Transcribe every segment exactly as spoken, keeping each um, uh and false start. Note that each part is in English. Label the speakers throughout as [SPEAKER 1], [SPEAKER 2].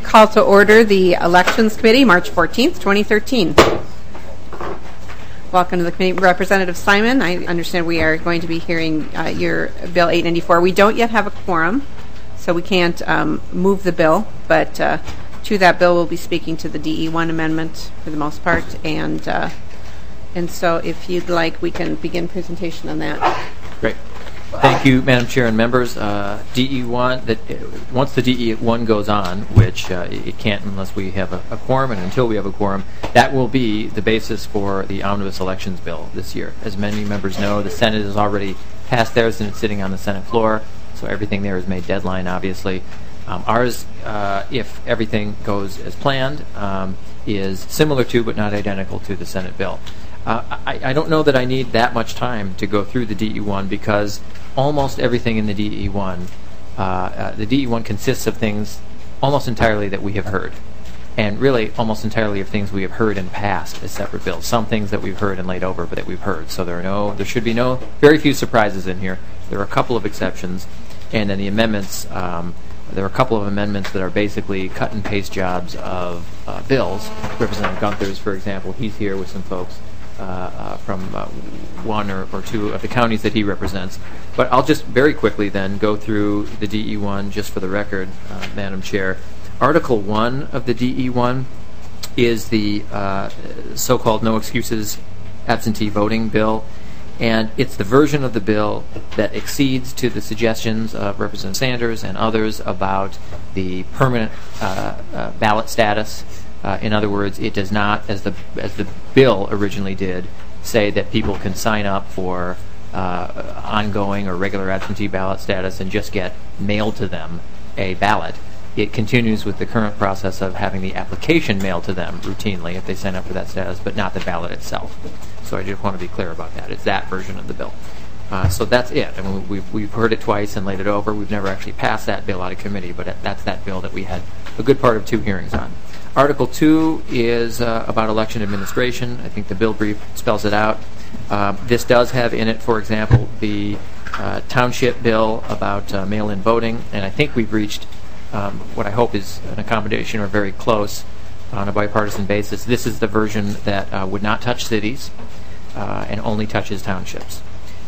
[SPEAKER 1] Call to order the Elections Committee, March fourteenth, twenty thirteen. Welcome to the committee. Representative Simon, I understand we are going to be hearing uh, your Bill eight ninety-four. We don't yet have a quorum, so we can't um, move the bill, but uh, to that bill we'll be speaking to the D E one amendment for the most part, and uh, and so if you'd like, we can begin presentation on that.
[SPEAKER 2] Great. Thank you, Madam Chair and members. Uh, D E one, that uh, once the D E one goes on, which uh, it can't unless we have a, a quorum, and until we have a quorum, that will be the basis for the omnibus elections bill this year. As many members know, the Senate has already passed theirs and it's sitting on the Senate floor, so everything there is made deadline, obviously. Um, ours, uh, if everything goes as planned, um, is similar to but not identical to the Senate bill. Uh, I, I don't know that I need that much time to go through the D E one because almost everything in the D E one, uh, uh, the D E one consists of things almost entirely that we have heard, and really almost entirely of things we have heard and passed as separate bills. Some things that we've heard and laid over, but that we've heard. So there are no, there should be no, very few surprises in here. There are a couple of exceptions, and then the amendments. Um, There are a couple of amendments that are basically cut and paste jobs of uh, bills. Representative Gunther's, for example, he's here with some folks uh, uh, from uh, one or, or two of the counties that he represents. But I'll just very quickly then go through the D E one just for the record, uh, Madam Chair. Article one of the D E one is the uh, so-called no excuses absentee voting bill. And it's the version of the bill that exceeds to the suggestions of Representative Sanders and others about the permanent uh, uh, ballot status. Uh, in other words, it does not, as the as the bill originally did, say that people can sign up for uh, ongoing or regular absentee ballot status and just get mailed to them a ballot. It continues with the current process of having the application mailed to them routinely if they sign up for that status, but not the ballot itself. So I just want to be clear about that. It's that version of the bill. Uh, so that's it. I mean, we've, we've heard it twice and laid it over. We've never actually passed that bill out of committee, but that's that bill that we had a good part of two hearings on. Article two is uh, about election administration. I think the bill brief spells it out. Uh, this does have in it, for example, the uh, township bill about uh, mail-in voting, and I think we've reached um, what I hope is an accommodation or very close on a bipartisan basis. This is the version that uh, would not touch cities uh, and only touches townships.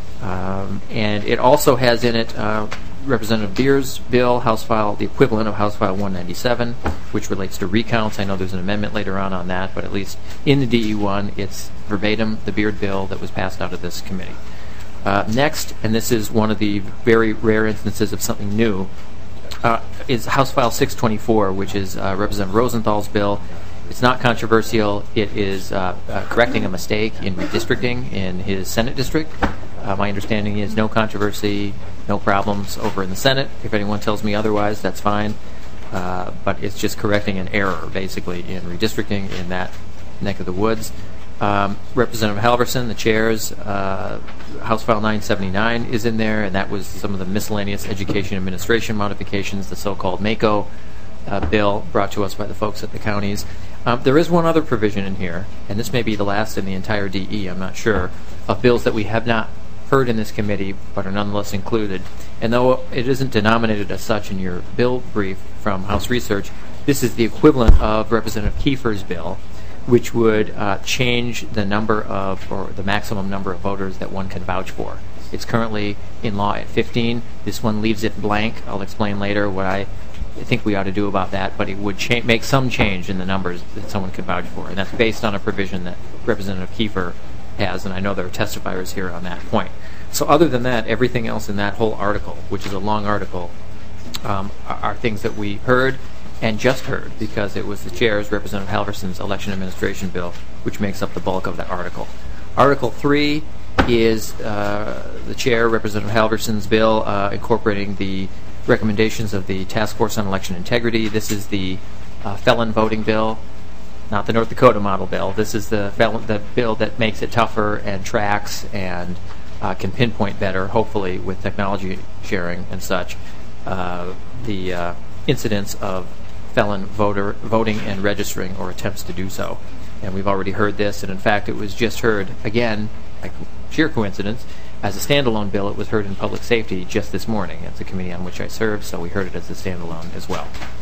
[SPEAKER 2] Um, and it also has in it uh, Representative Beer's bill, House File, the equivalent of House File one ninety-seven, which relates to recounts. I know there's an amendment later on on that, but at least in the D E one, it's verbatim the Beard bill that was passed out of this committee. Uh, next, and this is one of the very rare instances of something new, Uh, is House File six twenty-four, which is uh, Representative Rosenthal's bill. It's not controversial. It is uh, uh, correcting a mistake in redistricting in his Senate district. Uh, my understanding is no controversy, no problems over in the Senate. If anyone tells me otherwise, that's fine. Uh, but it's just correcting an error, basically, in redistricting in that neck of the woods. Um, Representative Halverson, the chair's uh, House File nine seventy-nine is in there, and that was some of the miscellaneous education administration modifications, the so-called MACO uh, bill brought to us by the folks at the counties. Um, there is one other provision in here, and this may be the last in the entire D E, I'm not sure, of bills that we have not heard in this committee but are nonetheless included. And though it isn't denominated as such in your bill brief from House Research, this is the equivalent of Representative Kiefer's bill, which would uh, change the number of, or the maximum number of voters that one can vouch for. It's currently in law at fifteen. This one leaves it blank. I'll explain later what I think we ought to do about that, but it would cha- make some change in the numbers that someone could vouch for, and that's based on a provision that Representative Kiefer has, and I know there are testifiers here on that point. So other than that, everything else in that whole article, which is a long article, um, are, are things that we heard and just heard, because it was the chair's, Representative Halverson's, election administration bill, which makes up the bulk of that article. Article three is uh, the chair, Representative Halverson's bill, uh, incorporating the recommendations of the Task Force on Election Integrity. This is the uh, felon voting bill, not the North Dakota model bill. This is the felon, the bill that makes it tougher and tracks and uh, can pinpoint better, hopefully with technology sharing and such, uh, the uh, incidents of felon voter voting and registering or attempts to do so. And we've already heard this, and in fact it was just heard again, by sheer coincidence, as a standalone bill. It was heard in public safety just this morning. It's a committee on which I serve, so we heard it as a standalone as well.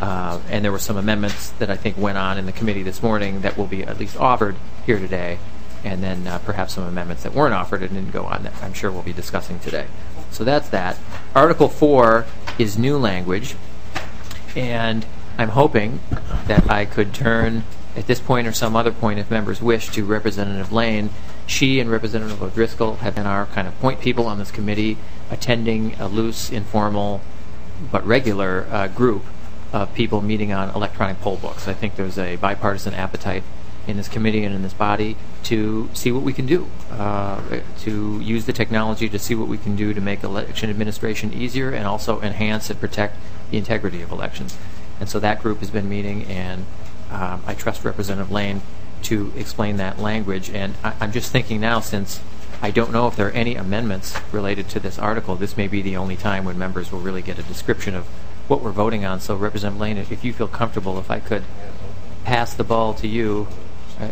[SPEAKER 2] Uh, and there were some amendments that I think went on in the committee this morning that will be at least offered here today, and then uh, perhaps some amendments that weren't offered and didn't go on that I'm sure we'll be discussing today. So that's that. Article four is new language, and I'm hoping that I could turn at this point or some other point, if members wish, to Representative Lane. She and Representative O'Driscoll have been our kind of point people on this committee, attending a loose, informal, but regular uh, group of people meeting on electronic poll books. I think there's a bipartisan appetite in this committee and in this body to see what we can do, uh, to use the technology to see what we can do to make election administration easier and also enhance and protect the integrity of elections. And so that group has been meeting, and um, I trust Representative Lane to explain that language. And I, I'm just thinking now, since I don't know if there are any amendments related to this article, this may be the only time when members will really get a description of what we're voting on. So Representative Lane, if you feel comfortable, if I could pass the ball to you. Uh,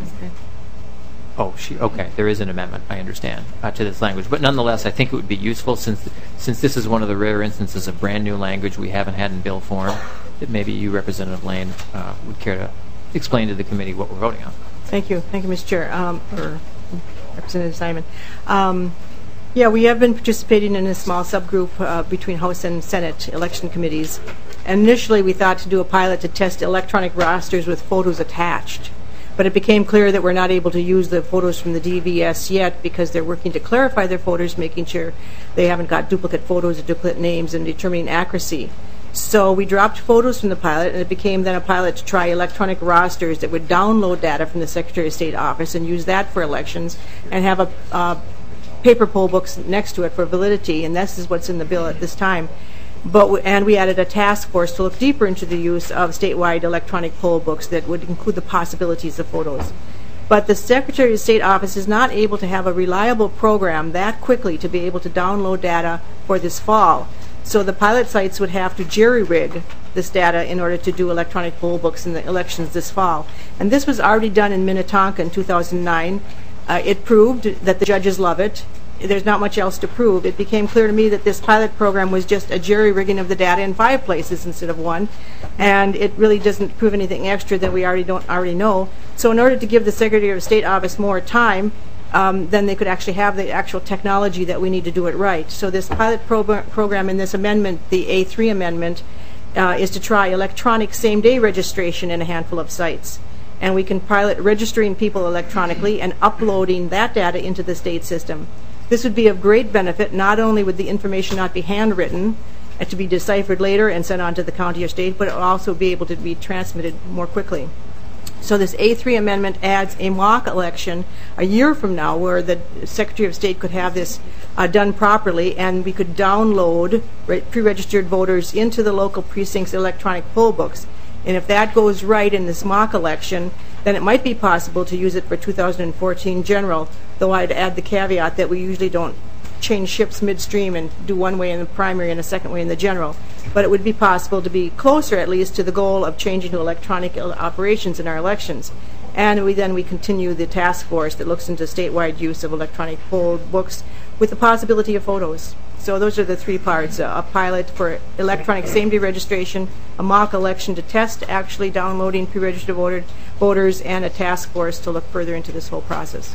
[SPEAKER 2] oh, she, okay, there is an amendment, I understand, uh, to this language. But nonetheless, I think it would be useful, since since this is one of the rare instances of brand new language we haven't had in bill form, that maybe you, Representative Lane, uh, would care to explain to the committee what we're voting on.
[SPEAKER 3] Thank you. Thank you, Mister Chair, um, or Representative Simon. Um, Yeah, we have been participating in a small subgroup uh, between House and Senate election committees. And initially, we thought to do a pilot to test electronic rosters with photos attached. But it became clear that we're not able to use the photos from the D V S yet, because they're working to clarify their photos, making sure they haven't got duplicate photos or duplicate names, and determining accuracy. So we dropped photos from the pilot, and it became then a pilot to try electronic rosters that would download data from the Secretary of State office and use that for elections, and have a uh, paper poll books next to it for validity, and this is what's in the bill at this time. But we, and we added a task force to look deeper into the use of statewide electronic poll books that would include the possibilities of photos. But the Secretary of State office is not able to have a reliable program that quickly to be able to download data for this fall. So the pilot sites would have to jerry-rig this data in order to do electronic poll books in the elections this fall. And this was already done in Minnetonka in two thousand nine. Uh, it proved that the judges love it. There's not much else to prove. It became clear to me that this pilot program was just a jerry-rigging of the data in five places instead of one, and it really doesn't prove anything extra that we already don't already know. So in order to give the Secretary of State office more time, um, then they could actually have the actual technology that we need to do it right. So this pilot program, program in this amendment, the A three amendment, uh, is to try electronic same-day registration in a handful of sites. And we can pilot registering people electronically and uploading that data into the state system. This would be of great benefit. Not only would the information not be handwritten and to be deciphered later and sent on to the county or state, but it will also be able to be transmitted more quickly. So this A three amendment adds a mock election a year from now, where the Secretary of State could have this uh, done properly, and we could download pre-registered voters into the local precincts' electronic poll books. And if that goes right in this mock election, then it might be possible to use it for two thousand fourteen general, though I'd add the caveat that we usually don't change ships midstream and do one way in the primary and a second way in the general. But it would be possible to be closer, at least, to the goal of changing to electronic operations in our elections. And we then we continue the task force that looks into statewide use of electronic poll books with the possibility of photos. So those are the three parts: uh, a pilot for electronic same-day registration, a mock election to test actually downloading pre-registered voter, voters, and a task force to look further into this whole process.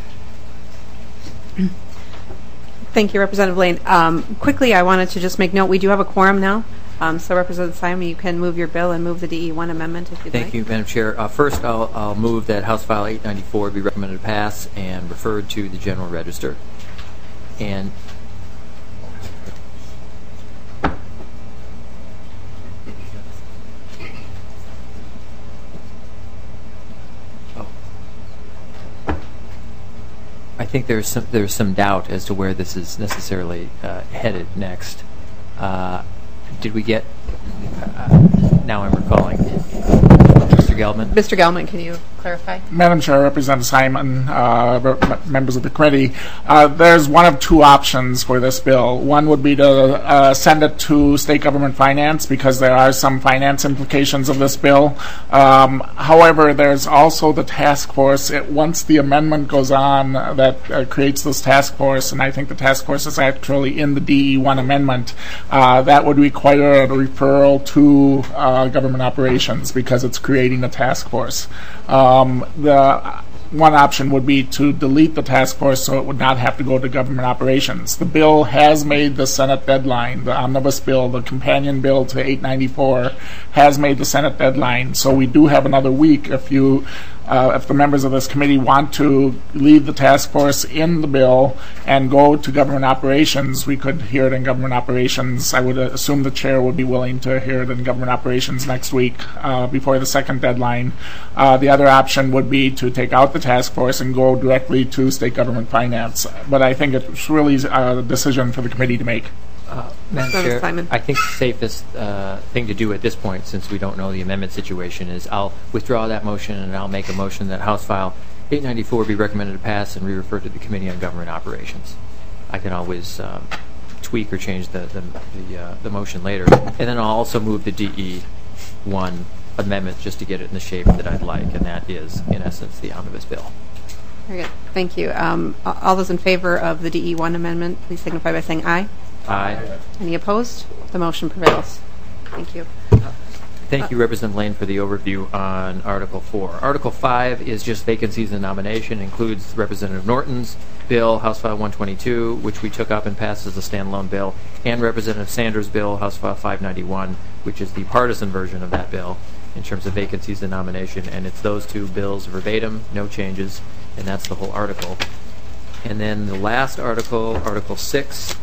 [SPEAKER 1] Thank you, Representative Lane. Um, quickly, I wanted to just make note, we do have a quorum now. Um, so, Representative Simon, you can move your bill and move the D E one amendment if you'd
[SPEAKER 2] Thank
[SPEAKER 1] like.
[SPEAKER 2] you, Madam Chair. Uh, first, I'll, I'll move that House File eight ninety-four be recommended to pass and referred to the General Register. And I think there's some there's some doubt as to where this is necessarily uh, headed next. Uh, did we get? Uh, now I'm recalling. Mister Gelman.
[SPEAKER 1] Mister Gelman, can you clarify? clarify?
[SPEAKER 4] Madam Chair, Representative Simon, uh, rep- members of the committee, uh, there's one of two options for this bill. One would be to uh, send it to state government finance because there are some finance implications of this bill. Um, however, there's also the task force. It, once the amendment goes on uh, that uh, creates this task force, and I think the task force is actually in the D E one amendment, uh, that would require a referral to uh, government operations because it's creating a task force. Um, the one option would be to delete the task force so it would not have to go to government operations. The bill has made the Senate deadline. The omnibus bill, the companion bill to eight ninety-four, has made the Senate deadline. So we do have another week if you Uh, if the members of this committee want to leave the task force in the bill and go to government operations, we could hear it in government operations. I would uh, assume the chair would be willing to hear it in government operations next week uh, before the second deadline. Uh, the other option would be to take out the task force and go directly to state government finance. But I think it's really a decision for the committee to make.
[SPEAKER 2] Uh, Madam
[SPEAKER 1] Senator
[SPEAKER 2] Chair,
[SPEAKER 1] Simon.
[SPEAKER 2] I think the safest uh, thing to do at this point, since we don't know the amendment situation, is I'll withdraw that motion and I'll make a motion that House File eight ninety-four be recommended to pass and re-refer to the Committee on Government Operations. I can always um, tweak or change the the, the, uh, the motion later. And then I'll also move the D E one amendment just to get it in the shape that I'd like, and that is, in essence, the omnibus bill.
[SPEAKER 1] Very good. Thank you. Um, all those in favor of the D E one amendment, please signify by saying aye.
[SPEAKER 2] Aye.
[SPEAKER 1] Any opposed? The motion prevails. Thank you.
[SPEAKER 2] Thank you, Representative Lane, for the overview on Article four. Article five is just vacancies and nomination, includes Representative Norton's bill, House File one twenty-two, which we took up and passed as a standalone bill, and Representative Sanders' bill, House File five ninety-one, which is the partisan version of that bill in terms of vacancies and nomination. And it's those two bills verbatim, no changes, and that's the whole article. And then the last article, Article six,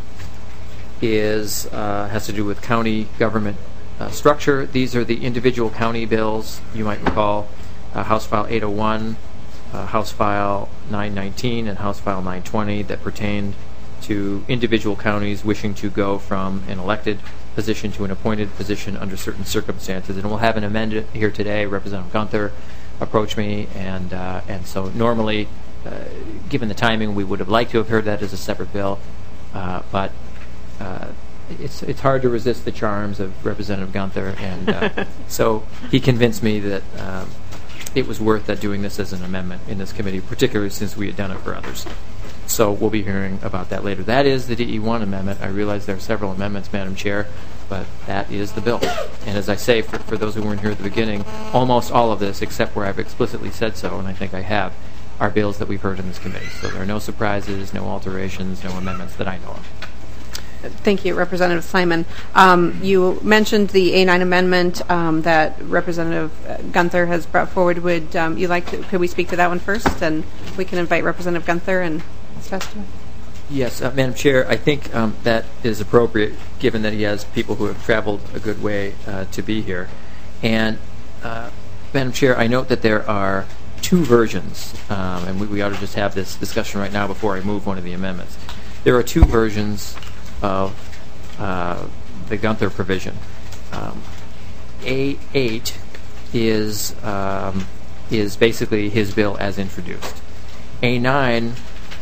[SPEAKER 2] is uh, has to do with county government uh, structure. These are the individual county bills, you might recall, uh, House File eight oh one, uh, House File nine nineteen, and House File nine twenty that pertained to individual counties wishing to go from an elected position to an appointed position under certain circumstances. And we'll have an amendment here today. Representative Gunther approached me, and uh, and so normally, uh, given the timing, we would have liked to have heard that as a separate bill, uh, but Uh, it's it's hard to resist the charms of Representative Gunther, and uh, so he convinced me that um, it was worth that doing this as an amendment in this committee, particularly since we had done it for others. So we'll be hearing about that later. That is the D E one amendment. I realize there are several amendments, Madam Chair, but that is the bill. And as I say, for, for those who weren't here at the beginning, almost all of this, except where I've explicitly said so, and I think I have, are bills that we've heard in this committee. So there are no surprises, no alterations, no amendments that I know of.
[SPEAKER 1] Thank you, Representative Simon. Um, you mentioned the A nine amendment um, that Representative Gunther has brought forward. Would um, you like to, could we speak to that one first, and we can invite Representative Gunther and discuss it?
[SPEAKER 2] Yes, uh, Madam Chair, I think um, that is appropriate, given that he has people who have traveled a good way uh, to be here. And, uh, Madam Chair, I note that there are two versions, um, and we, we ought to just have this discussion right now before I move one of the amendments. There are two versions of uh, the Gunther provision. Um, A eight is um, is basically his bill as introduced. A nine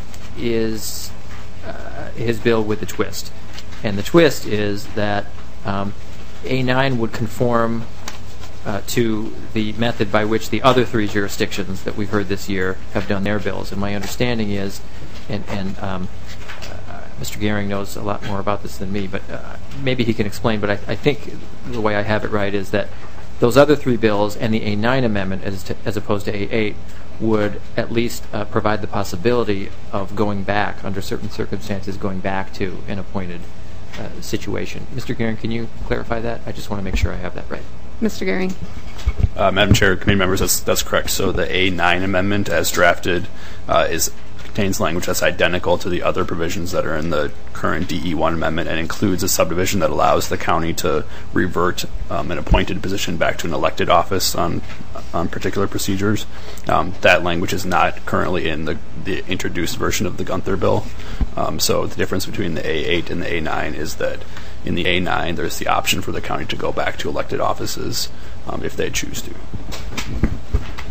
[SPEAKER 2] is uh, his bill with the twist. And the twist is that um, A nine would conform uh, to the method by which the other three jurisdictions that we've heard this year have done their bills. And my understanding is, and, and um, Mister Gehring knows a lot more about this than me, but uh, maybe he can explain. But I, I think the way I have it right is that those other three bills and the A nine amendment, as, to, as opposed to A eight, would at least uh, provide the possibility of going back, under certain circumstances, going back to an appointed uh, situation. Mister Gehring, can you clarify that? I just want to make sure I have that right.
[SPEAKER 1] Mister Gehring.
[SPEAKER 5] Uh, Madam Chair, committee members, that's, that's correct. So the A nine amendment, as drafted, uh, is contains language that's identical to the other provisions that are in the current D E one amendment, and includes a subdivision that allows the county to revert um, an appointed position back to an elected office on on particular procedures. Um, that language is not currently in the, the introduced version of the Gunther bill. Um, so the difference between the A eight and the A nine is that in the A nine there's the option for the county to go back to elected offices um, if they choose to.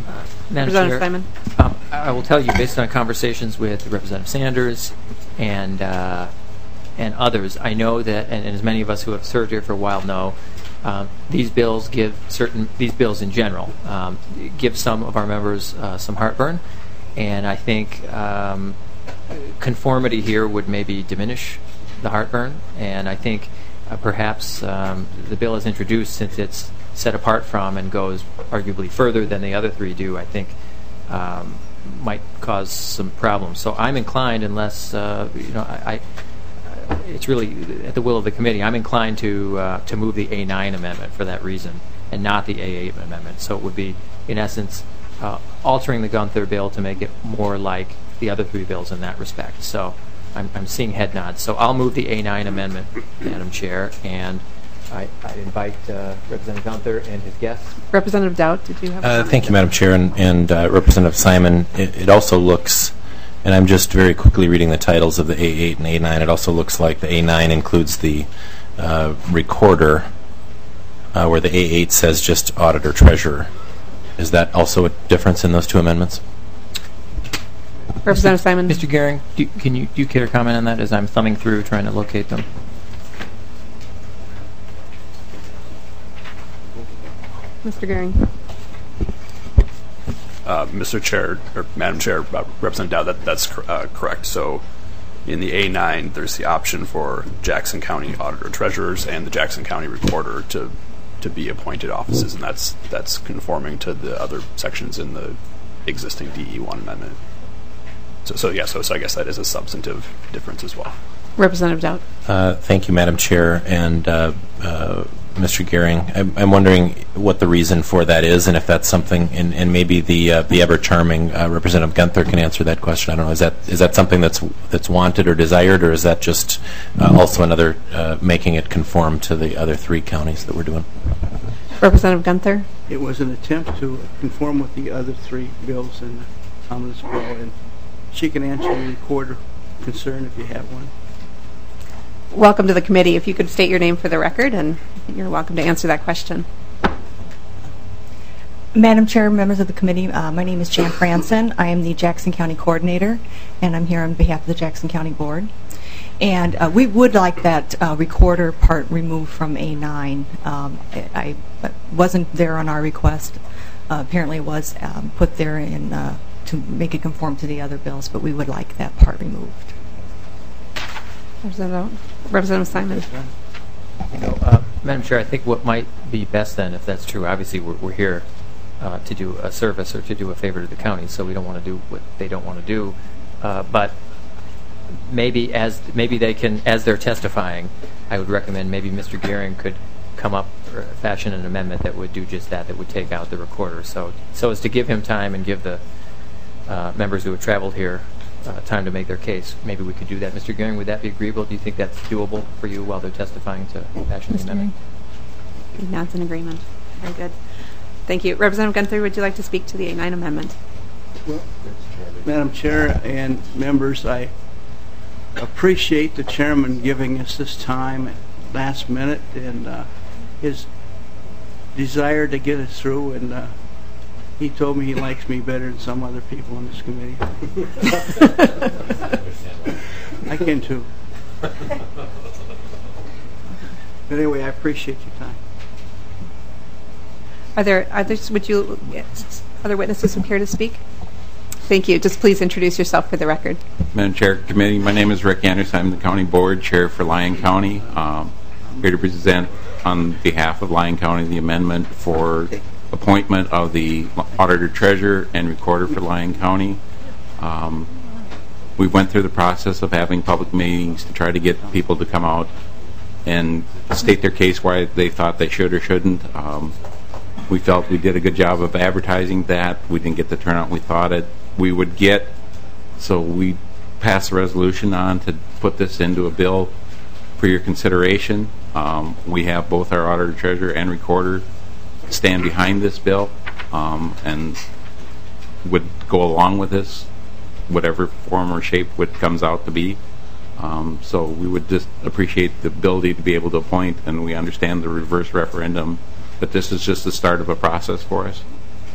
[SPEAKER 2] Madam
[SPEAKER 1] Representative
[SPEAKER 2] Chair,
[SPEAKER 1] Simon.
[SPEAKER 2] Um, I will tell you, based on conversations with Representative Sanders and uh, and others, I know that, and, and as many of us who have served here for a while know, um, these bills give certain these bills in general um, give some of our members uh, some heartburn, and I think um, conformity here would maybe diminish the heartburn, and I think uh, perhaps um, the bill is introduced since it's set apart from and goes arguably further than the other three do, I think um, might cause some problems. So I'm inclined, unless uh, you know, I, I, it's really at the will of the committee. I'm inclined to uh, to move the A nine amendment for that reason, and not the A eight amendment. So it would be, in essence, uh, altering the Gunther bill to make it more like the other three bills in that respect. So I'm, I'm seeing head nods. So I'll move the A nine amendment, Madam Chair, and I, I invite uh, Representative Gunther and his guests.
[SPEAKER 1] Representative Dowd, did you have a
[SPEAKER 6] Uh,
[SPEAKER 1] comment?
[SPEAKER 6] thank you, Madam Chair, and, and uh, Representative Simon. It, it also looks, and I'm just very quickly reading the titles of the A eight and A nine, it also looks like the A nine includes the uh, recorder, uh, where the A eight says just auditor treasurer. Is that also a difference in those two amendments?
[SPEAKER 1] Representative Simon.
[SPEAKER 2] Mister Gehring, do, can you do you care to comment on that as I'm thumbing through trying to locate them?
[SPEAKER 1] Mister Gehring.
[SPEAKER 5] Uh, Mister Chair, or Madam Chair, uh, Representative Dowd, that, that's cor- uh, correct. So in the A nine, there's the option for Jackson County Auditor Treasurers and the Jackson County Recorder to to be appointed offices, and that's that's conforming to the other sections in the existing D E one amendment. So, so yeah, so, so I guess that is a substantive difference as well.
[SPEAKER 1] Representative Dowd.
[SPEAKER 6] Uh, thank you, Madam Chair, and uh, uh, Mister Gehring. I'm, I'm wondering what the reason for that is, and if that's something, and, and maybe the uh, the ever-charming uh, Representative Gunther can answer that question. I don't know. Is that is that something that's that's wanted or desired, or is that just uh, also another uh, making it conform to the other three counties that we're doing?
[SPEAKER 1] Representative Gunther.
[SPEAKER 7] It was an attempt to conform with the other three bills in the omnibus bill, and she can answer the recorder concern if you have one.
[SPEAKER 1] Welcome to the committee. If you could state your name for the record, and you're welcome to answer that question.
[SPEAKER 8] Madam Chair, members of the committee, uh, my name is Jan Franson. I am the Jackson County Coordinator, and I'm here on behalf of the Jackson County Board. And uh, we would like that uh, recorder part removed from A nine. Um, I, I wasn't there on our request. Uh, apparently it was um, put there in uh, to make it conform to the other bills, but we would like that part removed.
[SPEAKER 1] Representative, Representative Simon.
[SPEAKER 2] You know, uh, Madam Chair, I think what might be best then, if that's true, obviously we're, we're here uh, to do a service or to do a favor to the county, so we don't want to do what they don't want to do. Uh, but maybe as maybe they can, as they're testifying, I would recommend maybe Mister Gehring could come up or fashion an amendment that would do just that, that would take out the recorder, so so as to give him time and give the uh, members who have traveled here Uh, time to make their case. Maybe we could do that. Mister Gehring, would that be agreeable? Do you think that's doable for you while they're testifying to fashion the amendment?
[SPEAKER 1] He nods in agreement. Very good. Thank you. Representative Gunther, would you like to speak to the A nine amendment?
[SPEAKER 7] Well, Madam Chair and members, I appreciate the chairman giving us this time at last minute and uh, his desire to get us through, and uh, he told me he likes me better than some other people in this committee. I can too. But anyway, I appreciate your time.
[SPEAKER 1] Are there others? Would you other witnesses who care to speak? Thank you. Just please introduce yourself for the record.
[SPEAKER 9] Madam Chair, Committee, my name is Rick Anderson. I'm the County Board Chair for Lyon County. Um, here to present on behalf of Lyon County the amendment for appointment of the Auditor Treasurer and Recorder for Lyon County. Um, we went through the process of having public meetings to try to get people to come out and state their case why they thought they should or shouldn't. Um, we felt we did a good job of advertising that. We didn't get the turnout we thought it we would get, so we passed a resolution on to put this into a bill for your consideration. Um, we have both our Auditor Treasurer and Recorder stand behind this bill um, and would go along with this, whatever form or shape it comes out to be. Um, so we would just appreciate the ability to be able to appoint, and we understand the reverse referendum, but this is just the start of a process for us.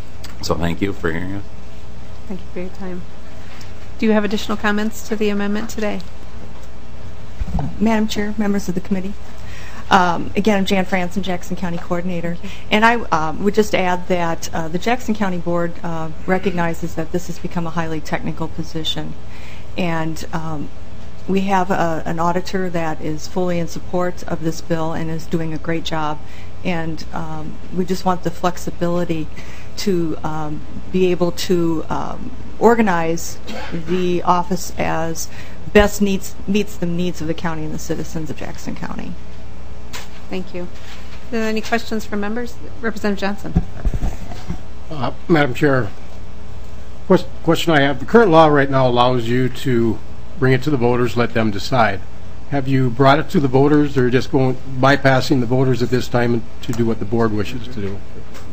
[SPEAKER 9] So thank you for hearing us.
[SPEAKER 1] Thank you for your time. Do you have additional comments to the amendment today?
[SPEAKER 8] Madam Chair, members of the committee. Um, again, I'm Jan Franson, Jackson County Coordinator. And I um, would just add that uh, the Jackson County Board uh, recognizes that this has become a highly technical position. And um, we have a, an auditor that is fully in support of this bill and is doing a great job. And um, we just want the flexibility to um, be able to um, organize the office as best needs, meets the needs of the county and the citizens of Jackson County.
[SPEAKER 1] Thank you. Are there any questions from members? Representative Johnson.
[SPEAKER 10] Uh, Madam Chair, quest- question I have. The current law right now allows you to bring it to the voters, let them decide. Have you brought it to the voters, or just going bypassing the voters at this time to do what the board wishes to do?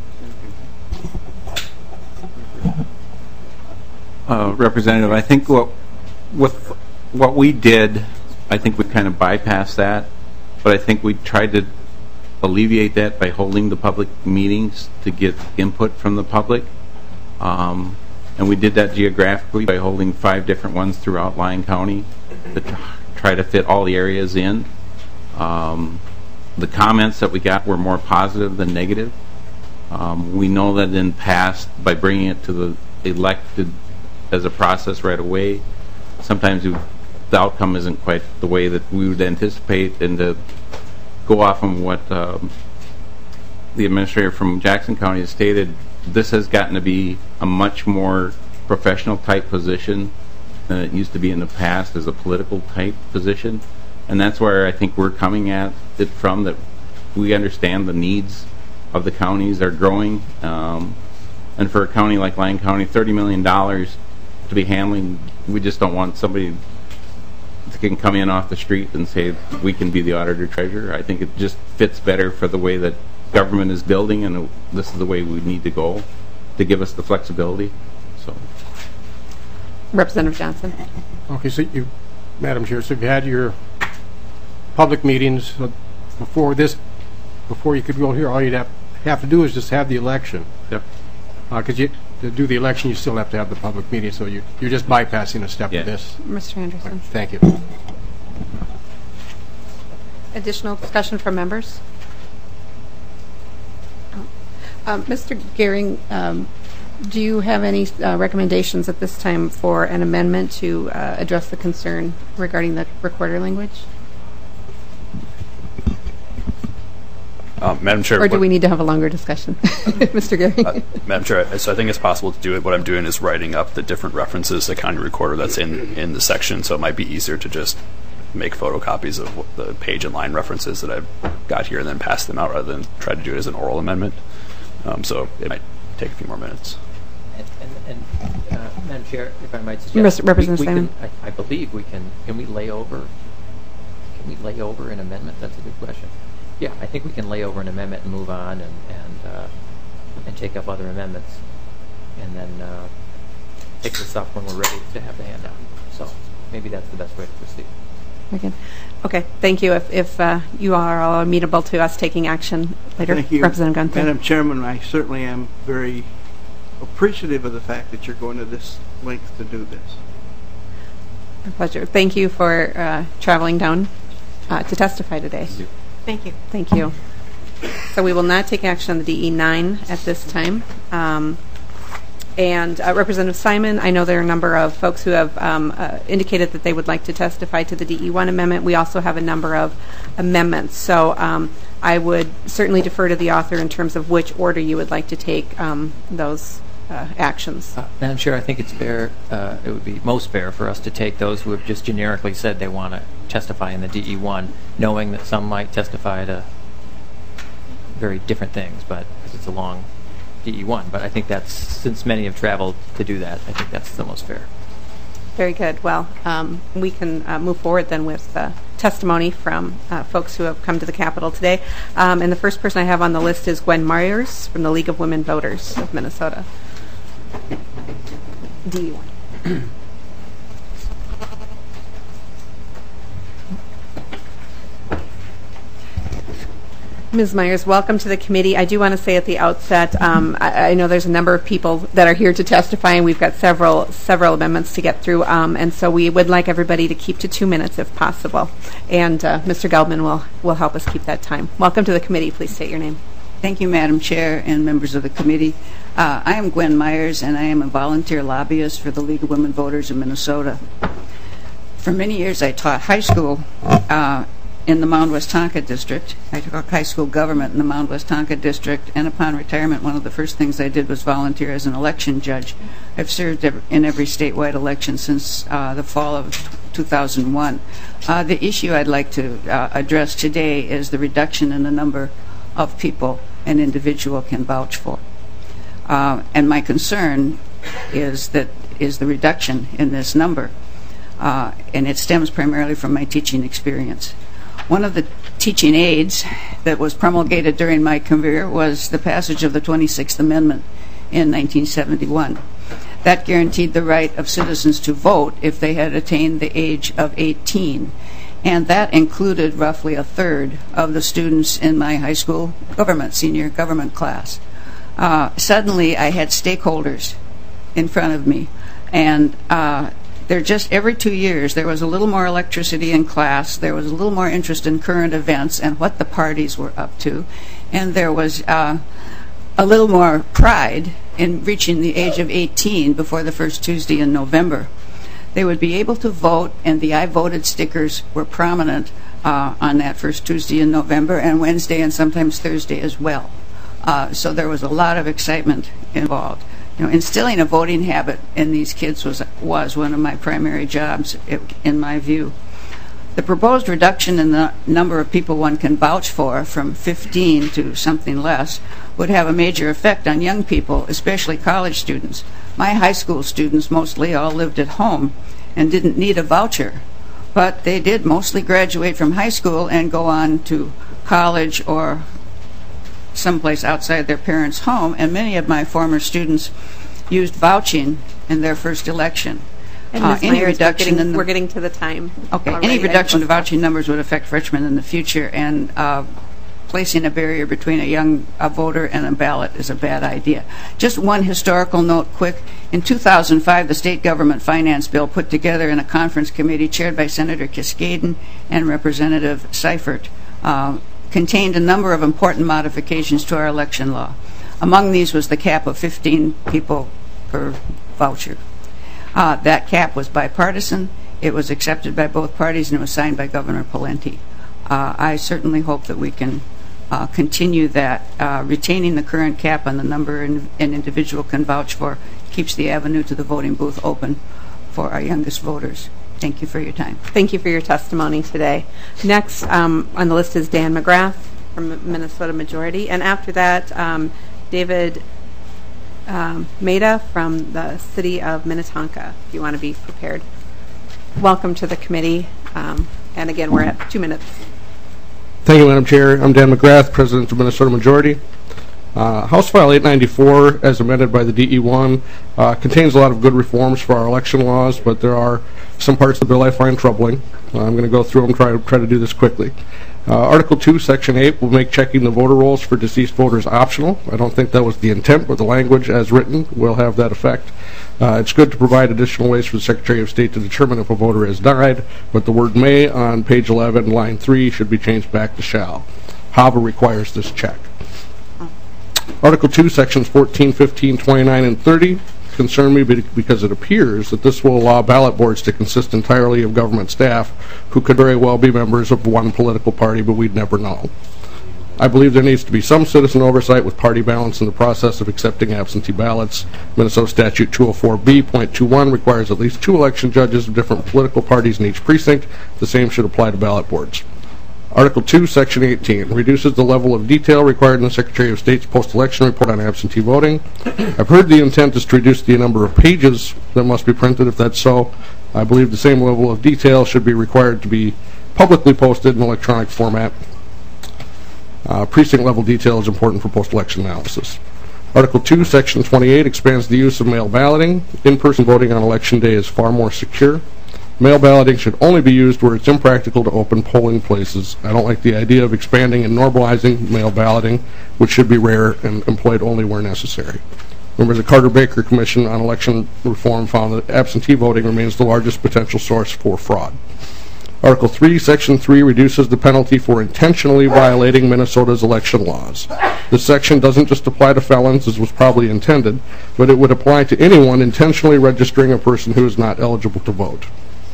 [SPEAKER 9] Uh, Representative, I think what with what we did, I think we kind of bypassed that, but I think we tried to alleviate that by holding the public meetings to get input from the public. Um, and we did that geographically by holding five different ones throughout Lyon County to tr- try to fit all the areas in. Um, the comments that we got were more positive than negative. Um, we know that in past, by bringing it to the elected as a process right away, sometimes we, the outcome isn't quite the way that we would anticipate. And to go off on what um, the administrator from Jackson County has stated, this has gotten to be a much more professional type position than it used to be in the past as a political type position. And that's where I think we're coming at it from, that we understand the needs of the counties are growing. Um, and for a county like Lyon County, thirty million dollars to be handling, we just don't want somebody that can come in off the street and say we can be the auditor treasurer. I think it just fits better for the way that government is building, and this is the way we need to go to give us the flexibility. So,
[SPEAKER 1] Representative Johnson.
[SPEAKER 10] Okay, so you, Madam Chair, so you've had your public meetings uh, before this, before you could go here. All you'd have, have to do is just have the election.
[SPEAKER 9] yep.
[SPEAKER 10] Because you to do the election, you still have to have the public meeting. So you you're just bypassing a step
[SPEAKER 9] Yeah.
[SPEAKER 10] of this.
[SPEAKER 1] Mister Anderson.
[SPEAKER 10] Thank you.
[SPEAKER 1] Additional discussion from members? Um, Mister Gehring, um, do you have any uh, recommendations at this time for an amendment to uh, address the concern regarding the recorder language?
[SPEAKER 5] Um, Madam Chair,
[SPEAKER 1] Or do
[SPEAKER 5] what-
[SPEAKER 1] we need to have a longer discussion? Mister Gehring?
[SPEAKER 5] Uh, Madam Chair, so I think it's possible to do it. What I'm doing is writing up the different references to county recorder that's in, in the section, so it might be easier to just make photocopies of what the page and line references that I've got here and then pass them out rather than try to do it as an oral amendment. Um, so it might take a few more minutes.
[SPEAKER 2] And, and, and uh, Madam Chair, if I might suggest,
[SPEAKER 1] Mister Representative
[SPEAKER 2] we, we
[SPEAKER 1] Simon.
[SPEAKER 2] can, I, I believe we can. Can we lay over? Can we lay over an amendment? That's a good question. Yeah, I think we can lay over an amendment and move on and and uh, and take up other amendments, and then uh, take this up when we're ready to have the handout. So maybe that's the best way to proceed.
[SPEAKER 1] Okay. Okay. Thank you. If, if uh, you are all amenable to us taking action later,
[SPEAKER 7] Thank you.
[SPEAKER 1] Representative Gunther.
[SPEAKER 7] Madam Chairman, I certainly am very appreciative of the fact that you're going to this length to do this.
[SPEAKER 1] My pleasure. Thank you for uh, traveling down uh, to testify today.
[SPEAKER 2] Thank you.
[SPEAKER 8] Thank you.
[SPEAKER 1] Thank you. So we will not take action on the D E nine at this time. Um, and uh, Representative Simon, I know there are a number of folks who have um, uh, indicated that they would like to testify to the D E one amendment. We also have a number of amendments. So um, I would certainly defer to the author in terms of which order you would like to take um, those uh, actions.
[SPEAKER 2] Uh, Madam Chair, I think it's fair, uh, it would be most fair for us to take those who have just generically said they want to testify in the D E one, knowing that some might testify to very different things, but because it's a long D E one. But I think that's, since many have traveled to do that, I think that's the most fair.
[SPEAKER 1] Very good. Well, um, we can uh, move forward then with uh, testimony from uh, folks who have come to the Capitol today. Um, and the first person I have on the list is Gwen Myers from the League of Women Voters of Minnesota. D E one. Miz Myers, welcome to the committee. I do want to say at the outset, um, I, I know there's a number of people that are here to testify, and we've got several several amendments to get through, um, and so we would like everybody to keep to two minutes if possible. And uh, Mister Geldman will, will help us keep that time. Welcome to the committee. Please state your name.
[SPEAKER 11] Thank you, Madam Chair and members of the committee. Uh, I am Gwen Myers, and I am a volunteer lobbyist for the League of Women Voters in Minnesota. For many years, I taught high school uh, in the Mound West Tonka district. I taught high school government in the Mound West Tonka district, and upon retirement, one of the first things I did was volunteer as an election judge. I've served in every statewide election since uh, the fall of two thousand one. Uh, the issue I'd like to uh, address today is the reduction in the number of people an individual can vouch for. Uh, and my concern is that is the reduction in this number, uh, and it stems primarily from my teaching experience. One of the teaching aids that was promulgated during my career was the passage of the twenty-sixth Amendment in nineteen seventy-one. That guaranteed the right of citizens to vote if they had attained the age of eighteen, and that included roughly a third of the students in my high school government, senior government class. Uh, suddenly, I had stakeholders in front of me, and uh, They're just every two years there was a little more electricity in class, there was a little more interest in current events and what the parties were up to, and there was uh, a little more pride in reaching the age of eighteen before the first Tuesday in November. They would be able to vote, and the I voted stickers were prominent uh, on that first Tuesday in November, and Wednesday and sometimes Thursday as well. Uh, so there was a lot of excitement involved. You know, instilling a voting habit in these kids was was one of my primary jobs, in my view. The proposed reduction in the number of people one can vouch for from fifteen to something less would have a major effect on young people, especially college students. My high school students mostly all lived at home and didn't need a voucher, but they did mostly graduate from high school and go on to college or someplace outside their parents' home, and many of my former students used vouching in their first election.
[SPEAKER 1] And
[SPEAKER 11] Uh,
[SPEAKER 1] Miz
[SPEAKER 11] any
[SPEAKER 1] Myers,
[SPEAKER 11] reduction
[SPEAKER 1] we're getting,
[SPEAKER 11] in the,
[SPEAKER 1] we're getting to the time.
[SPEAKER 11] okay,
[SPEAKER 1] already.
[SPEAKER 11] any reduction to
[SPEAKER 1] I-
[SPEAKER 11] vouching numbers would affect freshmen in the future, and uh, placing a barrier between a young a voter and a ballot is a bad idea. Just one historical note, quick. In two thousand five, the state government finance bill put together in a conference committee chaired by Senator Cascaden and Representative Seifert uh, contained a number of important modifications to our election law. Among these was the cap of fifteen people per voucher. Uh, that cap was bipartisan. It was accepted by both parties, and it was signed by Governor Pawlenty. Uh, I certainly hope that we can uh, continue that. Uh, retaining the current cap on the number an, an individual can vouch for keeps the avenue to the voting booth open for our youngest voters. Thank you for your time.
[SPEAKER 1] Thank you for your testimony today. Next um, on the list is Dan McGrath from Minnesota Majority, and after that, um, David um, Maida from the City of Minnetonka, if you want to be prepared. Welcome to the committee, um, and again, we're at two minutes.
[SPEAKER 12] Thank you, Madam Chair. I'm Dan McGrath, President of Minnesota Majority. Uh, House File eight ninety-four, as amended by the D E one, uh, contains a lot of good reforms for our election laws, but there are some parts of the bill I find troubling. Uh, I'm going to go through them, try to try to do this quickly. Uh, Article two, Section eight will make checking the voter rolls for deceased voters optional. I don't think that was the intent, but the language as written will have that effect. Uh, it's good to provide additional ways for the Secretary of State to determine if a voter has died, but the word may on page eleven, line three, should be changed back to shall. H A V A requires this check. Article two, Sections fourteen, fifteen, twenty-nine, and thirty concern me because it appears that this will allow ballot boards to consist entirely of government staff who could very well be members of one political party, but we'd never know. I believe there needs to be some citizen oversight with party balance in the process of accepting absentee ballots. Minnesota Statute two oh four B point two one requires at least two election judges of different political parties in each precinct. The same should apply to ballot boards. Article two, Section eighteen, reduces the level of detail required in the Secretary of State's post-election report on absentee voting. I've heard the intent is to reduce the number of pages that must be printed. If that's so, I believe the same level of detail should be required to be publicly posted in electronic format. Uh, precinct-level detail is important for post-election analysis. Article two, Section twenty-eight, expands the use of mail balloting. In-person voting on Election Day is far more secure. Mail balloting should only be used where it's impractical to open polling places. I don't like the idea of expanding and normalizing mail balloting, which should be rare and employed only where necessary. Members of the Carter-Baker Commission on Election Reform found that absentee voting remains the largest potential source for fraud. Article three, Section three reduces the penalty for intentionally violating Minnesota's election laws. This section doesn't just apply to felons, as was probably intended, but it would apply to anyone intentionally registering a person who is not eligible to vote.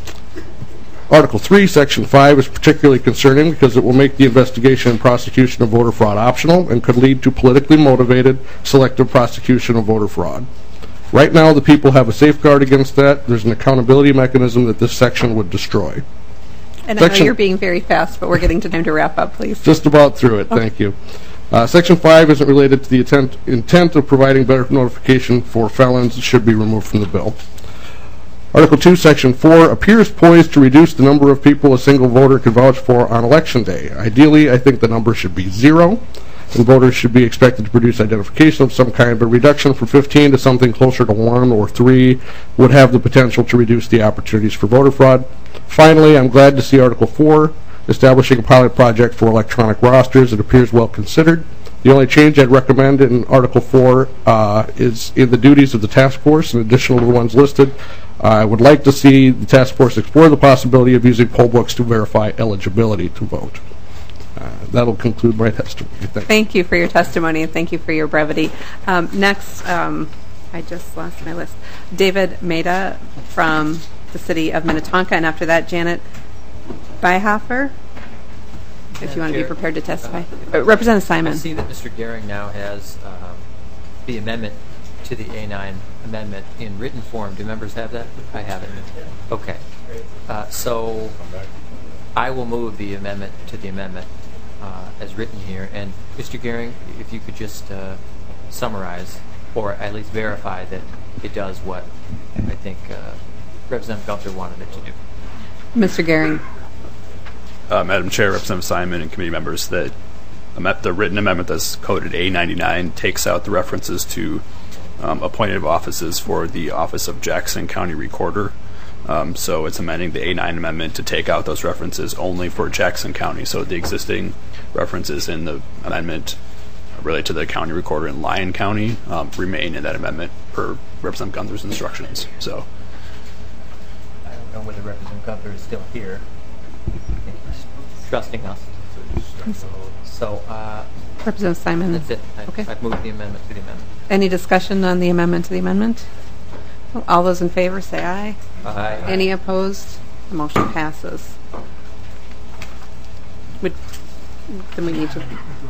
[SPEAKER 12] Article three, Section five is particularly concerning because it will make the investigation and prosecution of voter fraud optional and could lead to politically motivated selective prosecution of voter fraud. Right now, the people have a safeguard against that. There's an accountability mechanism that this section would destroy.
[SPEAKER 1] And I know you're being very fast, but we're getting to time to wrap up, please.
[SPEAKER 12] Just about through it, thank you. Uh, Section five isn't related to the intent, intent of providing better notification for felons. It should be removed from the bill. Article two, Section four appears poised to reduce the number of people a single voter can vouch for on Election Day. Ideally, I think the number should be zero, and voters should be expected to produce identification of some kind, but reduction from fifteen to something closer to one or three would have the potential to reduce the opportunities for voter fraud. Finally, I'm glad to see Article four establishing a pilot project for electronic rosters. It appears well considered. The only change I'd recommend in Article four uh, is in the duties of the task force, in addition to the ones listed. I would like to see the task force explore the possibility of using poll books to verify eligibility to vote. Uh, that'll conclude my testimony. Thank,
[SPEAKER 1] thank you for your testimony, and thank you for your brevity. Um, next, um, I just lost my list. David Maida from the city of Minnetonka, and after that, Janet Byhofer, if you want to be prepared to testify. Uh, Representative Simon.
[SPEAKER 2] I see that Mister Gehring now has um, the amendment to the A nine amendment in written form. Do members have that? I have it. Okay. Uh, so I will move the amendment to the amendment uh, as written here. And Mister Gehring, if you could just uh, summarize or at least verify that it does what I think uh, Representative Gunther wanted it to do.
[SPEAKER 1] Mister Gehring.
[SPEAKER 5] Uh, Madam Chair, Representative Simon, and committee members, that the written amendment that's coded A ninety-nine takes out the references to um, appointed offices for the Office of Jackson County Recorder. Um, so it's amending the A nine amendment to take out those references only for Jackson County. So the existing references in the amendment related to the county recorder in Lyon County um, remain in that amendment per Representative Gunther's instructions. So
[SPEAKER 2] I don't know whether Representative Gunther is still here. Trusting us. So, uh,
[SPEAKER 1] Representative Simon.
[SPEAKER 2] That's it. I,
[SPEAKER 1] okay.
[SPEAKER 2] I've moved the amendment to the amendment.
[SPEAKER 1] Any discussion on the amendment to the amendment? All those in favor say aye.
[SPEAKER 2] Aye.
[SPEAKER 1] Any opposed? The motion passes. Would, then we need to.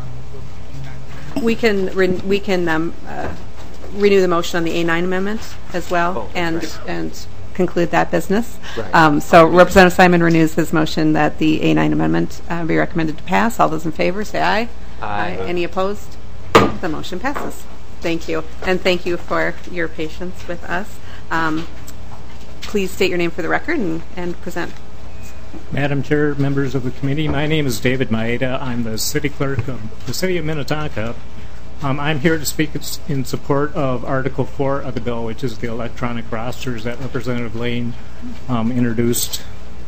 [SPEAKER 1] We can re, we can um, uh, renew the motion on the A nine amendment as well,
[SPEAKER 2] oh,
[SPEAKER 1] and
[SPEAKER 2] right.
[SPEAKER 1] and. conclude that business.
[SPEAKER 2] Right.
[SPEAKER 1] Um, so Representative Simon renews his motion that the A nine amendment uh, be recommended to pass. All those in favor say aye.
[SPEAKER 2] Aye.
[SPEAKER 1] Aye. Any opposed? The motion passes. Thank you. And thank you for your patience with us. Um, please state your name for the record and, and present.
[SPEAKER 13] Madam Chair, members of the committee, my name is David Maeda. I'm the city clerk of the city of Minnetonka. Um, I'm here to speak in support of Article four of the bill, which is the electronic rosters that Representative Lane um, introduced.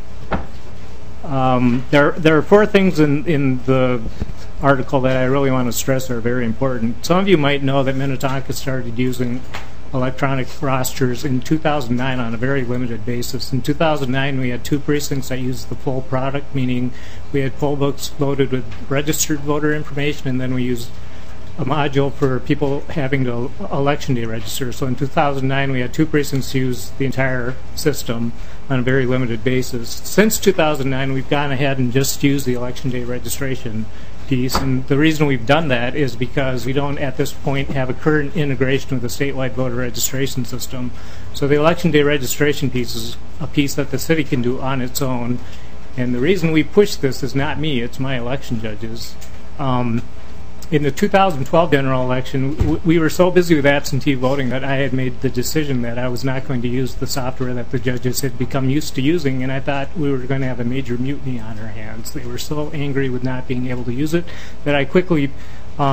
[SPEAKER 13] Um, there, there are four things in, in the article that I really want to stress are very important. Some of you might know that Minnetonka started using electronic rosters in two thousand nine on a very limited basis. In two thousand nine, we had two precincts that used the full product, meaning we had poll books loaded with registered voter information, and then we used a module for people having to election day register. So in two thousand nine, we had two precincts use the entire system on a very limited basis. Since two thousand nine, we've gone ahead and just used the election day registration piece, and the reason we've done that is because we don't at this point have a current integration with the statewide voter registration system. So the election day registration piece is a piece that the city can do on its own, and the reason we push this is not me, it's my election judges. Um, In the two thousand twelve general election, w we were so busy with absentee voting that I had made the decision that I was not going to use the software that the judges had become used to using, and I thought we were going to have a major mutiny on our hands. They were so angry with not being able to use it that I quickly um,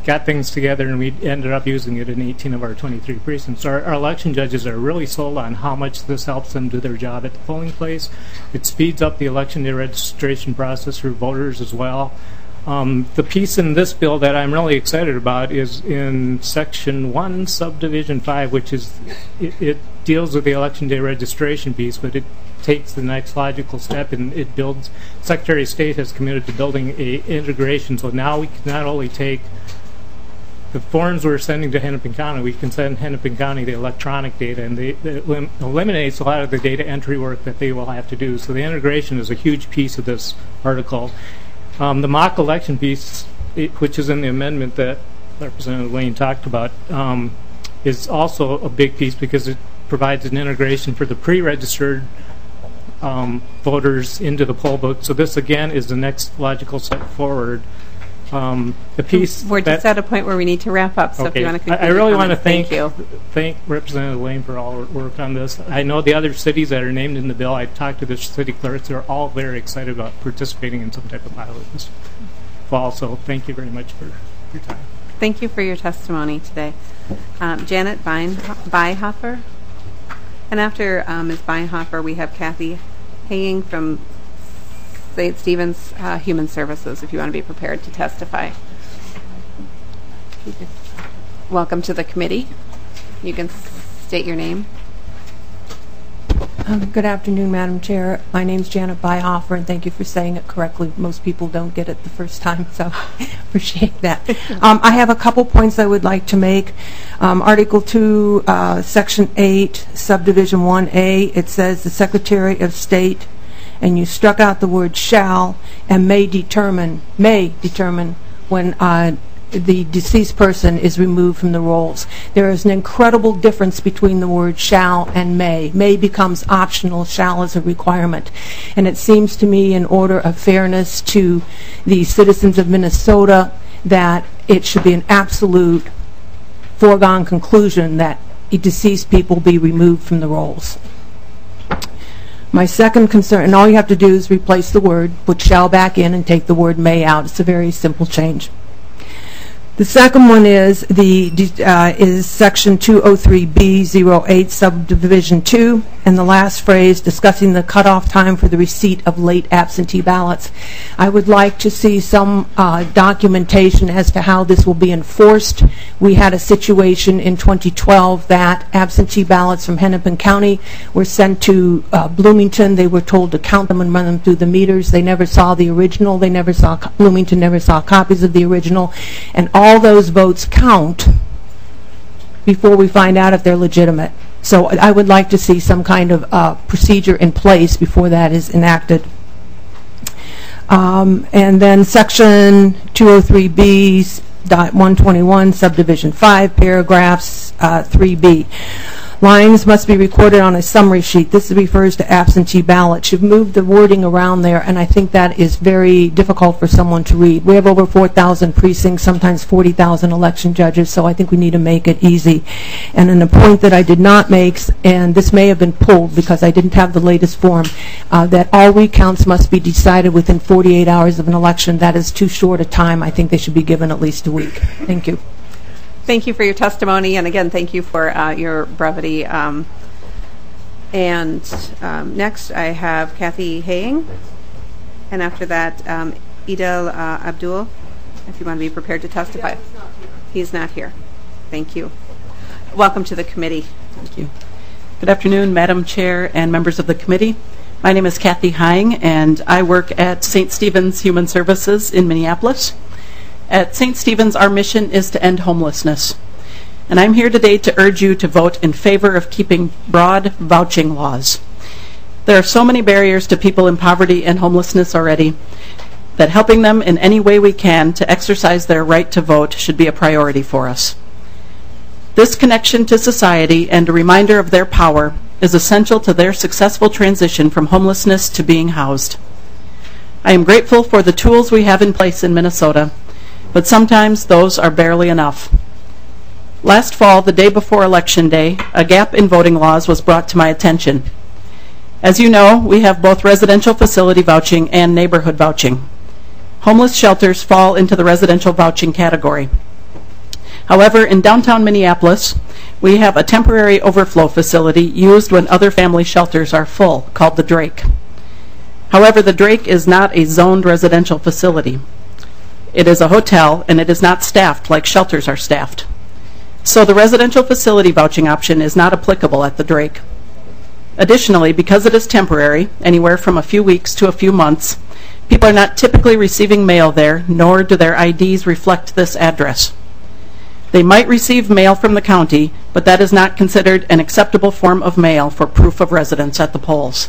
[SPEAKER 13] got things together, and we ended up using it in eighteen of our twenty-three precincts. Our, our election judges are really sold on how much this helps them do their job at the polling place. It speeds up the election day registration process for voters as well. Um, the piece in this bill that I'm really excited about is in Section one, Subdivision five, which is, it, it deals with the election day registration piece, but it takes the next logical step, and it builds, Secretary of State has committed to building a integration, so now we can not only take the forms we're sending to Hennepin County, we can send Hennepin County the electronic data, and they, it elim eliminates a lot of the data entry work that they will have to do. So the integration is a huge piece of this article. Um, the mock election piece, it, which is in the amendment that Representative Lane talked about, um, is also a big piece because it provides an integration for the pre-registered um, voters into the poll book. So this, again, is the next logical step forward. Um, the piece
[SPEAKER 1] We're just
[SPEAKER 13] that,
[SPEAKER 1] at a point where we need to wrap up, so
[SPEAKER 13] okay.
[SPEAKER 1] if you want to conclude
[SPEAKER 13] I, I really want to
[SPEAKER 1] comments,
[SPEAKER 13] thank,
[SPEAKER 1] thank you.
[SPEAKER 13] thank Representative Lane for all her work on this. I know the other cities that are named in the bill, I talked to the city clerks, they're all very excited about participating in some type of pilot this fall, so thank you very much for your time.
[SPEAKER 1] Thank you for your testimony today. Um, Janet Bein Beihofer. And after um, Miz Beinhofer, we have Kathy Haying from Saint Stephen's uh, Human Services, if you want to be prepared to testify. Welcome to the committee. You can state your name.
[SPEAKER 14] Um, good afternoon, Madam Chair. My name is Janet Beihofer, and thank you for saying it correctly. Most people don't get it the first time, so appreciate that. Um, I have a couple points I would like to make. Um, Article two, uh, Section eight, Subdivision one A, it says the Secretary of State, and you struck out the word shall, and may determine, may determine when uh, the deceased person is removed from the rolls. There is an incredible difference between the word shall and may. May becomes optional, shall is a requirement. And it seems to me, in order of fairness to the citizens of Minnesota, that it should be an absolute foregone conclusion that deceased people be removed from the rolls. My second concern, and all you have to do is replace the word, put shall back in, and take the word may out. It's a very simple change. The second one is the uh, is Section two oh three B zero eight, Subdivision two, and the last phrase discussing the cutoff time for the receipt of late absentee ballots. I would like to see some uh, documentation as to how this will be enforced. We had a situation in twenty twelve that absentee ballots from Hennepin County were sent to uh, Bloomington. They were told to count them and run them through the meters. They never saw the original. They never saw, Bloomington never saw copies of the original. And all All those votes count before we find out if they're legitimate. So I would like to see some kind of uh, procedure in place before that is enacted. Um, and then Section two oh three B one twenty-one, Subdivision five, paragraphs uh, three B. Lines must be recorded on a summary sheet. This refers to absentee ballots. You've moved the wording around there, and I think that is very difficult for someone to read. We have over four thousand precincts, sometimes forty thousand election judges, so I think we need to make it easy. And then a point that I did not make, and this may have been pulled because I didn't have the latest form, uh, that all recounts must be decided within forty-eight hours of an election. That is too short a time. I think they should be given at least a week. Thank you.
[SPEAKER 1] Thank you for your testimony, and again, thank you for uh, your brevity. Um, and um, next, I have Kathy Haying, and after that, um, Idel uh, Abdul, if you want to be prepared to testify. He's not here. Thank you. Welcome to the committee.
[SPEAKER 15] Thank you. Good afternoon, Madam Chair and members of the committee. My name is Kathy Haying, and I work at Saint Stephen's Human Services in Minneapolis. At Saint Stephen's, our mission is to end homelessness. And I'm here today to urge you to vote in favor of keeping broad vouching laws. There are so many barriers to people in poverty and homelessness already that helping them in any way we can to exercise their right to vote should be a priority for us. This connection to society and a reminder of their power is essential to their successful transition from homelessness to being housed. I am grateful for the tools we have in place in Minnesota, but sometimes those are barely enough. Last fall, the day before Election Day, a gap in voting laws was brought to my attention. As you know, we have both residential facility vouching and neighborhood vouching. Homeless shelters fall into the residential vouching category. However, in downtown Minneapolis, we have a temporary overflow facility used when other family shelters are full, called the Drake. However, the Drake is not a zoned residential facility. It is a hotel, and it is not staffed like shelters are staffed. So the residential facility vouching option is not applicable at the Drake. Additionally, because it is temporary, anywhere from a few weeks to a few months, people are not typically receiving mail there, nor do their I Ds reflect this address. They might receive mail from the county, but that is not considered an acceptable form of mail for proof of residence at the polls.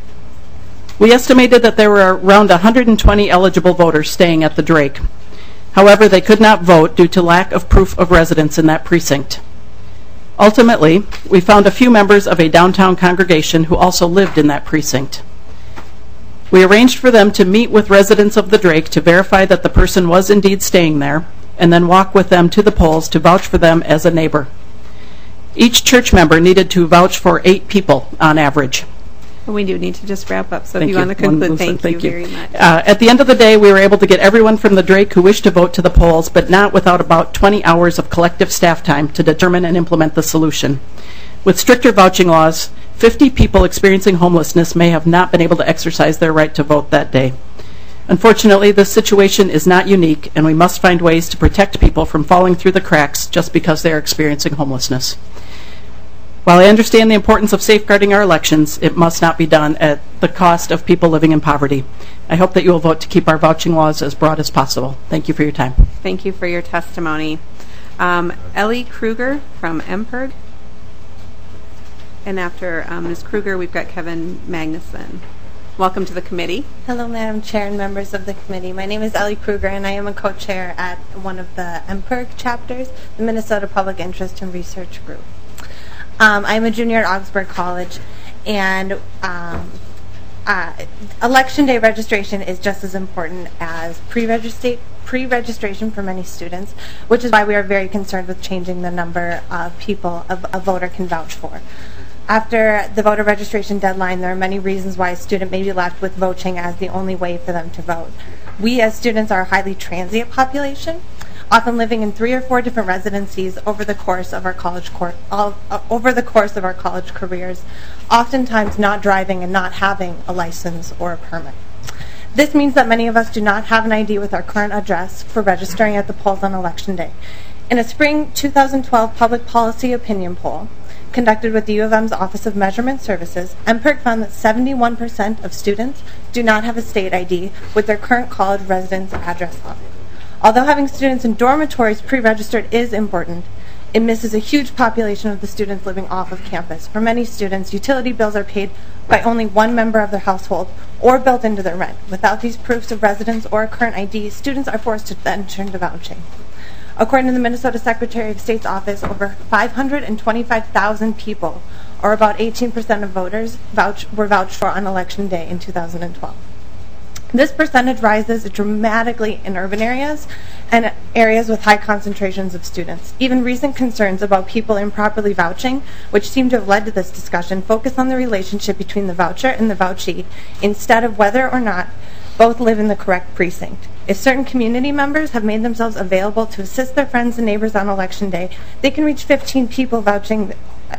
[SPEAKER 15] We estimated that there were around one hundred twenty eligible voters staying at the Drake. However, they could not vote due to lack of proof of residence in that precinct. Ultimately, we found a few members of a downtown congregation who also lived in that precinct. We arranged for them to meet with residents of the Drake to verify that the person was indeed staying there, and then walk with them to the polls to vouch for them as a neighbor. Each church member needed to vouch for eight people on average.
[SPEAKER 1] We do need to just wrap up, so
[SPEAKER 15] Thank
[SPEAKER 1] if you,
[SPEAKER 15] you.
[SPEAKER 1] want to conclude,
[SPEAKER 15] One-
[SPEAKER 1] thank,
[SPEAKER 15] thank
[SPEAKER 1] you
[SPEAKER 15] you.
[SPEAKER 1] very much.
[SPEAKER 15] Uh, at the end of the day, we were able to get everyone from the Drake who wished to vote to the polls, but not without about twenty hours of collective staff time to determine and implement the solution. With stricter vouching laws, fifty people experiencing homelessness may have not been able to exercise their right to vote that day. Unfortunately, this situation is not unique, and we must find ways to protect people from falling through the cracks just because they are experiencing homelessness. While I understand the importance of safeguarding our elections, it must not be done at the cost of people living in poverty. I hope that you will vote to keep our vouching laws as broad as possible. Thank you for your time.
[SPEAKER 1] Thank you for your testimony. Um, Ellie Kruger from M P E R G. And after um, Miz Kruger, we've got Kevin Magnuson. Welcome to the committee.
[SPEAKER 16] Hello, Madam Chair and members of the committee. My name is Ellie Kruger, and I am a co-chair at one of the M P E R G chapters, the Minnesota Public Interest and Research Group. Um, I'm a junior at Augsburg College, and um, uh, Election Day registration is just as important as pre-registra- pre-registration for many students, which is why we are very concerned with changing the number of people a, a voter can vouch for. After the voter registration deadline, there are many reasons why a student may be left with vouching as the only way for them to vote. We as students are a highly transient population, often living in three or four different residencies over the course of our college cor- all, uh, over the course of our college careers, oftentimes not driving and not having a license or a permit. This means that many of us do not have an I D with our current address for registering at the polls on Election Day. In a spring two thousand twelve public policy opinion poll conducted with the U of M's Office of Measurement Services, M P E R G found that seventy-one percent of students do not have a state I D with their current college residence address on it. Although having students in dormitories pre-registered is important, it misses a huge population of the students living off of campus. For many students, utility bills are paid by only one member of their household or built into their rent. Without these proofs of residence or a current I D, students are forced to then turn to vouching. According to the Minnesota Secretary of State's office, over five hundred twenty-five thousand people, or about eighteen percent of voters, vouch, were vouched for on Election Day in two thousand twelve. This percentage rises dramatically in urban areas and areas with high concentrations of students. Even recent concerns about people improperly vouching, which seem to have led to this discussion, focus on the relationship between the voucher and the vouchee instead of whether or not both live in the correct precinct. If certain community members have made themselves available to assist their friends and neighbors on Election Day, they can reach fifteen people vouching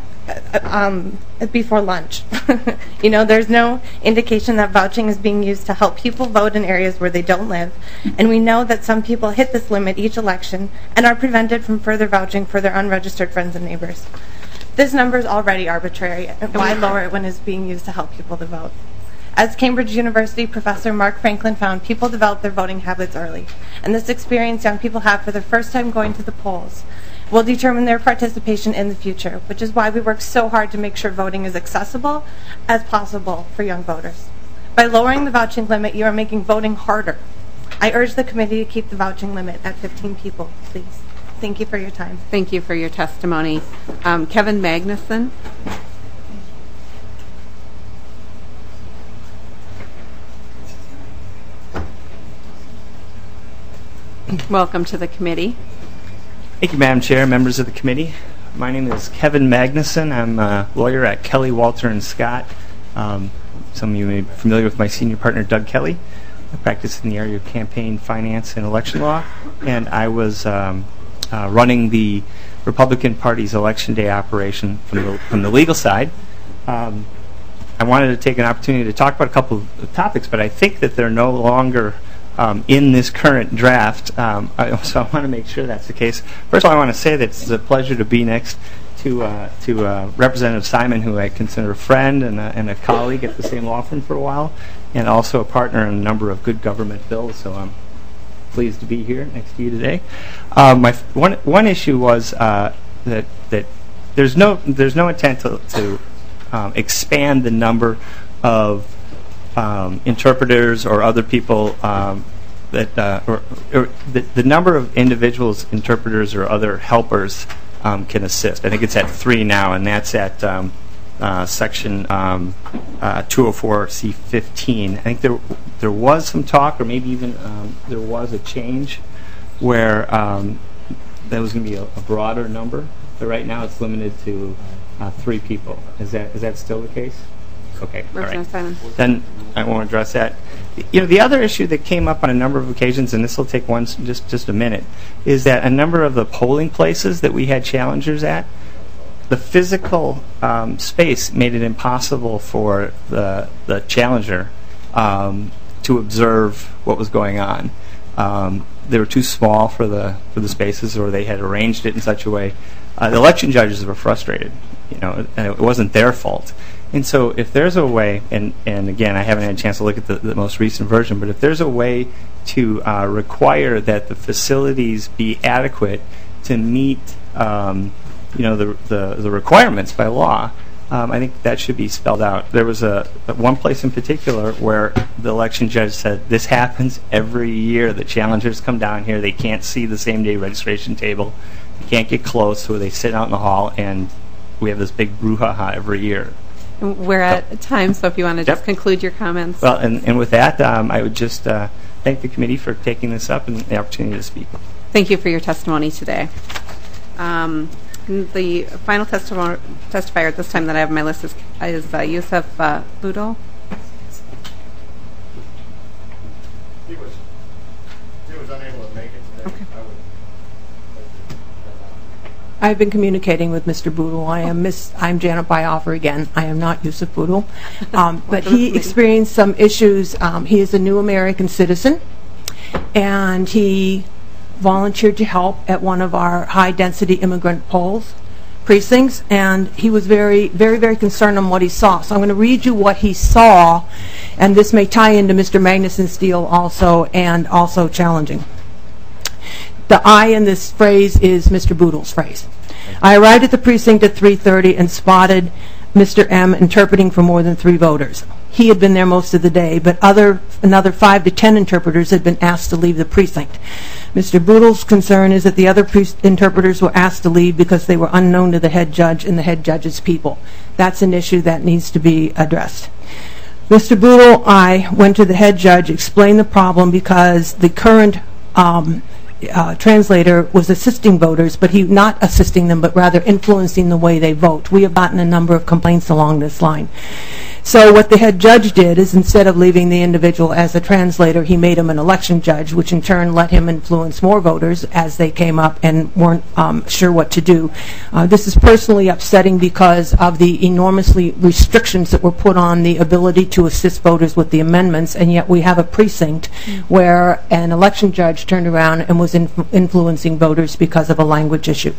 [SPEAKER 16] um, before lunch. You know, there's no indication that vouching is being used to help people vote in areas where they don't live, and we know that some people hit this limit each election and are prevented from further vouching for their unregistered friends and neighbors. This number is already arbitrary. Why lower it when it's being used to help people to vote? As Cambridge University professor Mark Franklin found, people develop their voting habits early, and this experience young people have for the first time going to the polls will determine their participation in the future, which is why we work so hard to make sure voting is accessible as possible for young voters. By lowering the vouching limit, you are making voting harder. I urge the committee to keep the vouching limit at fifteen people, please. Thank you for your time.
[SPEAKER 1] Thank you for your testimony. Um, Kevin Magnuson. Welcome to the committee.
[SPEAKER 17] Thank you, Madam Chair, members of the committee. My name is Kevin Magnuson. I'm a lawyer at Kelly, Walter, and Scott. Um, some of you may be familiar with my senior partner, Doug Kelly. I practice in the area of campaign finance and election law, and I was um, uh, running the Republican Party's Election Day operation from the, from the legal side. Um, I wanted to take an opportunity to talk about a couple of topics, but I think that they're no longer um, in this current draft, um, I, so I want to make sure that's the case. First of all, I want to say that it's a pleasure to be next to uh, to uh, Representative Simon, who I consider a friend and a, and a colleague at the same law firm for a while, and also a partner in a number of good government bills. So I'm pleased to be here next to you today. Uh, my f- one one issue was uh, that that there's no there's no intent to, to um, expand the number of um, interpreters or other people um, that uh, or, or the, the number of individuals, interpreters or other helpers um, can assist. I think it's at three now, and that's at um, uh, section um, uh, two oh four C fifteen. I think there there was some talk, or maybe even um, there was a change where um, that was going to be a, a broader number. But right now, it's limited to uh, three people. Is that is that still the case? Okay, all right.
[SPEAKER 1] Simon.
[SPEAKER 17] Then I won't address that. You know, the other issue that came up on a number of occasions, and this will take one just just a minute, is that a number of the polling places that we had challengers at, the physical um, space made it impossible for the the challenger um, to observe what was going on. Um, they were too small for the for the spaces, or they had arranged it in such a way. Uh, the election judges were frustrated. You know, and it wasn't their fault. And so if there's a way, and, and again, I haven't had a chance to look at the, the most recent version, but if there's a way to uh, require that the facilities be adequate to meet, um, you know, the, the, the requirements by law, um, I think that should be spelled out. There was a one place in particular where the election judge said, this happens every year. The challengers come down here. They can't see the same-day registration table. They can't get close, so they sit out in the hall, and we have this big brouhaha every year.
[SPEAKER 1] We're at time, so if you want to just
[SPEAKER 17] Yep.
[SPEAKER 1] conclude your comments.
[SPEAKER 17] Well, and, and with that, um, I would just uh, thank the committee for taking this up and the opportunity to speak.
[SPEAKER 1] Thank you for your testimony today. Um, the final testimo- testifier at this time that I have on my list is, is uh, Yusuf uh, Budol.
[SPEAKER 18] He was, he was unable to make it today.
[SPEAKER 1] Okay.
[SPEAKER 18] I would
[SPEAKER 14] I've been communicating with Mister Boodle. I am Miss. I'm Janet Byoffer again. I am not Yusuf Boodle, um, but he experienced some issues. Um, he is a new American citizen, and he volunteered to help at one of our high-density immigrant polls precincts, and he was very, very, very concerned on what he saw. So I'm going to read you what he saw, and this may tie into Mister Magnuson's deal also, and also challenging. The I in this phrase is Mister Boodle's phrase. I arrived at the precinct at three thirty and spotted Mister M interpreting for more than three voters. He had been there most of the day, but other another five to ten interpreters had been asked to leave the precinct. Mister Boodle's concern is that the other pre- interpreters were asked to leave because they were unknown to the head judge and the head judge's people. That's an issue that needs to be addressed. Mister Boodle, I went to the head judge, explained the problem because the current um, Uh, translator was assisting voters, but he not assisting them, but rather influencing the way they vote. We have gotten a number of complaints along this line. So what the head judge did is, instead of leaving the individual as a translator, he made him an election judge, which in turn let him influence more voters as they came up and weren't um, sure what to do. Uh, this is personally upsetting because of the enormously restrictions that were put on the ability to assist voters with the amendments, and yet we have a precinct mm. where an election judge turned around and was inf- influencing voters because of a language issue.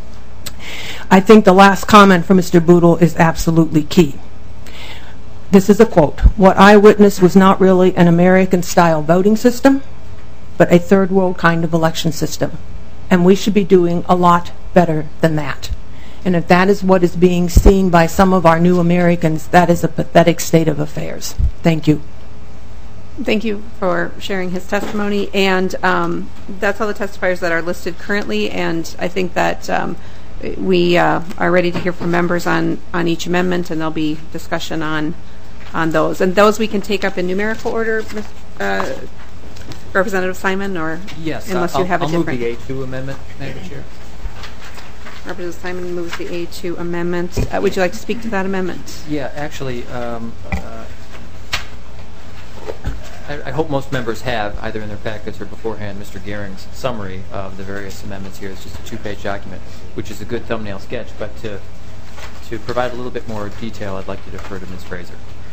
[SPEAKER 14] I think the last comment from Mister Boodle is absolutely key. This is a quote. What I witnessed was not really an American-style voting system, but a third-world kind of election system. And we should be doing a lot better than that. And if that is what is being seen by some of our new Americans, that is a pathetic state of affairs. Thank you.
[SPEAKER 1] Thank you for sharing his testimony. And um, that's all the testifiers that are listed currently. And I think that um, we uh, are ready to hear from members on, on each amendment, and there'll be discussion on on those. And those we can take up in numerical order, uh, Representative Simon, or
[SPEAKER 2] yes,
[SPEAKER 1] unless
[SPEAKER 2] I'll,
[SPEAKER 1] you have
[SPEAKER 2] I'll
[SPEAKER 1] a different.
[SPEAKER 2] I'll move the A two amendment, Madam Chair.
[SPEAKER 1] Representative Simon moves the A two amendment. Uh, would you like to speak to that amendment?
[SPEAKER 2] Yeah, actually, um, uh, I, I hope most members have, either in their packets or beforehand, Mister Gehring's summary of the various amendments here. It's just a two-page document, which is a good thumbnail sketch. But to to provide a little bit more detail, I'd like to defer to Miz Fraser.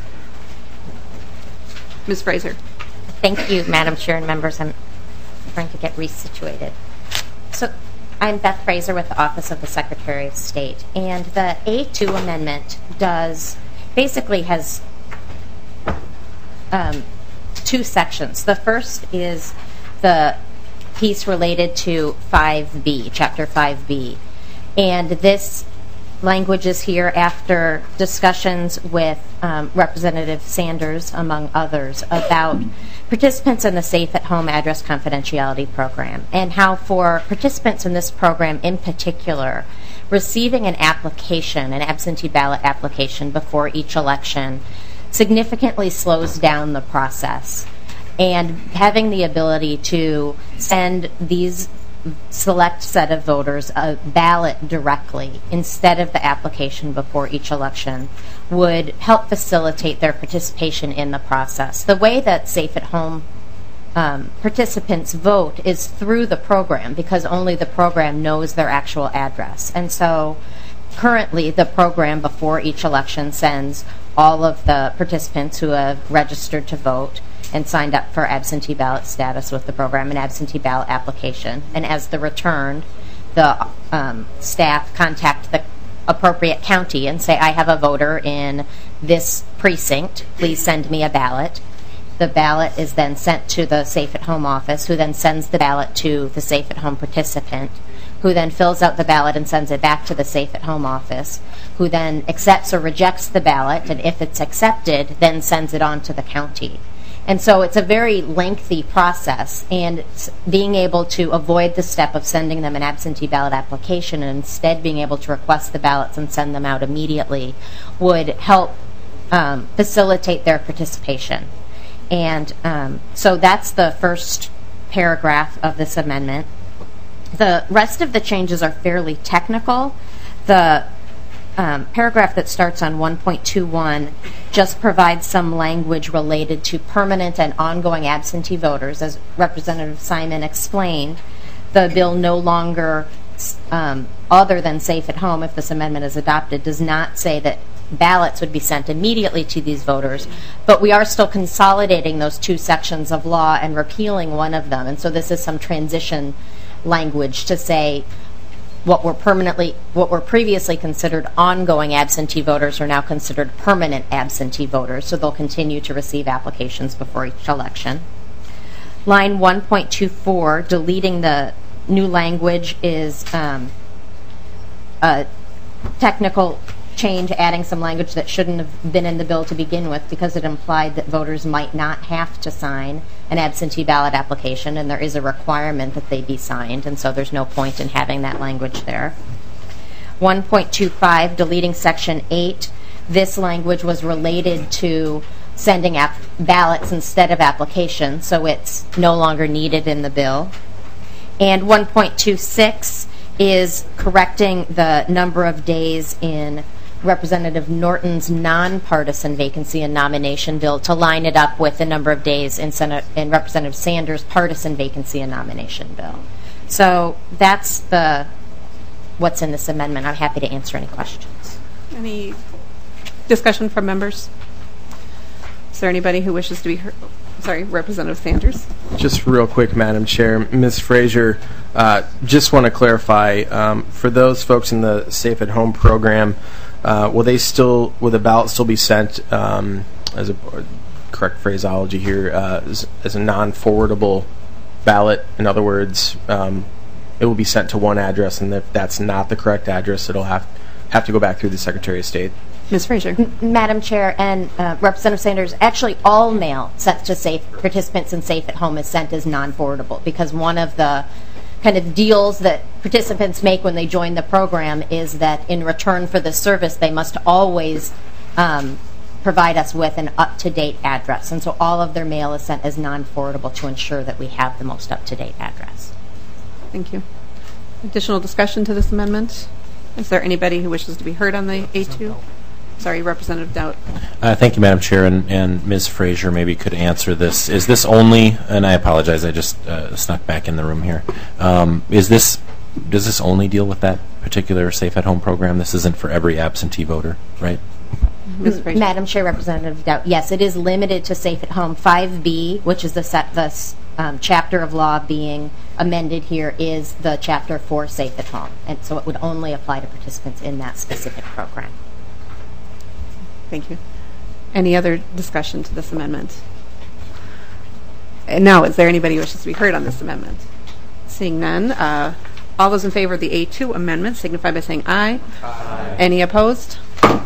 [SPEAKER 1] Miz Fraser.
[SPEAKER 19] Thank you, Madam Chair and members. I'm trying to get resituated. So I'm Beth Fraser with the Office of the Secretary of State, and the A two amendment does basically has um, two sections. The first is the piece related to five B, Chapter five B, and this language is here after discussions with um, Representative Sanders, among others, about participants in the Safe at Home Address Confidentiality Program, and how for participants in this program in particular, receiving an application, an absentee ballot application before each election, significantly slows down the process. And having the ability to send these select set of voters a ballot directly instead of the application before each election would help facilitate their participation in the process. The way that Safe at Home um, participants vote is through the program, because only the program knows their actual address. And so currently the program before each election sends all of the participants who have registered to vote and signed up for absentee ballot status with the program, an absentee ballot application. And as the return, the um, staff contact the appropriate county and say, I have a voter in this precinct, please send me a ballot. The ballot is then sent to the Safe at Home office, who then sends the ballot to the Safe at Home participant, who then fills out the ballot and sends it back to the Safe at Home office, who then accepts or rejects the ballot, and if it's accepted, then sends it on to the county. And so it's a very lengthy process, and being able to avoid the step of sending them an absentee ballot application and instead being able to request the ballots and send them out immediately would help um, facilitate their participation. And um, so that's the first paragraph of this amendment. The rest of the changes are fairly technical. The Um, paragraph that starts on one point two one just provides some language related to permanent and ongoing absentee voters. As Representative Simon explained, the bill no longer, um, other than Safe at Home, if this amendment is adopted, does not say that ballots would be sent immediately to these voters, but we are still consolidating those two sections of law and repealing one of them. And so this is some transition language to say what were permanently, what were previously considered ongoing absentee voters are now considered permanent absentee voters, so they'll continue to receive applications before each election. Line one point two four, deleting the new language, is um, a technical change, adding some language that shouldn't have been in the bill to begin with, because it implied that voters might not have to sign an absentee ballot application, and there is a requirement that they be signed, and so there's no point in having that language there. one point two five, deleting section eight. This language was related to sending app ballots instead of applications, so it's no longer needed in the bill. And one point two six is correcting the number of days in Representative Norton's nonpartisan vacancy and nomination bill to line it up with the number of days in, Senate, in Representative Sanders' partisan vacancy and nomination bill. So that's the what's in this amendment. I'm happy to answer any questions.
[SPEAKER 1] Any discussion from members? Is there anybody who wishes to be heard? Sorry, Representative Sanders.
[SPEAKER 20] Just real quick, Madam Chair. Miz Fraser, uh, just want to clarify, um, for those folks in the Safe at Home program, uh, will they still, will the ballot still be sent, um, as a correct phraseology here, uh, as, as a non-forwardable ballot? In other words, um, it will be sent to one address, and if that's not the correct address, it'll have, have to go back through the Secretary of State.
[SPEAKER 1] Miz Fraser.
[SPEAKER 19] Madam Chair and uh, Representative Sanders, actually all mail sent to safe participants in Safe at Home is sent as non-forwardable, because one of the kind of deals that participants make when they join the program is that in return for the service, they must always um, provide us with an up-to-date address. And so all of their mail is sent as non-forwardable to ensure that we have the most up-to-date address.
[SPEAKER 1] Thank you. Additional discussion to this amendment? Is there anybody who wishes to be heard on the A two? sorry, Representative Dowd.
[SPEAKER 6] Uh, thank you, Madam Chair, and, and Miz Frazier maybe could answer this. Is this only, and I apologize, I just uh, snuck back in the room here. Um, is this, does this only deal with that particular Safe at Home program? This isn't for every absentee voter, right?
[SPEAKER 19] Madam Chair, Representative Dowd, yes, it is limited to Safe at Home. five B, which is the, set, the um, chapter of law being amended here, is the chapter for Safe at Home. And so it would only apply to participants in that specific program.
[SPEAKER 1] Thank you. Any other discussion to this amendment? And now, is there anybody who wishes to be heard on this amendment? Seeing none, uh, all those in favor of the A two amendment signify by saying aye. Aye. Any opposed?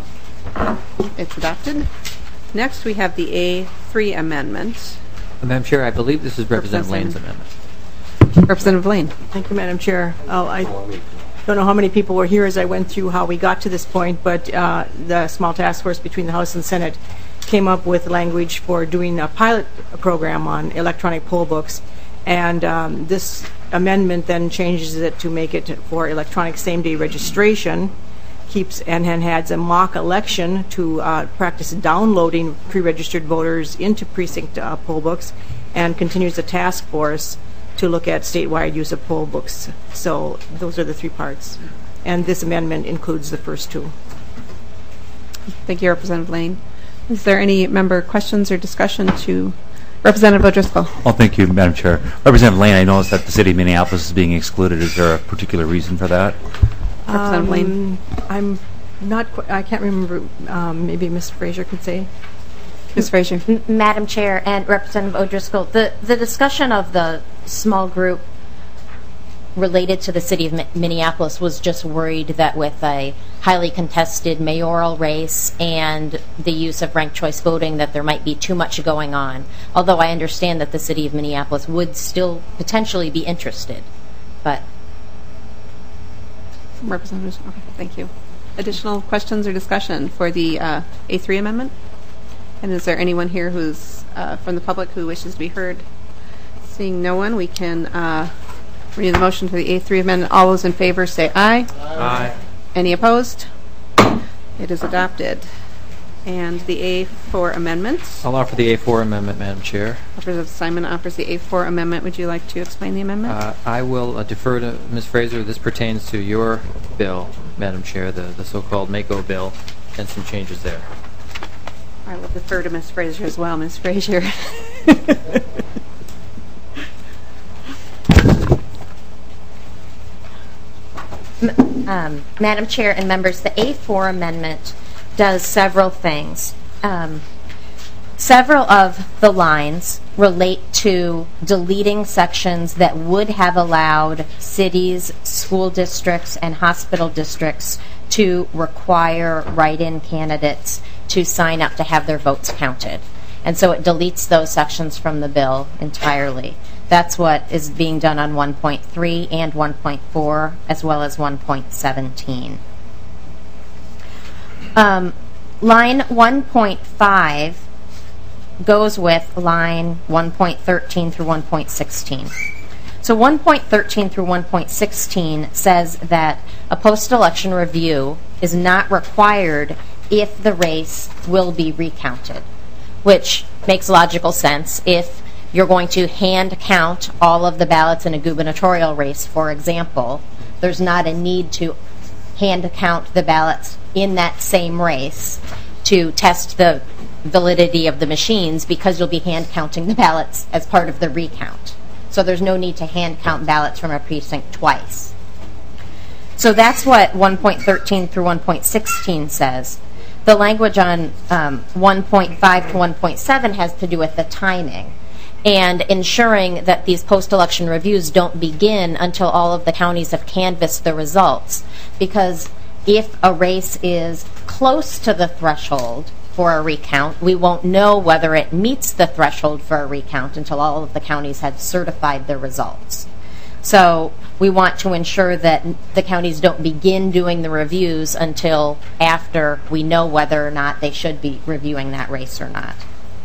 [SPEAKER 1] It's adopted. Next, we have the A three amendment.
[SPEAKER 2] Madam Chair, I believe this is Representative Lane's amendment.
[SPEAKER 1] Representative Lane.
[SPEAKER 3] Thank you, Madam Chair. Oh, I don't know how many people were here as I went through how we got to this point, but uh, the small task force between the House and Senate came up with language for doing a pilot program on electronic poll books, and um, this amendment then changes it to make it for electronic same-day registration, keeps and then adds a mock election to uh, practice downloading pre-registered voters into precinct uh, poll books, and continues a task force to look at statewide use of poll books. So those are the three parts. And this amendment includes the first two.
[SPEAKER 1] Thank you, Representative Lane. Is there any member questions or discussion to Representative O'Driscoll?
[SPEAKER 21] Well, thank you, Madam Chair. Representative Lane, I noticed that the city of Minneapolis is being excluded. Is there a particular reason for that?
[SPEAKER 1] Representative
[SPEAKER 3] Um,
[SPEAKER 1] Lane.
[SPEAKER 3] I'm not, qu- I can't remember, um, maybe Miz Frazier could say.
[SPEAKER 1] Miz Frazier.
[SPEAKER 19] M- Madam Chair and Representative O'Driscoll, the, the discussion of the small group related to the city of Mi- Minneapolis was just worried that with a highly contested mayoral race and the use of ranked choice voting that there might be too much going on. Although I understand that the city of Minneapolis would still potentially be interested, but
[SPEAKER 1] Representatives, okay, thank you. Additional questions or discussion for the uh, A three amendment? And is there anyone here who's uh, from the public who wishes to be heard? Seeing no one, we can uh, read the motion for the A three amendment. All those in favor say aye.
[SPEAKER 2] Aye.
[SPEAKER 1] Any opposed? It is adopted. And the A four amendment.
[SPEAKER 2] I'll offer the A four amendment, Madam Chair.
[SPEAKER 1] Representative Simon offers the A four amendment. Would you like to explain the amendment?
[SPEAKER 2] Uh, I will uh, defer to Miz Fraser. This pertains to your bill, Madam Chair, the, the so-called MAKO bill, and some changes there.
[SPEAKER 1] I will defer to Miz Fraser as well. Miz Fraser.
[SPEAKER 19] Um, Madam Chair and members, the A four amendment does several things. Um, several of the lines relate to deleting sections that would have allowed cities, school districts, and hospital districts to require write-in candidates to sign up to have their votes counted. And so it deletes those sections from the bill entirely. That's what is being done on one point three and one point four, as well as one point seventeen. Um, line one point five goes with line one point thirteen through one point sixteen. So one point thirteen through one point sixteen says that a post-election review is not required if the race will be recounted, which makes logical sense. If you're going to hand count all of the ballots in a gubernatorial race, for example, there's not a need to hand count the ballots in that same race to test the validity of the machines, because you'll be hand counting the ballots as part of the recount. So there's no need to hand count ballots from a precinct twice. So that's what one point thirteen through one point sixteen says. The language on um, one point five to one point seven has to do with the timing and ensuring that these post-election reviews don't begin until all of the counties have canvassed the results. Because if a race is close to the threshold for a recount, we won't know whether it meets the threshold for a recount until all of the counties have certified their results. So we want to ensure that the counties don't begin doing the reviews until after we know whether or not they should be reviewing that race or not.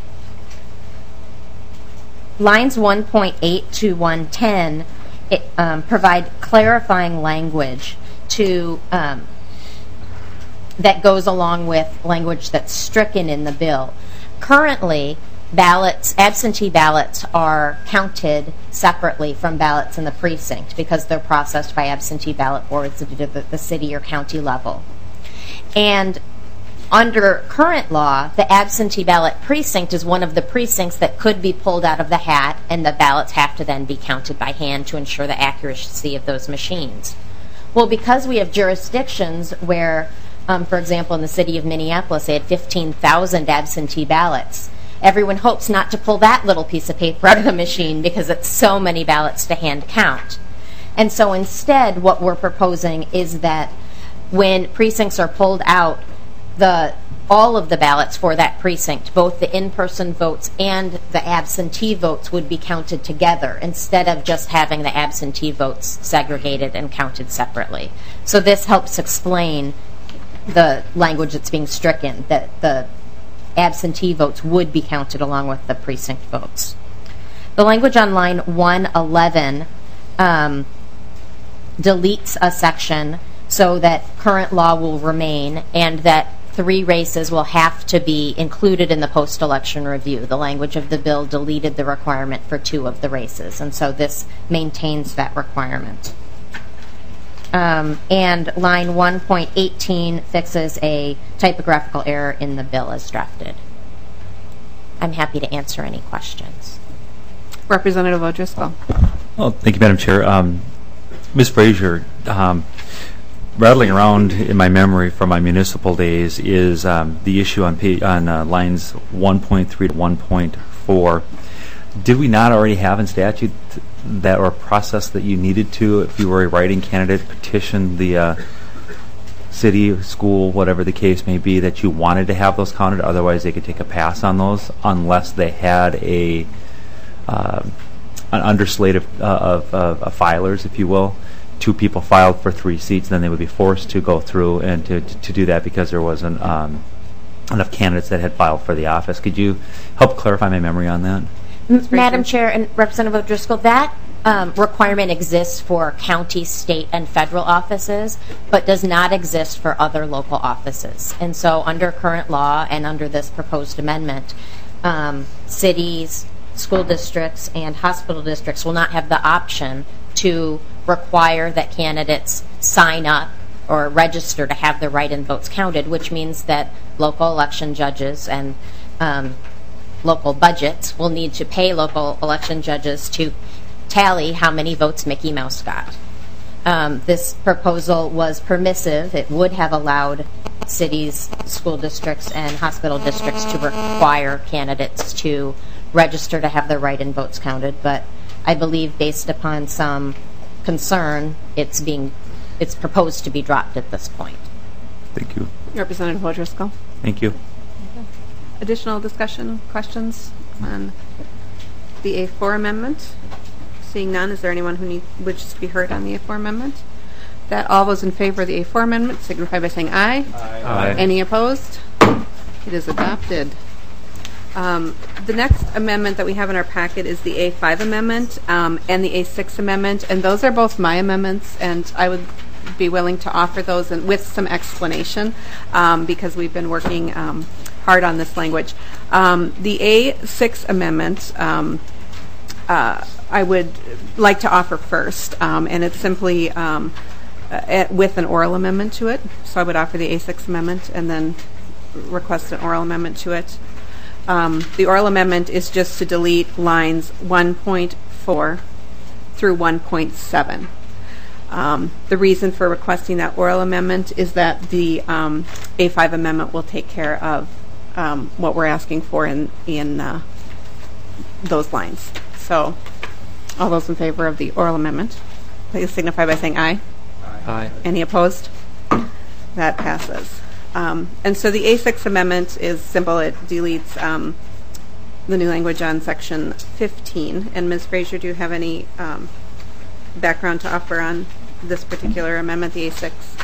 [SPEAKER 19] Lines one point eight to one ten it, um, provide clarifying language to um, that goes along with language that's stricken in the bill. Currently, ballots, absentee ballots are counted separately from ballots in the precinct because they're processed by absentee ballot boards at the, the city or county level. And under current law, the absentee ballot precinct is one of the precincts that could be pulled out of the hat, and the ballots have to then be counted by hand to ensure the accuracy of those machines. Well, because we have jurisdictions where, um, for example, in the city of Minneapolis, they had fifteen thousand absentee ballots, everyone hopes not to pull that little piece of paper out of the machine because it's so many ballots to hand count. And so instead, what we're proposing is that when precincts are pulled out, the all of the ballots for that precinct, both the in-person votes and the absentee votes, would be counted together instead of just having the absentee votes segregated and counted separately. So this helps explain the language that's being stricken, that the absentee votes would be counted along with the precinct votes. The language on line one eleven um, deletes a section so that current law will remain and that three races will have to be included in the post-election review. The language of the bill deleted the requirement for two of the races, and so this maintains that requirement. Um, and line one point eighteen fixes a typographical error in the bill as drafted. I'm happy to answer any questions.
[SPEAKER 1] Representative O'Driscoll.
[SPEAKER 21] Well, thank you, Madam Chair. Um, Miz Frazier, um, rattling around in my memory from my municipal days is um, the issue on, page, on uh, lines one point three to one point four. Did we not already have in statute that or process that you needed to, if you were a writing candidate, petition the uh, city, school, whatever the case may be, that you wanted to have those counted? Otherwise, they could take a pass on those unless they had a uh, an underslate of, uh, of, of, of filers, if you will. Two people filed for three seats, then they would be forced to go through and to, to, to do that because there wasn't um, enough candidates that had filed for the office. Could you help clarify my memory on that?
[SPEAKER 19] Madam Chair and Representative O'Driscoll, that um, requirement exists for county, state, and federal offices, but does not exist for other local offices. And so under current law and under this proposed amendment, um, cities, school districts, and hospital districts will not have the option to require that candidates sign up or register to have their write-in votes counted, which means that local election judges and um, local budgets will need to pay local election judges to tally how many votes Mickey Mouse got. Um, this proposal was permissive. It would have allowed cities, school districts, and hospital districts to require candidates to register to have their write-in votes counted, but I believe based upon some concern, it's being it's proposed to be dropped at this point.
[SPEAKER 21] Thank you.
[SPEAKER 1] Representative O'Driscoll.
[SPEAKER 21] Thank you.
[SPEAKER 1] Additional discussion, questions on the A four amendment? Seeing none, is there anyone who need, wishes to be heard on the A four amendment? That all those in favor of the A four amendment signify by saying aye.
[SPEAKER 21] Aye. Aye.
[SPEAKER 1] Any opposed? It is adopted. Um, the next amendment that we have in our packet is the A five amendment um, and the A six amendment, and those are both my amendments, and I would be willing to offer those and with some explanation um, because we've been working um, hard on this language. Um, the A six amendment um, uh, I would like to offer first, um, and it's simply um, uh, with an oral amendment to it. So I would offer the A six amendment and then request an oral amendment to it. Um, the oral amendment is just to delete lines one point four through one point seven. Um, the reason for requesting that oral amendment is that the um, A five amendment will take care of um, what we're asking for in, in uh, those lines. So all those in favor of the oral amendment, please signify by saying aye.
[SPEAKER 2] Aye.
[SPEAKER 1] Any opposed? That passes. Um, and so the A six amendment is simple. It deletes um, the new language on section fifteen. And Miz Frazier, do you have any um, background to offer on this particular amendment, the A six?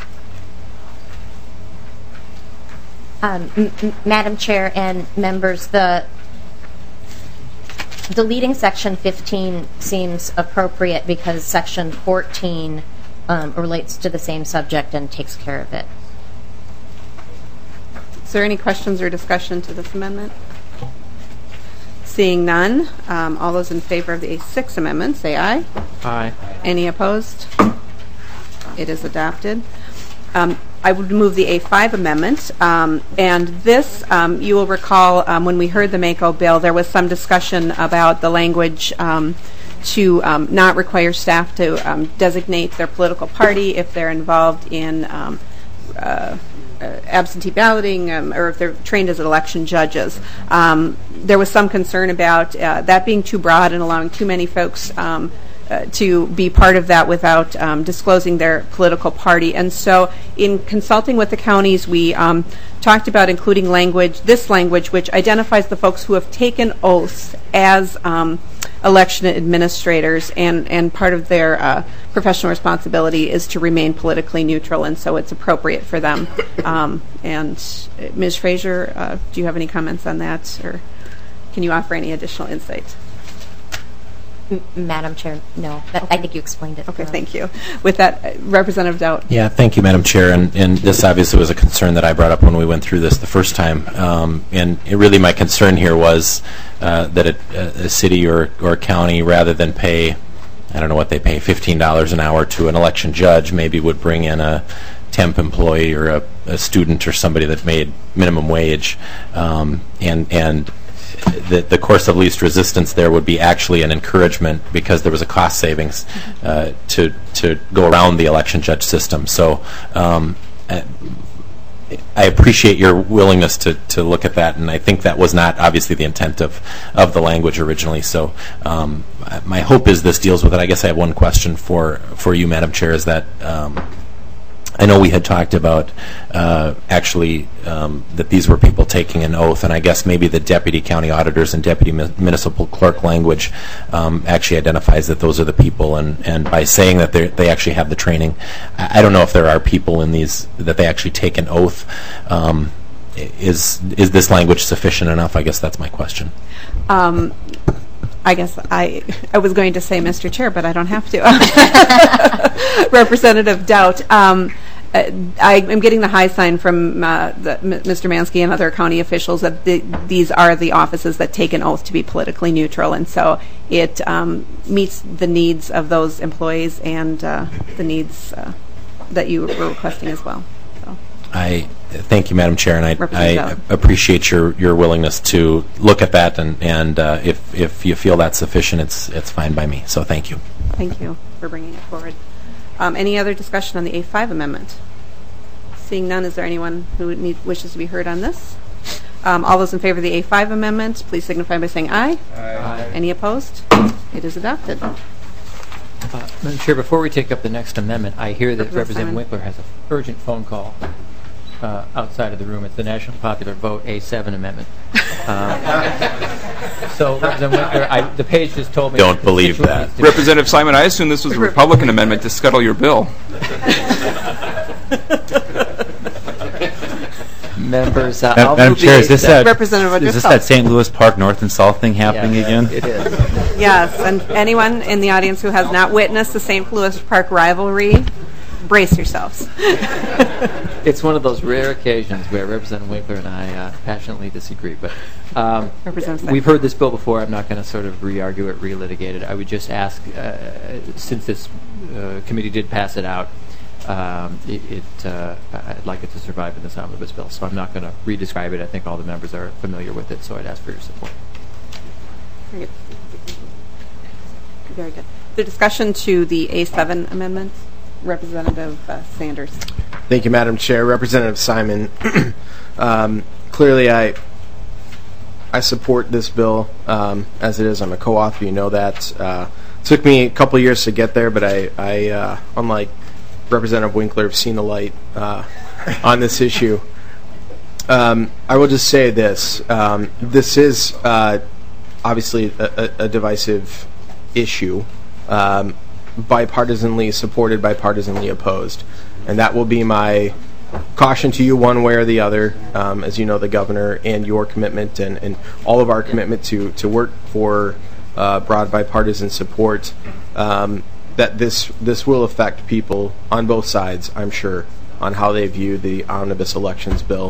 [SPEAKER 19] Um, m- m- Madam Chair and members, the deleting section fifteen seems appropriate because section fourteen um, relates to the same subject and takes care of it.
[SPEAKER 1] Is there any questions or discussion to this amendment? Seeing none, um, all those in favor of the A six amendment, say aye.
[SPEAKER 2] Aye.
[SPEAKER 1] Any opposed? It is adopted. Um, I would move the A five amendment, um, and this, um, you will recall, um, when we heard the MAKO bill, there was some discussion about the language um, to um, not require staff to um, designate their political party if they're involved in um, uh, uh, absentee balloting um, or if they're trained as election judges. Um, there was some concern about uh, that being too broad and allowing too many folks um, Uh, to be part of that without um, disclosing their political party. And so in consulting with the counties, we um, talked about including language, this language, which identifies the folks who have taken oaths as um, election administrators, and, and part of their uh, professional responsibility is to remain politically neutral, and so it's appropriate for them. Um, and uh, Miz Frazier, uh, do you have any comments on that, or can you offer any additional insight?
[SPEAKER 19] Madam Chair, no. That, I think you explained it.
[SPEAKER 1] Okay, thank you. With that, uh, Representative Dowd.
[SPEAKER 6] Yeah, thank you, Madam Chair. And, and this obviously was a concern that I brought up when we went through this the first time. Um, and it really my concern here was uh, that a, a city or, or county, rather than pay, I don't know what they pay, fifteen dollars an hour to an election judge, maybe would bring in a temp employee or a, a student or somebody that made minimum wage. Um, and and The, the course of least resistance there would be actually an encouragement, because there was a cost savings uh, to to go around the election judge system. So um, I appreciate your willingness to, to look at that, and I think that was not obviously the intent of, of the language originally. So um, my hope is this deals with it. I guess I have one question for, for you, Madam Chair, is that um, I know we had talked about uh, actually um, that these were people taking an oath, and I guess maybe the deputy county auditors and deputy mi- municipal clerk language um, actually identifies that those are the people, and, and by saying that they they actually have the training, I, I don't know if there are people in these that they actually take an oath. Um, is is this language sufficient enough? I guess that's my question.
[SPEAKER 1] Um, I guess I I was going to say Mister Chair, but I don't have to. Representative Dowd. Um, Uh, I am getting the high sign from uh, the, M- Mister Mansky and other county officials that the, these are the offices that take an oath to be politically neutral, and so it um, meets the needs of those employees and uh, the needs uh, that you were requesting as well. So.
[SPEAKER 6] I thank you, Madam Chair, and I, I appreciate your, your willingness to look at that, and, and uh, if if you feel that's sufficient, it's it's fine by me. So thank you.
[SPEAKER 1] Thank you for bringing it forward. Um, any other discussion on the A five amendment? Seeing none, is there anyone who need, wishes to be heard on this? Um, all those in favor of the A five amendment, please signify by saying aye.
[SPEAKER 2] Aye.
[SPEAKER 1] Any opposed? It is adopted.
[SPEAKER 2] Uh, Madam Chair, before we take up the next amendment, I hear that Representative Winkler has an urgent phone call uh, outside of the room. It's the National Popular Vote A seven amendment. Um, so, Representative Winkler, I, the page just told me...
[SPEAKER 6] Don't believe that.
[SPEAKER 4] Representative Simon, I assume this was a Republican amendment to scuttle your bill.
[SPEAKER 21] Members, uh,
[SPEAKER 1] I'll
[SPEAKER 21] Madam
[SPEAKER 1] move
[SPEAKER 21] Chair,
[SPEAKER 1] the
[SPEAKER 21] is this
[SPEAKER 1] A-
[SPEAKER 21] that,
[SPEAKER 1] Representative
[SPEAKER 21] is this
[SPEAKER 1] O'Driscoll.
[SPEAKER 21] that Saint Louis Park North and South thing happening
[SPEAKER 2] Yes,
[SPEAKER 21] again?
[SPEAKER 2] it is.
[SPEAKER 1] Yes, and anyone in the audience who has not witnessed the Saint Louis Park rivalry, brace yourselves.
[SPEAKER 2] It's one of those rare occasions where Representative Winkler and I uh, passionately disagree. But um,
[SPEAKER 1] Representative
[SPEAKER 2] we've heard this bill before. I'm not going to sort of re-argue it, relitigate it. I would just ask, uh, since this uh, committee did pass it out, um, it, it uh, I'd like it to survive in this omnibus bill. So I'm not going to re-describe it. I think all the members are familiar with it, so I'd ask for your support.
[SPEAKER 1] Very good. Very good. The discussion to the A seven amendment, Representative uh, Sanders.
[SPEAKER 20] Thank you, Madam Chair. Representative Simon, um, clearly I I support this bill um, as it is. I'm a co-author. You know that. Uh, took me a couple years to get there, but I, I uh, unlike Representative Winkler, have seen the light uh, on this issue. Um, I will just say this. Um, this is uh, obviously a, a, a divisive issue. Um, bipartisanly supported, bipartisanly opposed. And that will be my caution to you one way or the other, um, as you know, the governor and your commitment and, and all of our commitment to, to work for uh, broad bipartisan support, um, that this this will affect people on both sides, I'm sure, on how they view the omnibus elections bill.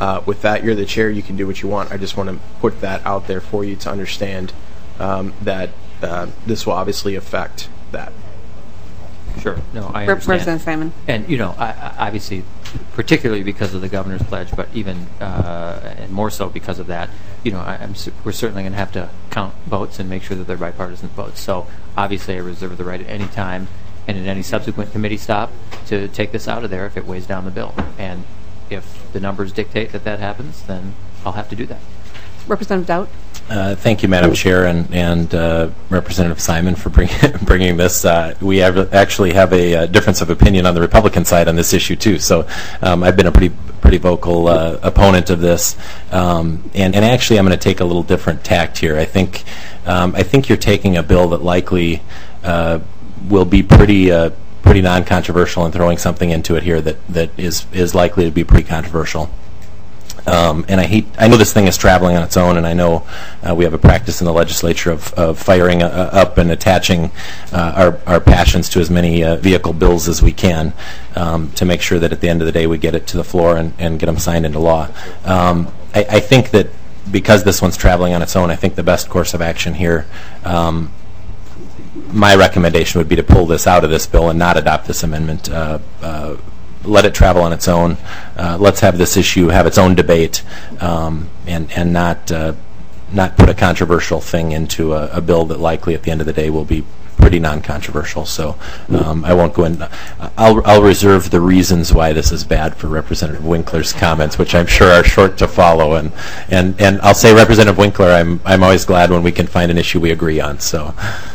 [SPEAKER 20] Uh, with that, you're the chair. You can do what you want. I just want to put that out there for you to understand um, that uh, this will obviously affect that.
[SPEAKER 2] Sure. No, I
[SPEAKER 1] Rep-
[SPEAKER 2] understand.
[SPEAKER 1] Representative Simon.
[SPEAKER 2] And, you know, I, I, obviously, particularly because of the governor's pledge, but even uh, and more so because of that, you know, I, I'm, we're certainly going to have to count votes and make sure that they're bipartisan votes. So, obviously, I reserve the right at any time and in any subsequent committee stop to take this out of there if it weighs down the bill. And if the numbers dictate that that happens, then I'll have to do that.
[SPEAKER 1] Representative Dowd.
[SPEAKER 6] Uh, thank you, Madam Chair, and, and uh, Representative Simon for bring, bringing this. Uh, we have actually have a, uh difference of opinion on the Republican side on this issue too. So um, I've been a pretty pretty vocal uh, opponent of this, um, and, and actually I'm going to take a little different tact here. I think um, I think you're taking a bill that likely uh, will be pretty uh, pretty non-controversial and throwing something into it here that that is is likely to be pretty controversial. Um, and I hate. I know this thing is traveling on its own, and I know uh, we have a practice in the legislature of, of firing uh, up and attaching uh, our, our passions to as many uh, vehicle bills as we can um, to make sure that at the end of the day we get it to the floor and, and get them signed into law. Um, I, I think that because this one's traveling on its own, I think the best course of action here, um, my recommendation would be to pull this out of this bill and not adopt this amendment. Uh, uh, let it travel on its own. Uh, let's have this issue have its own debate, um, and and not uh, not put a controversial thing into a, a bill that likely at the end of the day will be pretty non-controversial. So um, I won't go in. I'll I'll reserve the reasons why this is bad for Representative Winkler's comments, which I'm sure are short to follow. And and and I'll say, Representative Winkler, I'm I'm always glad when we can find an issue we agree on. So.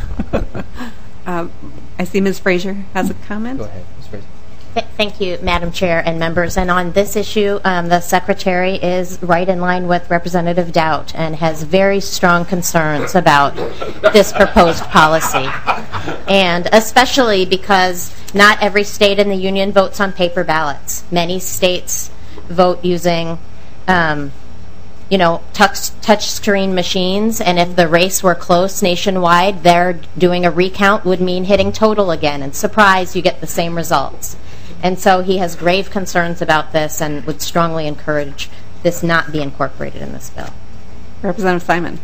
[SPEAKER 1] um, I see Miz Frazier has a comment.
[SPEAKER 2] Go ahead, Miz Frazier.
[SPEAKER 19] Thank you, Madam Chair and members. And on this issue, um, the Secretary is right in line with Representative Dowd and has very strong concerns about this proposed policy. And especially because not every state in the Union votes on paper ballots. Many states vote using um, you know, touch, touch screen machines, and if the race were close nationwide, their doing a recount would mean hitting total again, and surprise, you get the same results. And so he has grave concerns about this and would strongly encourage this not be incorporated in this bill.
[SPEAKER 1] Representative Simon.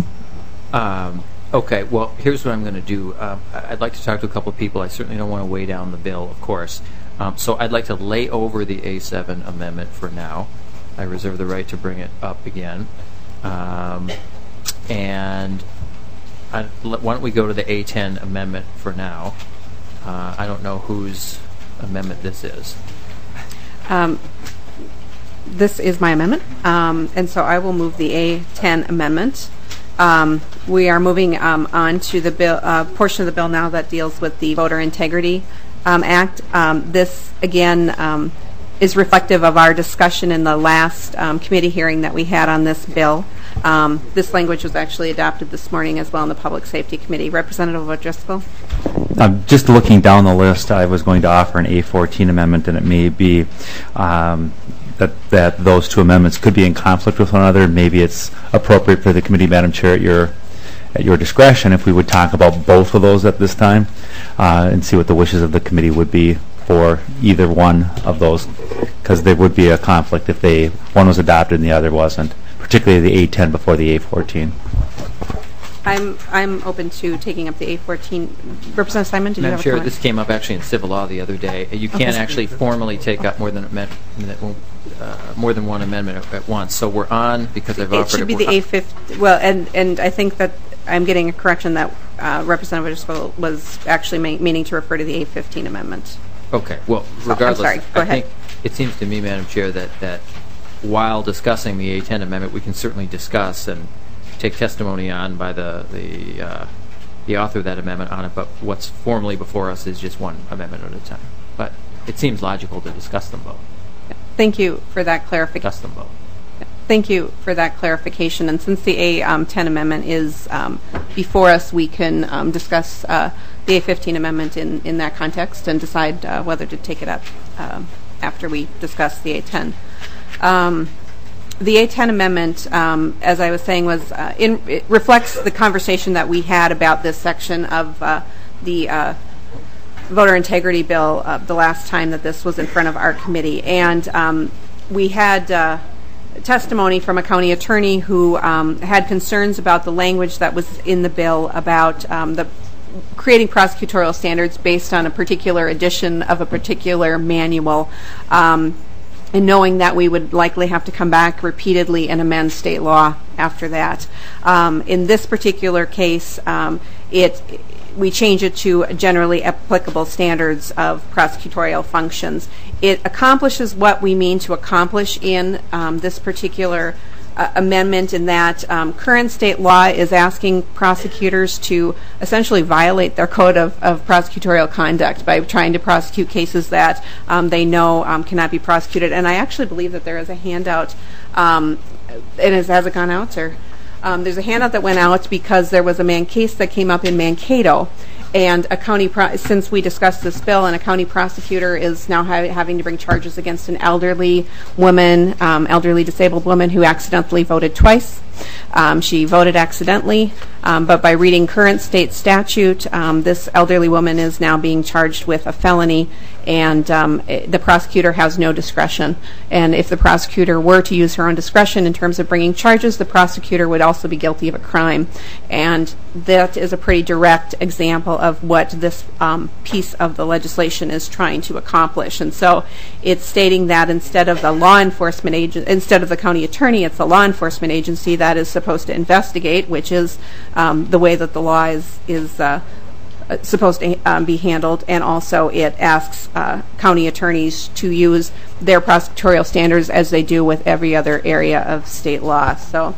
[SPEAKER 2] Um, okay, well, here's what I'm going to do. Um, I'd like to talk to a couple of people. I certainly don't want to weigh down the bill, of course. Um, so I'd like to lay over the A seven amendment for now. I reserve the right to bring it up again. Um, and I, why don't we go to the A ten amendment for now? Uh, I don't know whose amendment this is.
[SPEAKER 1] Um, this is my amendment, um, and so I will move the A ten amendment. Um, we are moving um, on to the bill, uh, portion of the bill now that deals with the Voter Integrity um, Act. Um, this, again, um, is reflective of our discussion in the last um, committee hearing that we had on this bill. Um, this language was actually adopted this morning as well in the Public Safety Committee. Representative O'Driscoll.
[SPEAKER 21] Um, just looking down the list, I was going to offer an A fourteen amendment, and it may be um, that that those two amendments could be in conflict with one another. Maybe it's appropriate for the committee, Madam Chair, at your at your discretion, if we would talk about both of those at this time uh, and see what the wishes of the committee would be for either one of those, because there would be a conflict if they one was adopted and the other wasn't, particularly the A ten before the A fourteen.
[SPEAKER 1] I'm I'm open to taking up the A fourteen. Representative Simon, did you have a comment?
[SPEAKER 2] Madam Chair, this came up actually in civil law the other day. You
[SPEAKER 1] Okay.
[SPEAKER 2] can't actually formally take up more than amend, uh, more than one amendment at, at once. So we're on because I've
[SPEAKER 1] It
[SPEAKER 2] offered
[SPEAKER 1] should be
[SPEAKER 2] we're
[SPEAKER 1] the A fifteen. Well, and and I think that I'm getting a correction that uh, Representative O'Driscoll was actually ma- meaning to refer to the A fifteen amendment.
[SPEAKER 2] Okay. Well,
[SPEAKER 1] So, I'm
[SPEAKER 2] regardless,
[SPEAKER 1] sorry. Go
[SPEAKER 2] I
[SPEAKER 1] ahead.
[SPEAKER 2] think it seems to me, Madam Chair, that that while discussing the A ten amendment, we can certainly discuss and take testimony on by the the uh, the author of that amendment on it. But what's formally before us is just one amendment at a time. But it seems logical to discuss them both.
[SPEAKER 1] Thank you for that clarification.
[SPEAKER 2] Discuss them both.
[SPEAKER 1] Thank you for that clarification. And since the A ten amendment is um, before us, we can um, discuss uh, the A fifteen amendment in, in that context and decide uh, whether to take it up um, after we discuss the A ten. Um, the A ten amendment, um, as I was saying, was uh, in, it reflects the conversation that we had about this section of uh, the uh, voter integrity bill uh, the last time that this was in front of our committee. And um, we had uh, testimony from a county attorney who um, had concerns about the language that was in the bill about um, the creating prosecutorial standards based on a particular edition of a particular manual, um, and knowing that we would likely have to come back repeatedly and amend state law after that. Um, in this particular case, um, it we change it to generally applicable standards of prosecutorial functions. It accomplishes what we mean to accomplish in um, this particular uh, amendment, in that um, current state law is asking prosecutors to essentially violate their code of, of prosecutorial conduct by trying to prosecute cases that um, they know um, cannot be prosecuted. And I actually believe that there is a handout, um, and has, has it gone out, sir? Um, there's a handout that went out because there was a man case that came up in Mankato, and a county, pro- since we discussed this bill, and a county prosecutor is now ha- having to bring charges against an elderly woman, um, elderly disabled woman who accidentally voted twice. Um, she voted accidentally, um, but by reading current state statute, um, this elderly woman is now being charged with a felony, and um, it, the prosecutor has no discretion. And if the prosecutor were to use her own discretion in terms of bringing charges, the prosecutor would also be guilty of a crime. And that is a pretty direct example of what this um, piece of the legislation is trying to accomplish. And so it's stating that instead of the law enforcement agent, instead of the county attorney, it's the law enforcement agency that is supposed to investigate, which is um, the way that the law is is uh, supposed to um, be handled. And also it asks uh, county attorneys to use their prosecutorial standards as they do with every other area of state law. So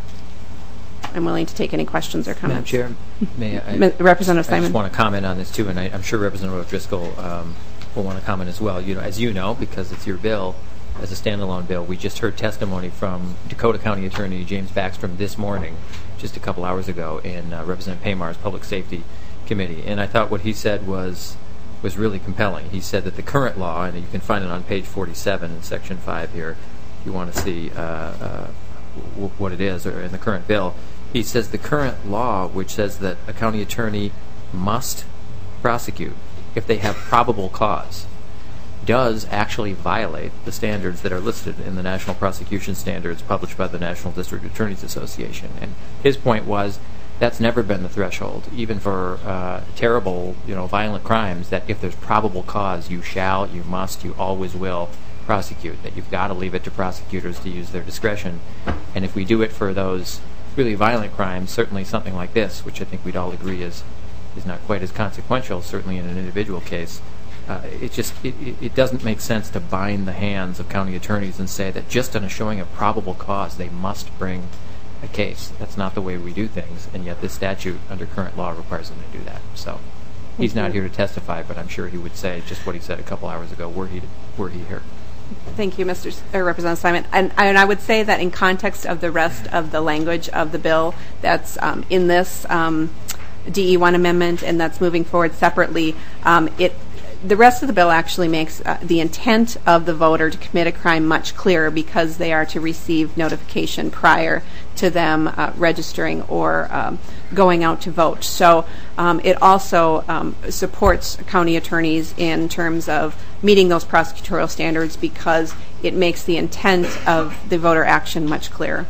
[SPEAKER 1] I'm willing to take any questions or comments.
[SPEAKER 2] Madam Chair, may I?
[SPEAKER 1] Representative Simon.
[SPEAKER 2] I just want to comment on this too, and I, I'm sure Representative O'Driscoll um, will want to comment as well. You know, as you know, because it's your bill, as a standalone bill, we just heard testimony from Dakota County Attorney James Backstrom this morning, just a couple hours ago, in uh, Representative Paymar's Public Safety Committee, and I thought what he said was was really compelling. He said that the current law, and you can find it on page forty-seven in Section five here, if you want to see uh, uh, w- what it is, or in the current bill. He says the current law, which says that a county attorney must prosecute if they have probable cause, does actually violate the standards that are listed in the National Prosecution Standards published by the National District Attorneys Association. And his point was that's never been the threshold, even for uh, terrible, you know, violent crimes, that if there's probable cause, you shall, you must, you always will prosecute, that you've got to leave it to prosecutors to use their discretion. And if we do it for those really violent crimes, certainly something like this, which I think we'd all agree is is not quite as consequential, certainly in an individual case, uh, it just it, it doesn't make sense to bind the hands of county attorneys and say that just on a showing of probable cause they must bring a case. That's not the way we do things, and yet this statute under current law requires them to do that. So he's not here to testify, but I'm sure he would say just what he said a couple hours ago were he to, were he here.
[SPEAKER 1] Thank you, Mister S- uh, Representative Simon. And, and I would say that in context of the rest of the language of the bill that's um, in this um, D E one amendment and that's moving forward separately, um, it the rest of the bill actually makes uh, the intent of the voter to commit a crime much clearer, because they are to receive notification prior to them uh, registering or um, going out to vote. So um, it also um, supports county attorneys in terms of meeting those prosecutorial standards, because it makes the intent of the voter action much clearer.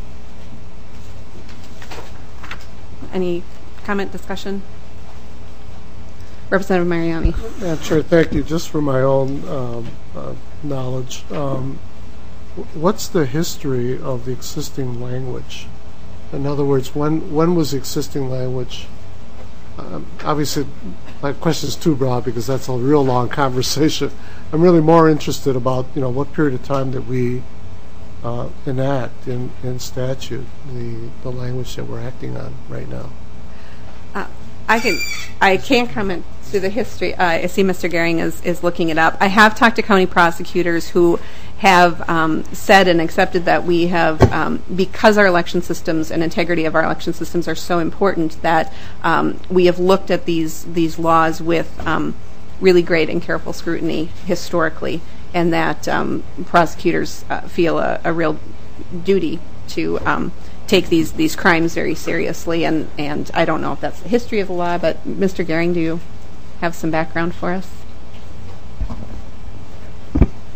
[SPEAKER 1] Any comment, discussion? Representative Mariani.
[SPEAKER 9] Yeah, sure, thank you. Just for my own um, uh, knowledge, um, what's the history of the existing language? In other words, when when was the existing language? Um, obviously, my question is too broad because that's a real long conversation. I'm really more interested about, you know, what period of time that we uh, enact in, in statute the the language that we're acting on right now.
[SPEAKER 1] Uh, I can I can't comment to the history. Uh, I see Mister Gehring is, is looking it up. I have talked to county prosecutors who have um, said and accepted that we have, um, because our election systems and integrity of our election systems are so important, that um, we have looked at these these laws with um, really great and careful scrutiny historically, and that um, prosecutors uh, feel a, a real duty to um, take these these crimes very seriously. And, and I don't know if that's the history of the law, but Mister Gehring, do you have some background for us?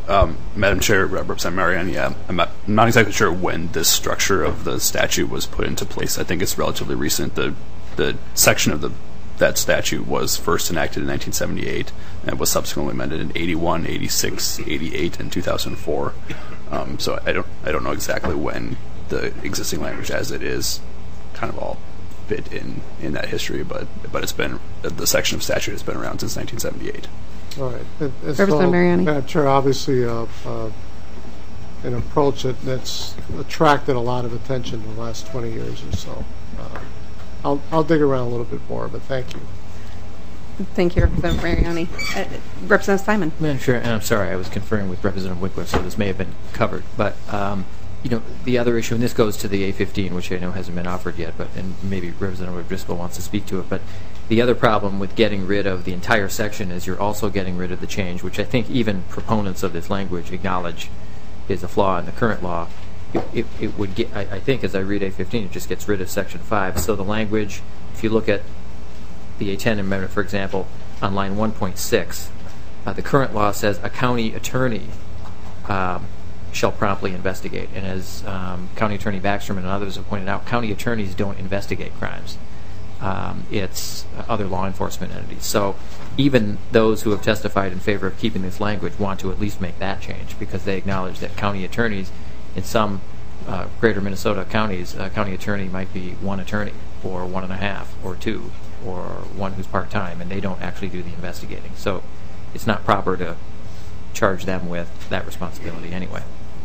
[SPEAKER 5] Um, Madam Chair, Representative Mariani, yeah, I'm not, I'm not exactly sure when this structure of the statute was put into place. I think it's relatively recent. The the section of the that statute was first enacted in nineteen seventy-eight and was subsequently amended in eighty-one, eighty-six, eighty-eight, and two thousand four. Um, so I don't I don't know exactly when the existing language as it is kind of all fit in in that history, but but it's been the section of statute has been around since nineteen seventy-eight.
[SPEAKER 9] All right. And, and
[SPEAKER 1] Representative
[SPEAKER 9] so,
[SPEAKER 1] Mariani.
[SPEAKER 9] Madam Chair, obviously uh, uh, an approach that, that's attracted a lot of attention in the last twenty years or so. Uh, I'll, I'll dig around a little bit more, but thank you.
[SPEAKER 1] Thank you, Representative Mariani. Uh, Representative Simon.
[SPEAKER 2] Madam Chair, and I'm sorry, I was conferring with Representative Wycliffe, so this may have been covered. But, um, you know, the other issue, and this goes to the A fifteen, which I know hasn't been offered yet, but and maybe Representative Driscoll wants to speak to it. But the other problem with getting rid of the entire section is you're also getting rid of the change, which I think even proponents of this language acknowledge is a flaw in the current law. It, it, it would get, I, I think, as I read A fifteen, it just gets rid of Section five. So the language, if you look at the A ten amendment, for example, on line one point six, uh, the current law says a county attorney um, shall promptly investigate. And as um, County Attorney Backstrom and others have pointed out, county attorneys don't investigate crimes. Um, it's uh, other law enforcement entities. So even those who have testified in favor of keeping this language want to at least make that change, because they acknowledge that county attorneys in some uh, greater Minnesota counties, a county attorney might be one attorney or one and a half or two or one who's part-time, and they don't actually do the investigating. So it's not proper to charge them with that responsibility anyway.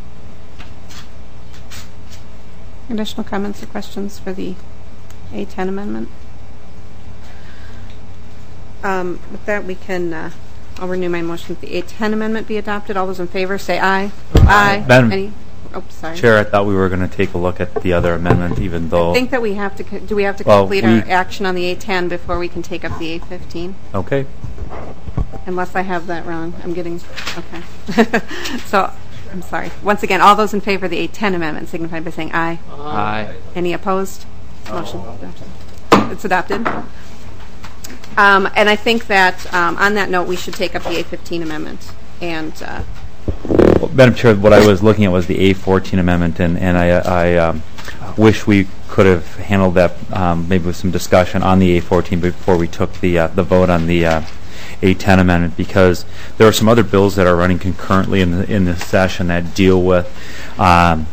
[SPEAKER 1] Additional comments or questions for the A ten amendment? Um, with that, we can, uh, I'll renew my motion that the A ten amendment be adopted. All those in favor say aye. Aye.
[SPEAKER 21] Madam
[SPEAKER 1] Any? Oh, sorry.
[SPEAKER 21] Chair, I thought we were going to take a look at the other amendment, even though...
[SPEAKER 1] I think that we have to, co- do we have to
[SPEAKER 21] Well,
[SPEAKER 1] complete
[SPEAKER 21] we-
[SPEAKER 1] our action on the A ten before we can take up the A fifteen?
[SPEAKER 21] Okay.
[SPEAKER 1] Unless I have that wrong. I'm getting, okay. So, I'm sorry. Once again, all those in favor of the A ten amendment signify by saying aye.
[SPEAKER 2] Aye.
[SPEAKER 1] Any opposed? Motion adopted. It's adopted. Um, and I think that um, on that note, we should take up the A fifteen amendment. And uh,
[SPEAKER 21] Well, Madam Chair, what I was looking at was the A fourteen amendment, and, and I, I um, wish we could have handled that um, maybe with some discussion on the A fourteen before we took the uh, the vote on the uh, A ten amendment, because there are some other bills that are running concurrently in the, in this session that deal with um,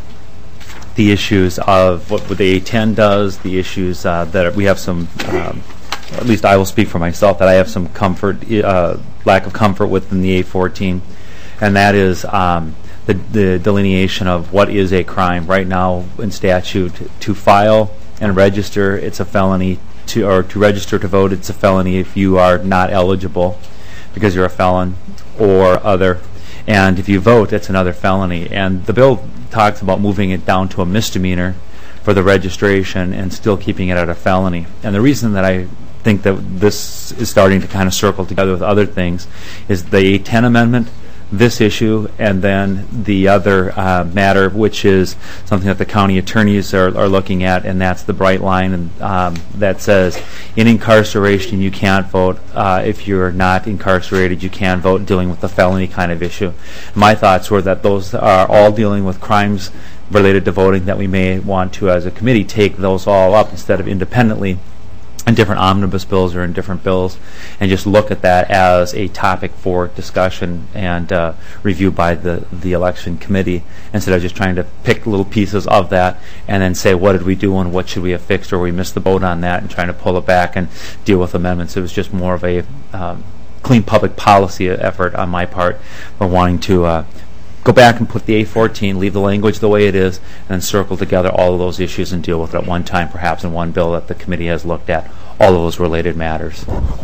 [SPEAKER 21] the issues of what the A ten does, the issues uh, that we have some, um, at least I will speak for myself, that I have some comfort, uh, lack of comfort with in the A fourteen, and that is um, the, the delineation of what is a crime. Right now in statute, to file and register, it's a felony, to or to register to vote, it's a felony if you are not eligible because you're a felon or other. And if you vote, it's another felony. And the bill talks about moving it down to a misdemeanor for the registration and still keeping it at a felony. And the reason that I think that this is starting to kind of circle together with other things is the A ten amendment, this issue, and then the other uh, matter, which is something that the county attorneys are, are looking at, and that's the bright line and, um, that says in incarceration you can't vote. Uh, if you're not incarcerated, you can vote, dealing with the felony kind of issue. My thoughts were that those are all dealing with crimes related to voting, that we may want to, as a committee, take those all up instead of independently in different omnibus bills or in different bills, and just look at that as a topic for discussion and uh, review by the, the election committee, instead of just trying to pick little pieces of that and then say, what did we do and what should we have fixed, or we missed the boat on that, and trying to pull it back and deal with amendments. It was just more of a um, clean public policy effort on my part for wanting to uh, go back and put the A fourteen, leave the language the way it is, and then circle together all of those issues and deal with it at one time, perhaps in one bill that the committee has looked at, all of those related matters.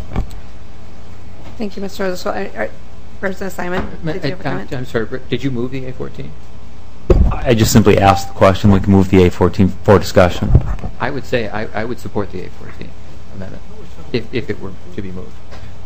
[SPEAKER 1] thank you, Mister Rosas. Uh, Representative Simon, did you have a comment?
[SPEAKER 2] I'm sorry, did you move the A fourteen?
[SPEAKER 21] I just simply asked the question. We can move the A fourteen for discussion.
[SPEAKER 2] I would say I, I would support the A fourteen amendment if, if it were to be moved.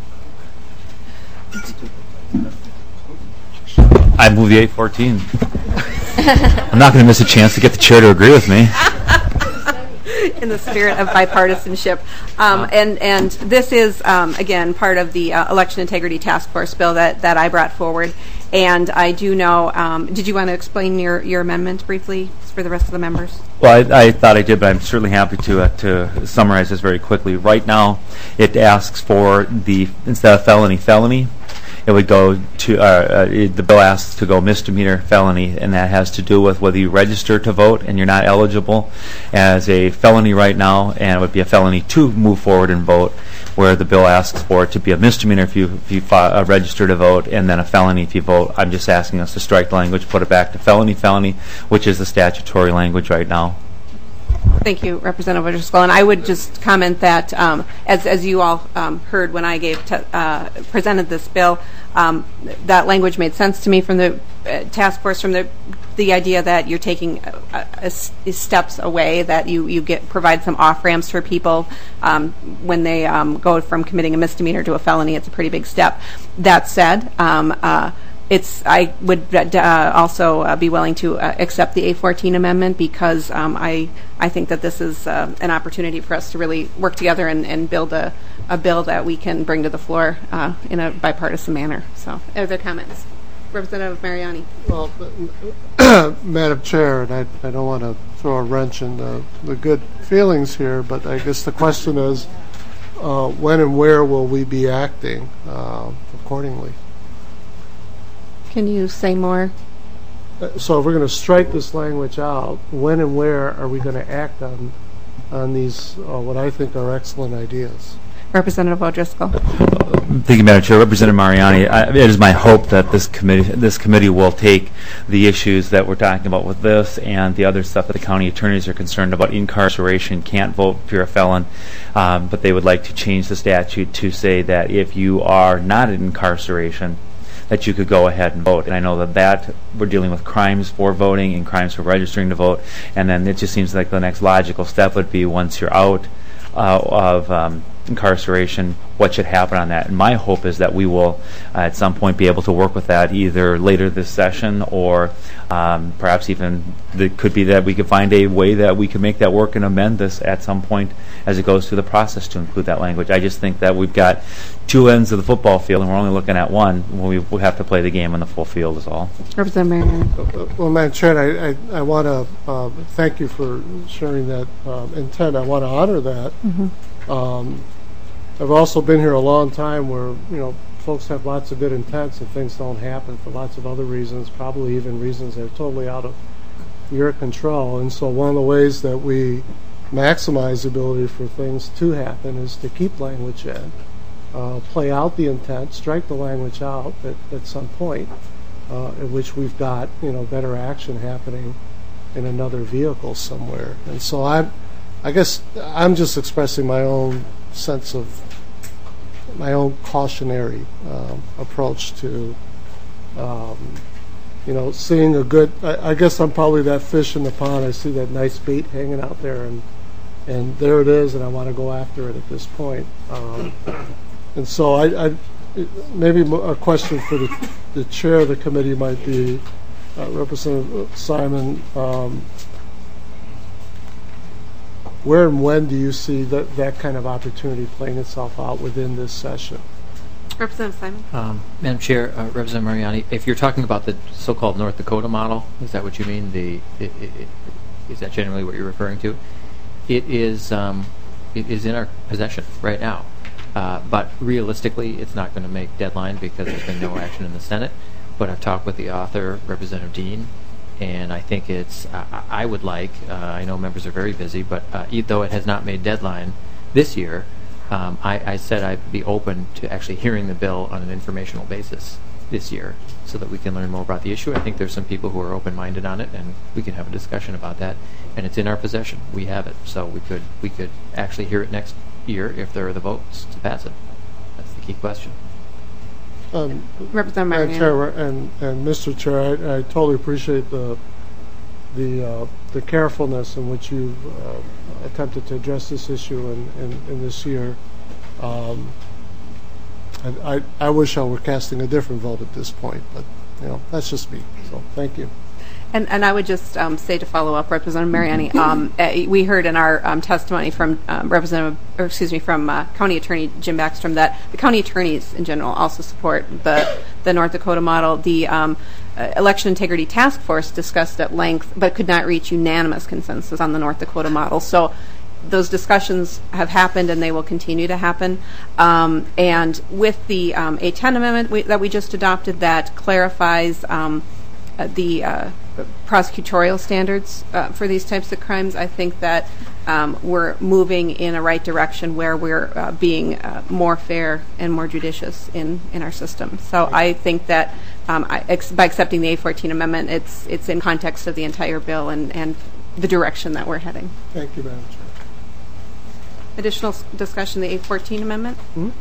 [SPEAKER 21] I move the A fourteen. I'm not going to miss a chance to get the chair to agree with me.
[SPEAKER 1] In the spirit of bipartisanship. Um, and, and this is, um, again, part of the uh, Election Integrity Task Force bill that, that I brought forward. And I do know, um, did you want to explain your, your amendment briefly for the rest of the members?
[SPEAKER 21] Well, I, I thought I did, but I'm certainly happy to uh, to summarize this very quickly. Right now, it asks for the, instead of felony, felony. It would go to, uh, uh, it, the bill asks to go misdemeanor, felony, and that has to do with whether you register to vote and you're not eligible as a felony right now, and it would be a felony to move forward and vote, where the bill asks for it to be a misdemeanor if you, if you uh, register to vote, and then a felony if you vote. I'm just asking us to strike the language, put it back to felony, felony, which is the statutory language right now.
[SPEAKER 1] Thank you, Representative Driscoll. And I would just comment that, um, as, as you all um, heard when I gave te- uh, presented this bill, um, that language made sense to me from the uh, task force, from the the idea that you're taking uh, uh, steps away, that you, you get provide some off ramps for people um, when they um, go from committing a misdemeanor to a felony. It's a pretty big step. That said, um, uh, It's. I would uh, also uh, be willing to uh, accept the A fourteen amendment, because um, I I think that this is uh, an opportunity for us to really work together and, and build a, a bill that we can bring to the floor uh, in a bipartisan manner. So, other comments? Representative Mariani.
[SPEAKER 9] Well, Madam Chair, and I, I don't want to throw a wrench in the, the good feelings here, but I guess the question is, uh, when and where will we be acting uh, accordingly?
[SPEAKER 1] Can you say more?
[SPEAKER 9] So if we're going to strike this language out, when and where are we going to act on on these, uh, what I think are excellent ideas?
[SPEAKER 1] Representative O'Driscoll.
[SPEAKER 21] Thank you, Madam Chair. Representative Mariani, I, it is my hope that this committee this committee will take the issues that we're talking about with this and the other stuff that the county attorneys are concerned about. Incarceration, can't vote if you're a felon, um, but they would like to change the statute to say that if you are not in incarceration, that you could go ahead and vote. And I know that that we're dealing with crimes for voting and crimes for registering to vote, and then it just seems like the next logical step would be, once you're out uh, of um, incarceration, what should happen on that. And my hope is that we will uh, at some point be able to work with that, either later this session, or um, perhaps even it could be that we could find a way that we can make that work and amend this at some point as it goes through the process to include that language. I just think that we've got two ends of the football field and we're only looking at one. We we have to play the game on the full field is all.
[SPEAKER 1] Representative Mariani.
[SPEAKER 9] Well, Madam Chair, I, I, I want to uh, thank you for sharing that um, intent. I want to honor that. Mm-hmm. Um, I've also been here a long time where, you know, folks have lots of good intents and things don't happen for lots of other reasons, probably even reasons that are totally out of your control. And so one of the ways that we maximize the ability for things to happen is to keep language in, uh, play out the intent, strike the language out at, at some point, uh, at which we've got, you know, better action happening in another vehicle somewhere. And so I'm, I guess I'm just expressing my own sense of my own cautionary um, approach to, um, you know, seeing a good. I, I guess I'm probably that fish in the pond. I see that nice bait hanging out there, and and there it is, and I want to go after it at this point. Um, and so I, I maybe a question for the, the chair of the committee might be uh, Representative Simon. Um, Where and when do you see that, that kind of opportunity playing itself out within this session?
[SPEAKER 1] Representative Simon.
[SPEAKER 2] Um, Madam Chair, uh, Representative Mariani, if you're talking about the so-called North Dakota model, is that what you mean? The it, it, it, is that generally what you're referring to? It is um, it is in our possession right now, uh, but realistically, it's not going to make deadline because there's been no action in the Senate. But I've talked with the author, Representative Dean. And I think it's, uh, I would like, uh, I know members are very busy, but uh, though it has not made deadline this year, um, I, I said I'd be open to actually hearing the bill on an informational basis this year so that we can learn more about the issue. I think there's some people who are open-minded on it, and we can have a discussion about that. And it's in our possession. We have it. So we could, we could actually hear it next year if there are the votes to pass it. That's the key question.
[SPEAKER 9] Um,
[SPEAKER 1] Representative Mariani.
[SPEAKER 9] Chair and, and Mister Chair, I, I totally appreciate the the uh, the carefulness in which you've uh, attempted to address this issue in, in, in this year. Um, and I I wish I were casting a different vote at this point, but you know that's just me. So thank you.
[SPEAKER 1] And, and I would just um, say to follow up, Representative Mariani, um, uh, we heard in our um, testimony from um, Representative, or excuse me, from uh, County Attorney Jim Backstrom that the county attorneys in general also support the the North Dakota model. The um, uh, Election Integrity Task Force discussed at length, but could not reach unanimous consensus on the North Dakota model. So those discussions have happened, and they will continue to happen. Um, and with the um, A ten amendment we, that we just adopted, that clarifies um, uh, the uh, prosecutorial standards uh, for these types of crimes. I think that um, we're moving in a right direction where we're uh, being uh, more fair and more judicious in, in our system. So I think that um, I, ex- by accepting the A fourteen amendment, it's it's in context of the entire bill and, and the direction that we're heading.
[SPEAKER 9] Thank you, Madam Chair.
[SPEAKER 1] Additional s- discussion, the A fourteen amendment? Mm-hmm.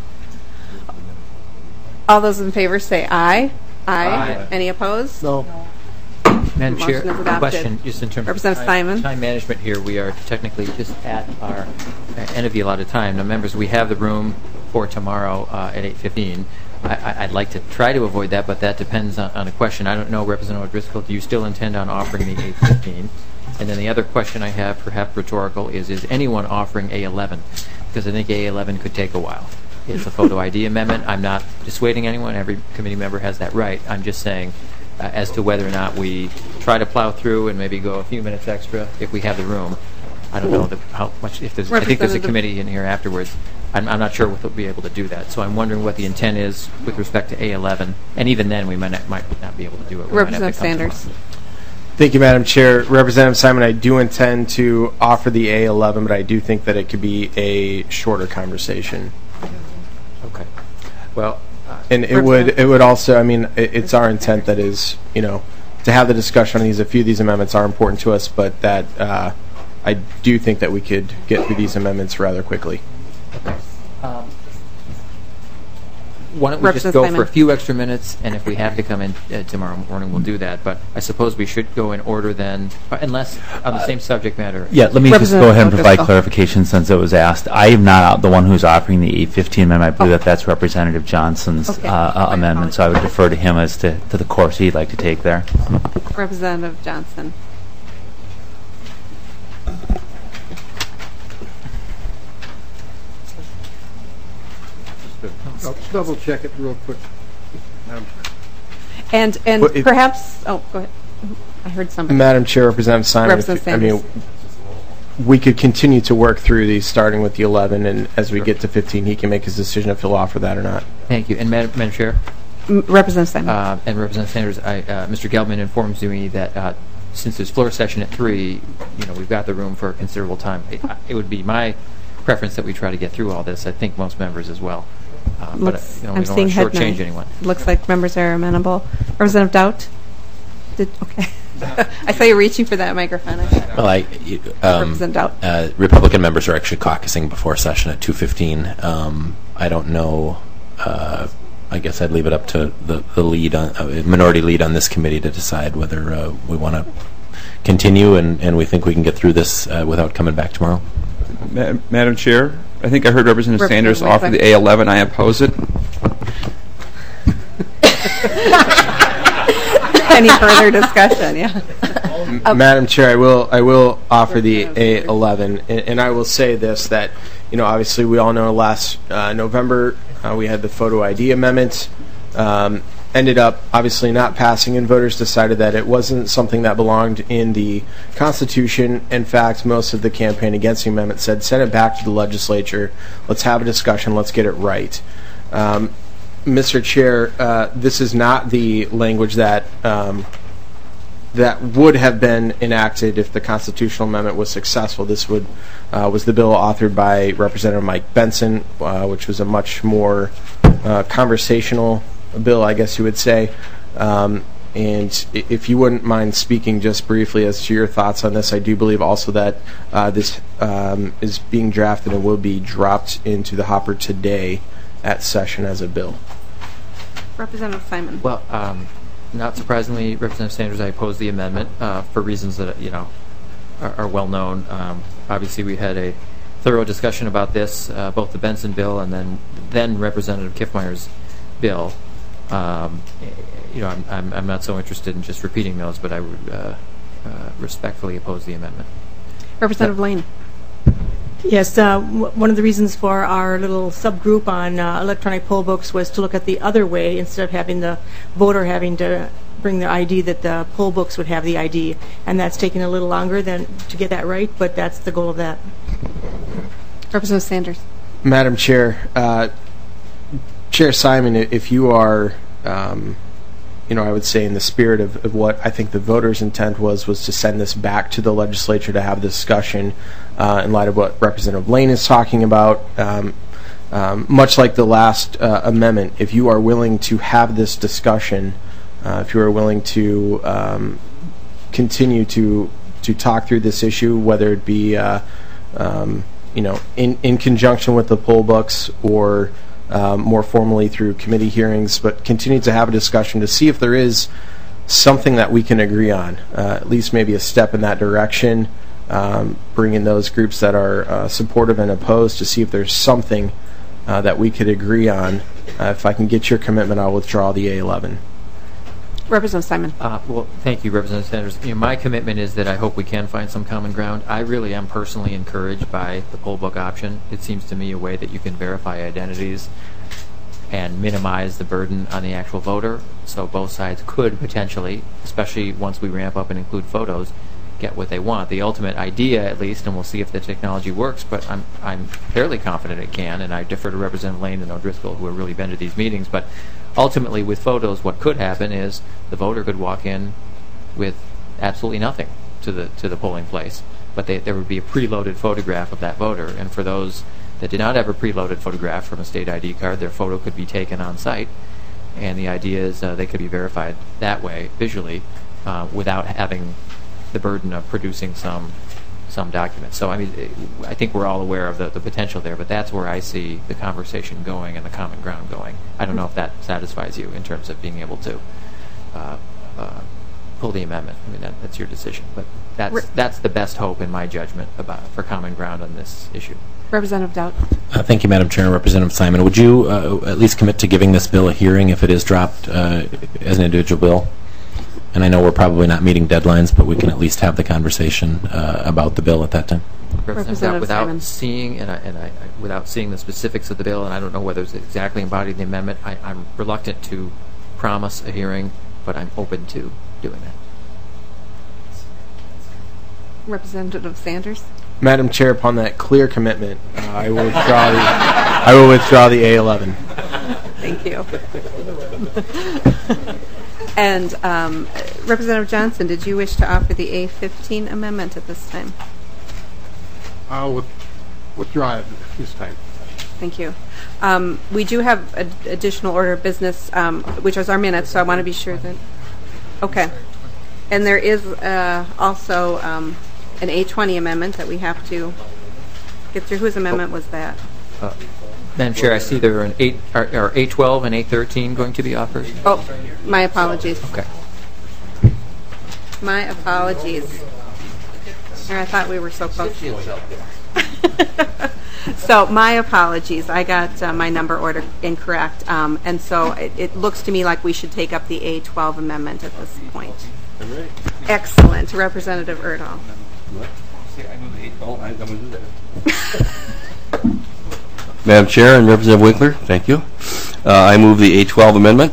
[SPEAKER 1] All those in favor say aye. Aye.
[SPEAKER 2] Aye.
[SPEAKER 1] Any opposed?
[SPEAKER 9] No.
[SPEAKER 2] Madam
[SPEAKER 1] Motion
[SPEAKER 2] Chair,
[SPEAKER 1] is adopted.
[SPEAKER 2] question just in terms of
[SPEAKER 1] Representative
[SPEAKER 2] time,
[SPEAKER 1] Simon.
[SPEAKER 2] time management here. We are technically just at our uh, end of the allotted time. Now, members, we have the room for tomorrow uh, at eight fifteen. I, I, I'd like to try to avoid that, but that depends on, on a question. I don't know, Representative Driscoll, do you still intend on offering the eight fifteen? And then the other question I have, perhaps rhetorical, is is anyone offering A eleven? Because I think A eleven could take a while. It's a photo I D amendment. I'm not dissuading anyone. Every committee member has that right. I'm just saying uh, as to whether or not we try to plow through and maybe go a few minutes extra if we have the room. I don't know the, how much. If there's, I think there's a committee in here afterwards. I'm, I'm not sure if we'll be able to do that. So I'm wondering what the intent is with respect to A eleven. And even then, we might not, might not be able to do it. We
[SPEAKER 1] Representative Sanders.
[SPEAKER 20] Thank you, Madam Chair. Representative Simon, I do intend to offer the A eleven, but I do think that it could be a shorter conversation.
[SPEAKER 2] Okay. Well, uh,
[SPEAKER 20] and it would it would also, I mean, it, it's our intent that is, you know, to have the discussion on these. A few of these amendments are important to us, but that uh, I do think that we could get through these amendments rather quickly.
[SPEAKER 2] Okay. Um, Why don't we just go for a few extra minutes, and if we have to come in uh, tomorrow morning, we'll do that. But I suppose we should go in order then, uh, unless on the same subject matter.
[SPEAKER 21] Yeah, let me just go ahead and provide clarification since it was asked. I am not the one who's offering the eight fifteen amendment. I believe that that's Representative Johnson's
[SPEAKER 1] Okay.
[SPEAKER 21] uh, uh, amendment, so I would defer to him as to, to the course he'd like to take there.
[SPEAKER 1] Representative Johnson.
[SPEAKER 9] I'll double check it real quick. Madam Chair.
[SPEAKER 1] And and
[SPEAKER 20] Well, if-
[SPEAKER 1] perhaps, oh, go ahead. I heard somebody.
[SPEAKER 20] Madam Chair, Representative Simon, if
[SPEAKER 1] Representative
[SPEAKER 20] you- I mean, we could continue to work through these, starting with the eleven, and as we get to fifteen, he can make his decision if he'll offer that or not.
[SPEAKER 2] Thank you. And Madam, Madam Chair?
[SPEAKER 1] M- Representative Simon.
[SPEAKER 2] Uh, and Representative Sanders, I, uh, Mister Gelman informs me that uh, since there's floor session at three, you know, we've got the room for a considerable time. It, it would be my preference that we try to get through all this. I think most members as well. Uh, but uh,
[SPEAKER 1] Looks-
[SPEAKER 2] you know,
[SPEAKER 1] I'm
[SPEAKER 2] we don't
[SPEAKER 1] seeing
[SPEAKER 2] want to
[SPEAKER 1] head
[SPEAKER 2] shortchange
[SPEAKER 1] nods.
[SPEAKER 2] anyone.
[SPEAKER 1] Looks like members are amenable. Representative Doubt? Did, okay. I saw you reaching for that microphone. I thought-
[SPEAKER 6] Well, I, um,
[SPEAKER 1] Representative Doubt.
[SPEAKER 6] uh, Republican members are actually caucusing before session at two fifteen. Um, I don't know. Uh, I guess I'd leave it up to the, the lead, on, uh, minority lead on this committee to decide whether uh, we want to continue and, and we think we can get through this uh, without coming back tomorrow.
[SPEAKER 4] Ma- Madam Chair, I think I heard Representative
[SPEAKER 1] Representative
[SPEAKER 4] Sanders offer the A eleven. I oppose it.
[SPEAKER 1] Any further discussion? Yeah.
[SPEAKER 20] M- Madam Chair, I will I will offer the A eleven, and, and I will say this, that, you know, obviously we all know last uh, November uh, we had the photo I D amendment, um, ended up obviously not passing, and voters decided that it wasn't something that belonged in the Constitution. In fact, most of the campaign against the amendment said, send it back to the legislature, let's have a discussion, let's get it right. Um, Mister Chair, uh, this is not the language that um, that would have been enacted if the constitutional amendment was successful. This would uh, was the bill authored by Representative Mike Benson, uh, which was a much more uh, conversational bill, I guess you would say. Um, and i- if you wouldn't mind speaking just briefly as to your thoughts on this, I do believe also that uh, this um, is being drafted and will be dropped into the hopper today at session as a bill.
[SPEAKER 1] Representative Simon.
[SPEAKER 2] Well, um, not surprisingly, Representative Sanders, I oppose the amendment uh, for reasons that, you know, are, are well known. Um, obviously, we had a thorough discussion about this, uh, both the Benson bill and then then Representative Kiffmeyer's bill. Um, you know, I'm, I'm, I'm not so interested in just repeating those, but I would uh, uh, respectfully oppose the amendment.
[SPEAKER 1] Representative Lane.
[SPEAKER 3] Yes, uh, w- one of the reasons for our little subgroup on uh, electronic poll books was to look at the other way, instead of having the voter having to bring the I D, that the poll books would have the I D, and that's taking a little longer than to get that right, but that's the goal of that.
[SPEAKER 1] Representative Sanders.
[SPEAKER 20] Madam Chair, uh, Chair Simon, if you are, um, you know, I would say in the spirit of, of what I think the voters' intent was, was to send this back to the legislature to have the discussion uh, in light of what Representative Lane is talking about. Um, um, much like the last uh, amendment, if you are willing to have this discussion, uh, if you are willing to um, continue to to talk through this issue, whether it be, uh, um, you know, in, in conjunction with the poll books or Um, more formally through committee hearings, but continue to have a discussion to see if there is something that we can agree on, uh, at least maybe a step in that direction, um, bring in those groups that are uh, supportive and opposed to see if there's something uh, that we could agree on. Uh, if I can get your commitment, I'll withdraw the A eleven.
[SPEAKER 1] Representative Simon.
[SPEAKER 2] Uh, well, thank you, Representative Sanders. You know, my commitment is that I hope we can find some common ground. I really am personally encouraged by the poll book option. It seems to me a way that you can verify identities and minimize the burden on the actual voter. So both sides could potentially, especially once we ramp up and include photos, get what they want. The ultimate idea, at least, and we'll see if the technology works, but I'm I'm fairly confident it can, and I defer to Representative Lane and O'Driscoll, who have really been to these meetings. But ultimately, with photos, what could happen is the voter could walk in with absolutely nothing to the to the polling place, but they, there would be a preloaded photograph of that voter, and for those that did not have a preloaded photograph from a state I D card, their photo could be taken on site, and the idea is uh, they could be verified that way, visually, uh, without having the burden of producing some some documents. So I mean, I think we're all aware of the, the potential there, but that's where I see the conversation going and the common ground going. I don't know if that satisfies you in terms of being able to uh, uh, pull the amendment. I mean, that, that's your decision, but that's that's the best hope in my judgment about for common ground on this issue.
[SPEAKER 1] Representative Dowd.
[SPEAKER 6] Uh, thank you, Madam Chair. Representative Simon, would you uh, at least commit to giving this bill a hearing if it is dropped uh, as an individual bill? And I know we're probably not meeting deadlines, but we can at least have the conversation uh, about the bill at that time.
[SPEAKER 2] Representative Dowd, without Simon. seeing and, I, and I, I, without seeing the specifics of the bill, and I don't know whether it's exactly embodied in the amendment, I, I'm reluctant to promise a hearing, but I'm open to doing that.
[SPEAKER 1] Representative Sanders.
[SPEAKER 20] Madam Chair, upon that clear commitment, uh, I will withdraw the I will withdraw the A eleven.
[SPEAKER 1] Thank you. And um, Representative Johnson, did you wish to offer the A fifteen amendment at this time?
[SPEAKER 9] I'll with, withdraw it this time.
[SPEAKER 1] Thank you. Um, we do have an additional order of business, um, which is our minutes, so I want to be sure that... Okay. And there is uh, also um, an A twenty amendment that we have to get through. Whose amendment was that?
[SPEAKER 2] Uh, Madam Chair, I see there are an eight, are, are A twelve and A thirteen going to be offered.
[SPEAKER 1] Oh, my apologies.
[SPEAKER 2] Okay.
[SPEAKER 1] My apologies. I thought we were so close. So my apologies. I got uh, my number order incorrect, um, and so it, it looks to me like we should take up the A twelve amendment at this point.
[SPEAKER 10] Right.
[SPEAKER 1] Excellent, Representative Erdahl.
[SPEAKER 10] Madam Chair and Representative Winkler, thank you. Uh, I move the A twelve amendment.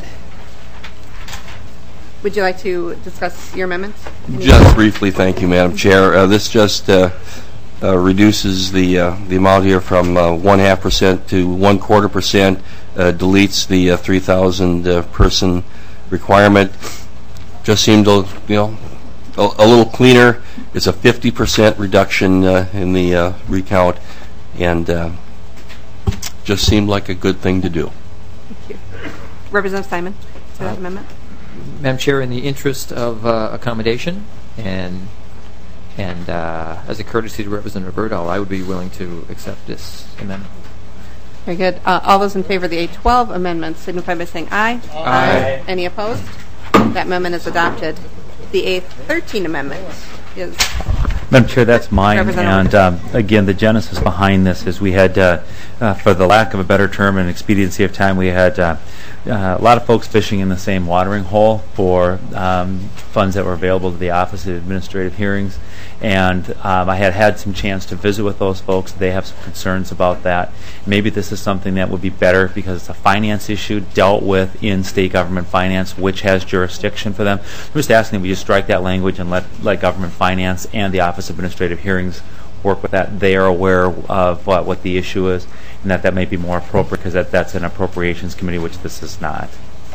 [SPEAKER 1] Would you like to discuss your amendment?
[SPEAKER 10] Just briefly, thank you, Madam Chair. Uh, this just uh, uh, reduces the uh, the amount here from uh, one half percent to one quarter percent. Uh, deletes the uh, three thousand uh, person requirement. Just seemed to, you know, a, a little cleaner. It's a fifty percent reduction uh, in the uh, recount, and uh, just seemed like a good thing to do.
[SPEAKER 1] Thank you. Representative Simon, to that uh, amendment.
[SPEAKER 2] Madam Chair, in the interest of uh, accommodation and and uh, as a courtesy to Representative Erdahl, I would be willing to accept this amendment.
[SPEAKER 1] Very good. Uh, all those in favor of the A twelve amendment signify by saying aye.
[SPEAKER 2] Aye.
[SPEAKER 1] Aye. Any opposed? That amendment is adopted. The A thirteen amendment is
[SPEAKER 21] Madam Chair, that's mine.
[SPEAKER 1] Representative.
[SPEAKER 21] And um, again, the genesis behind this is we had, uh, uh, for the lack of a better term and expediency of time, we had uh, uh, a lot of folks fishing in the same watering hole for um, funds that were available to the Office of Administrative Hearings. And um, I had had some chance to visit with those folks. They have some concerns about that. Maybe this is something that would be better because it's a finance issue dealt with in state government finance, which has jurisdiction for them. I'm just asking that we just strike that language and let, let government finance and the Office of Administrative Hearings work with that. They are aware of what, what the issue is, and that that may be more appropriate because that, that's an appropriations committee, which this is not.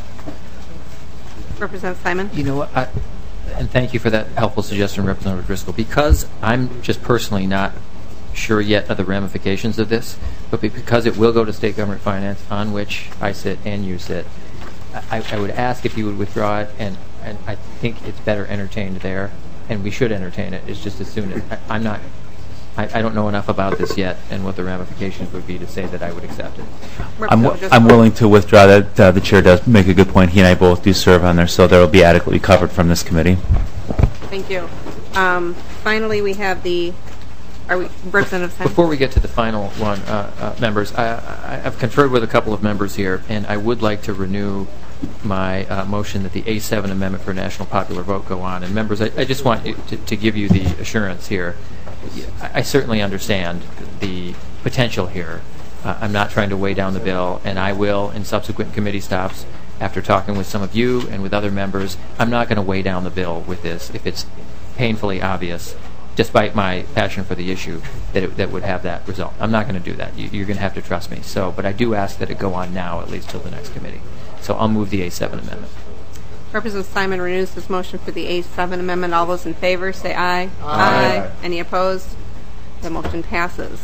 [SPEAKER 1] Representative Simon.
[SPEAKER 2] You know what? I, and thank you for that helpful suggestion, Representative Driscoll. Because I'm just personally not sure yet of the ramifications of this, but because it will go to state government finance, on which I sit and you sit, I, I would ask if you would withdraw it, and, and I think it's better entertained there, and we should entertain it. It's just as soon as I, I'm not. I, I don't know enough about this yet and what the ramifications would be to say that I would accept it.
[SPEAKER 21] I'm, w- I'm willing to withdraw that. Uh, the chair does make a good point. He and I both do serve on there, so that will be adequately covered from this committee.
[SPEAKER 1] Thank you. Um, finally, we have the. Are we Representative Simon?
[SPEAKER 2] Before we get to the final one, uh, uh, members, I, I, I've conferred with a couple of members here, and I would like to renew my uh, motion that the A seven amendment for national popular vote go on. And members, I, I just want you to, to give you the assurance here. I, I certainly understand the potential here. Uh, I'm not trying to weigh down the bill, and I will, in subsequent committee stops, after talking with some of you and with other members, I'm not going to weigh down the bill with this if it's painfully obvious, despite my passion for the issue, that it, that would have that result. I'm not going to do that. You, you're going to have to trust me. So, but I do ask that it go on now, at least till the next committee. So I'll move the A seven amendment.
[SPEAKER 1] Representative Simon renews his motion for the A seven amendment. All those in favor say aye. Aye. Aye. Any opposed? The motion passes.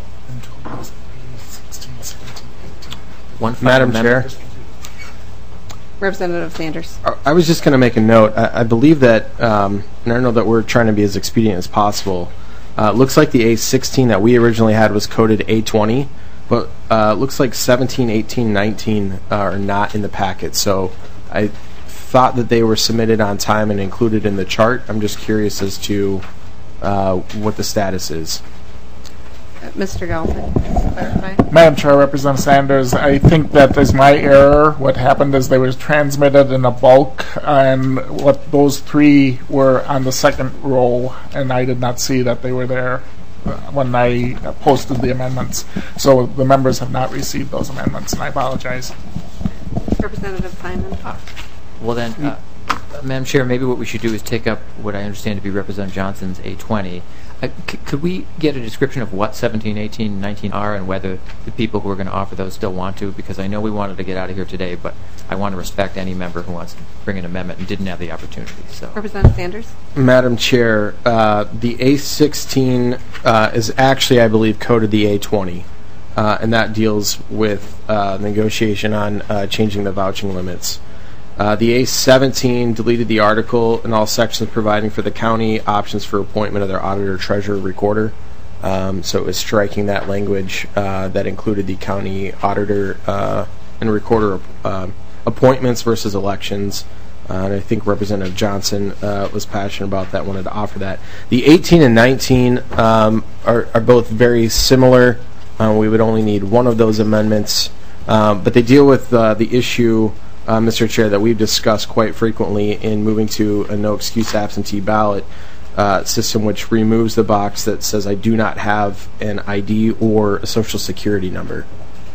[SPEAKER 2] One
[SPEAKER 20] Madam
[SPEAKER 2] amendment.
[SPEAKER 20] Chair.
[SPEAKER 1] Representative Sanders.
[SPEAKER 20] I was just going to make a note. I, I believe that, um, and I know that we're trying to be as expedient as possible. Uh, looks like the A sixteen that we originally had was coded A twenty, but uh, looks like seventeen, eighteen, nineteen are not in the packet. So I thought that they were submitted on time and included in the chart. I'm just curious as to uh, what the status is.
[SPEAKER 1] Uh, Mister Galvin, clarify.
[SPEAKER 7] Madam Chair, Representative Sanders, I think that is my error. What happened is they were transmitted in a bulk, and what those three were on the second row, and I did not see that they were there when I posted the amendments. So the members have not received those amendments, and I apologize.
[SPEAKER 1] Representative Simon.
[SPEAKER 2] Uh, well then, uh, Madam Chair, maybe what we should do is take up what I understand to be Representative Johnson's A twenty. Uh, c- could we get a description of what seventeen, eighteen, nineteen are and whether the people who are going to offer those still want to? Because I know we wanted to get out of here today, but I want to respect any member who wants to bring an amendment and didn't have the opportunity. So,
[SPEAKER 1] Representative Sanders.
[SPEAKER 20] Madam Chair, uh, the A sixteen uh, is actually, I believe, coded the A twenty, uh, and that deals with uh, negotiation on uh, changing the vouching limits. Uh, the A seventeen deleted the article in all sections providing for the county options for appointment of their auditor, treasurer, recorder. Um, so it was striking that language uh, that included the county auditor uh, and recorder uh, appointments versus elections. Uh, and I think Representative Johnson uh, was passionate about that, wanted to offer that. The eighteen and nineteen um, are, are both very similar. Uh, we would only need one of those amendments, um, but they deal with uh, the issue, Uh, Mister Chair, that we've discussed quite frequently in moving to a no excuse absentee ballot uh, system, which removes the box that says I do not have an I D or a social security number.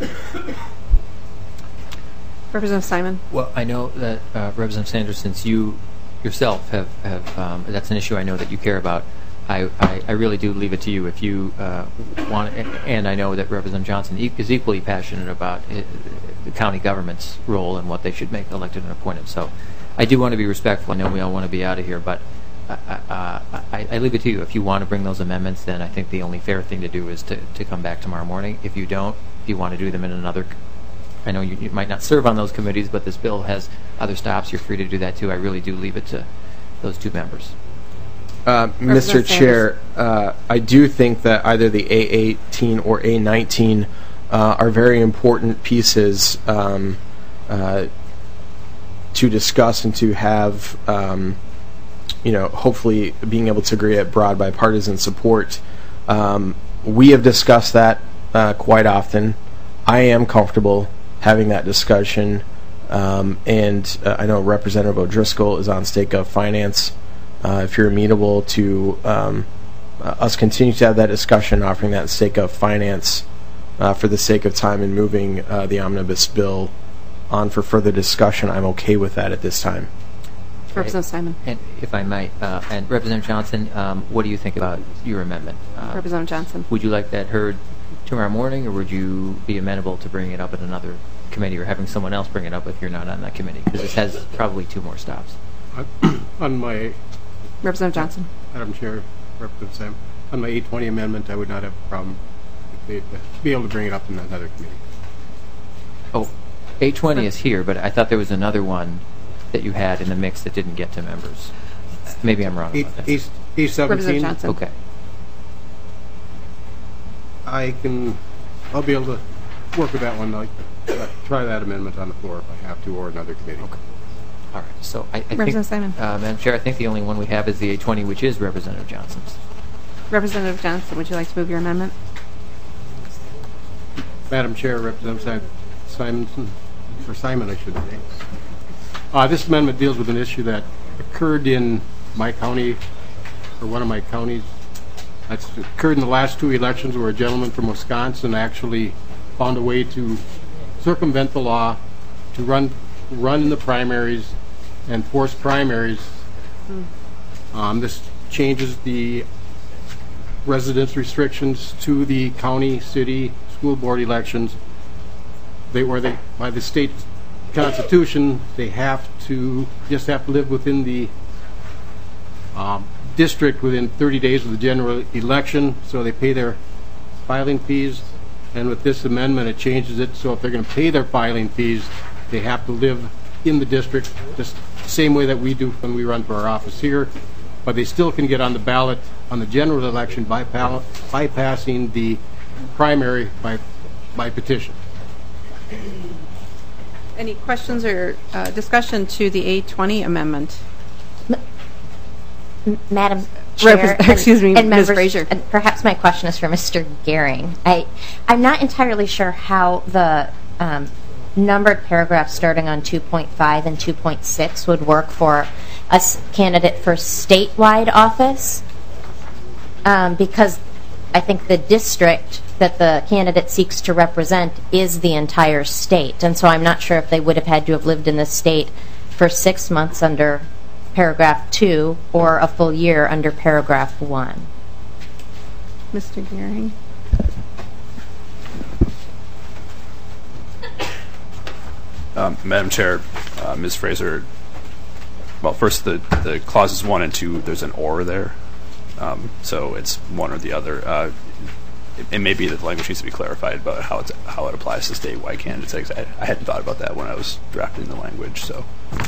[SPEAKER 1] Representative Simon.
[SPEAKER 2] well, I know that uh, Representative Sanders, since you yourself have, have um, that's an issue I know that you care about, I, I, I really do leave it to you if you uh, want, and I know that Representative Johnson e- is equally passionate about it, the county government's role and what they should make elected and appointed. So I do want to be respectful. I know we all want to be out of here, but I, I, I, I leave it to you. If you want to bring those amendments, then I think the only fair thing to do is to, to come back tomorrow morning. If you don't, if you want to do them in another, I know you, you might not serve on those committees, but this bill has other stops. You're free to do that too. I really do leave it to those two members.
[SPEAKER 20] Uh, Mister Chair, uh, I do think that either the A eighteen or A nineteen uh, are very important pieces um, uh, to discuss and to have um, you know, hopefully being able to agree at broad bipartisan support. Um, we have discussed that uh, quite often. I am comfortable having that discussion, um, and uh, I know Representative O'Driscoll is on State Gov Finance. Uh, if you're amenable to um, uh, us continue to have that discussion, offering that in State Gov Finance uh, for the sake of time and moving uh, the omnibus bill on for further discussion, I'm okay with that at this time.
[SPEAKER 1] Representative Simon.
[SPEAKER 2] And if I might, uh, and Representative Johnson, um, what do you think about your amendment? Uh,
[SPEAKER 1] Representative Johnson.
[SPEAKER 2] Would you like that heard tomorrow morning, or would you be amenable to bringing it up at another committee, or having someone else bring it up if you're not on that committee? Because this has probably two more stops.
[SPEAKER 8] On my
[SPEAKER 1] Representative Johnson.
[SPEAKER 8] Madam Chair, Representative Sam, on my eight twenty amendment, I would not have a problem if they'd be able to bring it up in another committee.
[SPEAKER 2] Oh, eight twenty is here, but I thought there was another one that you had in the mix that didn't get to members. Maybe I'm wrong about that.
[SPEAKER 8] A seventeen.
[SPEAKER 2] Okay.
[SPEAKER 8] I can, I'll be able to work with that one. Like, uh, try that amendment on the floor if I have to, or another committee. Okay.
[SPEAKER 2] All right. So I, I think,
[SPEAKER 1] Representative Simon.
[SPEAKER 2] Uh, Madam Chair, I think the only one we have is the eight twenty, which is Representative Johnson's.
[SPEAKER 1] Representative Johnson, would you like to move your amendment?
[SPEAKER 8] Madam Chair, Representative Simonson, or Simon, I should say. Uh, this amendment deals with an issue that occurred in my county, or one of my counties. That's occurred in the last two elections, where a gentleman from Wisconsin actually found a way to circumvent the law, to run run in the primaries and force primaries. Hmm. Um, this changes the residence restrictions to the county, city, school board elections. They were they by the state constitution, they have to just have to live within the um, district within thirty days of the general election, so they pay their filing fees. And with this amendment, it changes it so if they're going to pay their filing fees, they have to live in the district just the same way that we do when we run for our office here, but they still can get on the ballot on the general election by bypassing the primary by by petition.
[SPEAKER 1] Any questions or uh, discussion to the eight twenty amendment?
[SPEAKER 19] M- Madam Chair,
[SPEAKER 1] Repres-
[SPEAKER 19] and,
[SPEAKER 1] excuse me,
[SPEAKER 19] and
[SPEAKER 1] Miz
[SPEAKER 19] members,
[SPEAKER 1] Frazier.
[SPEAKER 19] and perhaps my question is for Mister Gehring. I, I'm not entirely sure how the um, numbered paragraphs starting on two point five and two point six would work for a s- candidate for statewide office, um, because I think the district that the candidate seeks to represent is the entire state, and so I'm not sure if they would have had to have lived in the state for six months under paragraph two or a full year under paragraph one.
[SPEAKER 1] Mister Gehring.
[SPEAKER 5] Um, Madam Chair, uh, Miz Fraser, well, first the, the clauses one and two, there's an or there, um, so it's one or the other. Uh, it, it may be that the language needs to be clarified about how, it's, how it applies to statewide candidates. I, I hadn't thought about that when I was drafting the language, so...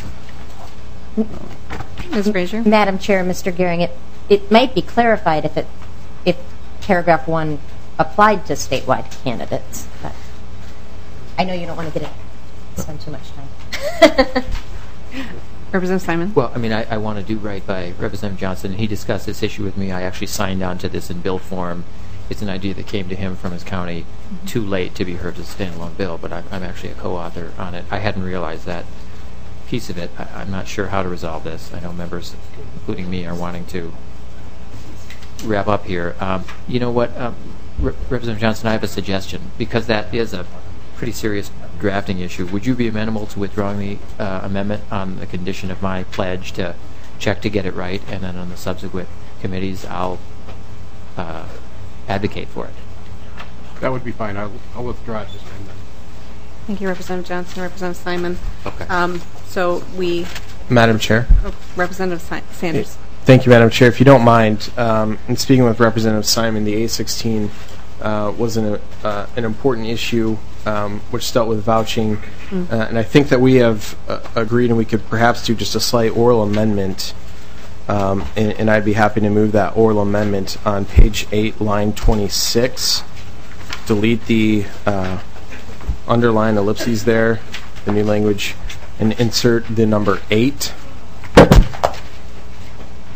[SPEAKER 1] Miz Frazier?
[SPEAKER 19] Madam Chair, Mister Gehring, it, it might be clarified if it if paragraph one applied to statewide candidates. But I know you don't want to get it, spend too much time.
[SPEAKER 1] Representative Simon?
[SPEAKER 2] Well, I mean, I, I want to do right by Representative Johnson, and he discussed this issue with me. I actually signed on to this in bill form. It's an idea that came to him from his county mm-hmm. too late to be heard as a standalone bill, but I'm, I'm actually a co-author on it. I hadn't realized that piece of it. I, I'm not sure how to resolve this. I know members, including me, are wanting to wrap up here. Um, you know what, um, Re- Representative Johnson, I have a suggestion. Because that is a pretty serious drafting issue, would you be amenable to withdrawing the uh, amendment on the condition of my pledge to check to get it right, and then on the subsequent committees I'll uh, advocate for it?
[SPEAKER 8] That would be fine. I'll, I'll withdraw it this time then.
[SPEAKER 1] Thank you, Representative Johnson. Representative Simon.
[SPEAKER 2] Okay.
[SPEAKER 1] Um, so we...
[SPEAKER 20] Madam Chair.
[SPEAKER 1] Oh, Representative si- Sanders.
[SPEAKER 20] Thank you, Madam Chair. If you don't mind, um, in speaking with Representative Simon, the A sixteen uh, was an, uh, an important issue um, which dealt with vouching, mm. uh, and I think that we have uh, agreed and we could perhaps do just a slight oral amendment, um, and, and I'd be happy to move that oral amendment on page eight, line twenty-six. Delete the uh, underline ellipses there, the new language, and insert the number eight.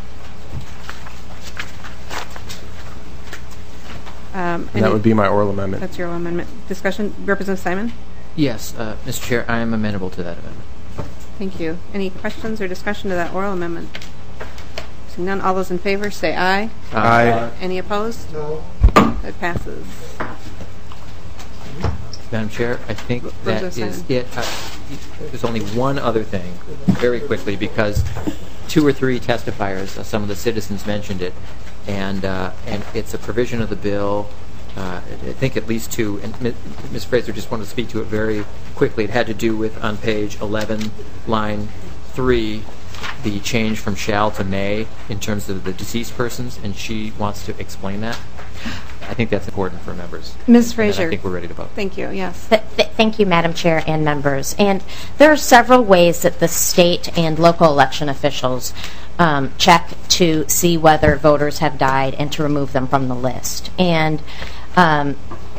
[SPEAKER 1] Um,
[SPEAKER 20] And that would be my oral amendment.
[SPEAKER 1] That's your oral amendment. Discussion, Representative Simon?
[SPEAKER 2] Yes, uh, Mister Chair, I am amenable to that amendment.
[SPEAKER 1] Thank you. Any questions or discussion to that oral amendment? Seeing none, all those in favor say aye.
[SPEAKER 20] Aye.
[SPEAKER 1] Any opposed? No. That passes.
[SPEAKER 2] Madam Chair, I think that
[SPEAKER 1] Representative
[SPEAKER 2] is
[SPEAKER 1] Simon.
[SPEAKER 2] it. Uh, There's only one other thing, very quickly, because two or three testifiers, uh, some of the citizens mentioned it, and uh, and it's a provision of the bill, uh, I think at least two, and Miz Fraser just wanted to speak to it very quickly. It had to do with, on page eleven, line three, the change from shall to may in terms of the deceased persons, and she wants to explain that. I think that's important for members.
[SPEAKER 1] Miz Fraser.
[SPEAKER 2] I think we're ready to vote.
[SPEAKER 1] Thank you. Yes.
[SPEAKER 19] Th- th- Thank you, Madam Chair and members. And there are several ways that the state and local election officials um, check to see whether voters have died and to remove them from the list. And um,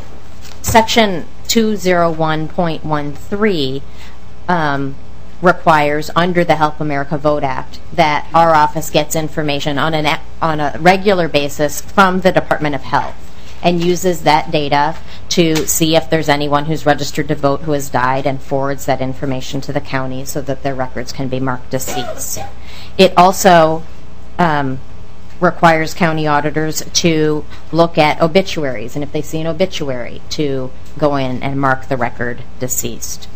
[SPEAKER 19] Section two oh one point one three um, requires, under the Help America Vote Act, that our office gets information on, an, on a regular basis from the Department of Health, and uses that data to see if there's anyone who's registered to vote who has died, and forwards that information to the county so that their records can be marked deceased. It also um, requires county auditors to look at obituaries, and if they see an obituary, to go in and mark the record deceased.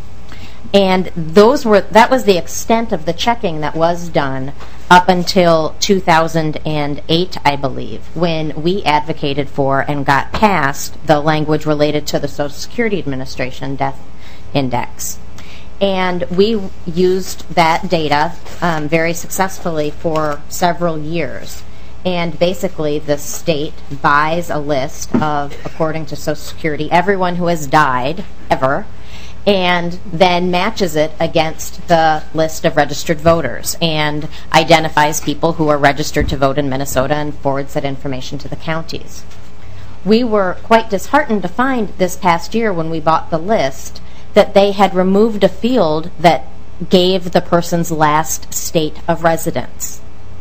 [SPEAKER 19] And those were that was the extent of the checking that was done up until two thousand eight, I believe, when we advocated for and got passed the language related to the Social Security Administration Death Index. And we used that data um, very successfully for several years. And basically, the state buys a list of, according to Social Security, everyone who has died ever, and then matches it against the list of registered voters and identifies people who are registered to vote in Minnesota and forwards that information to the counties. We were quite disheartened to find this past year, when we bought the list, that they had removed a field that gave the person's last state of residence.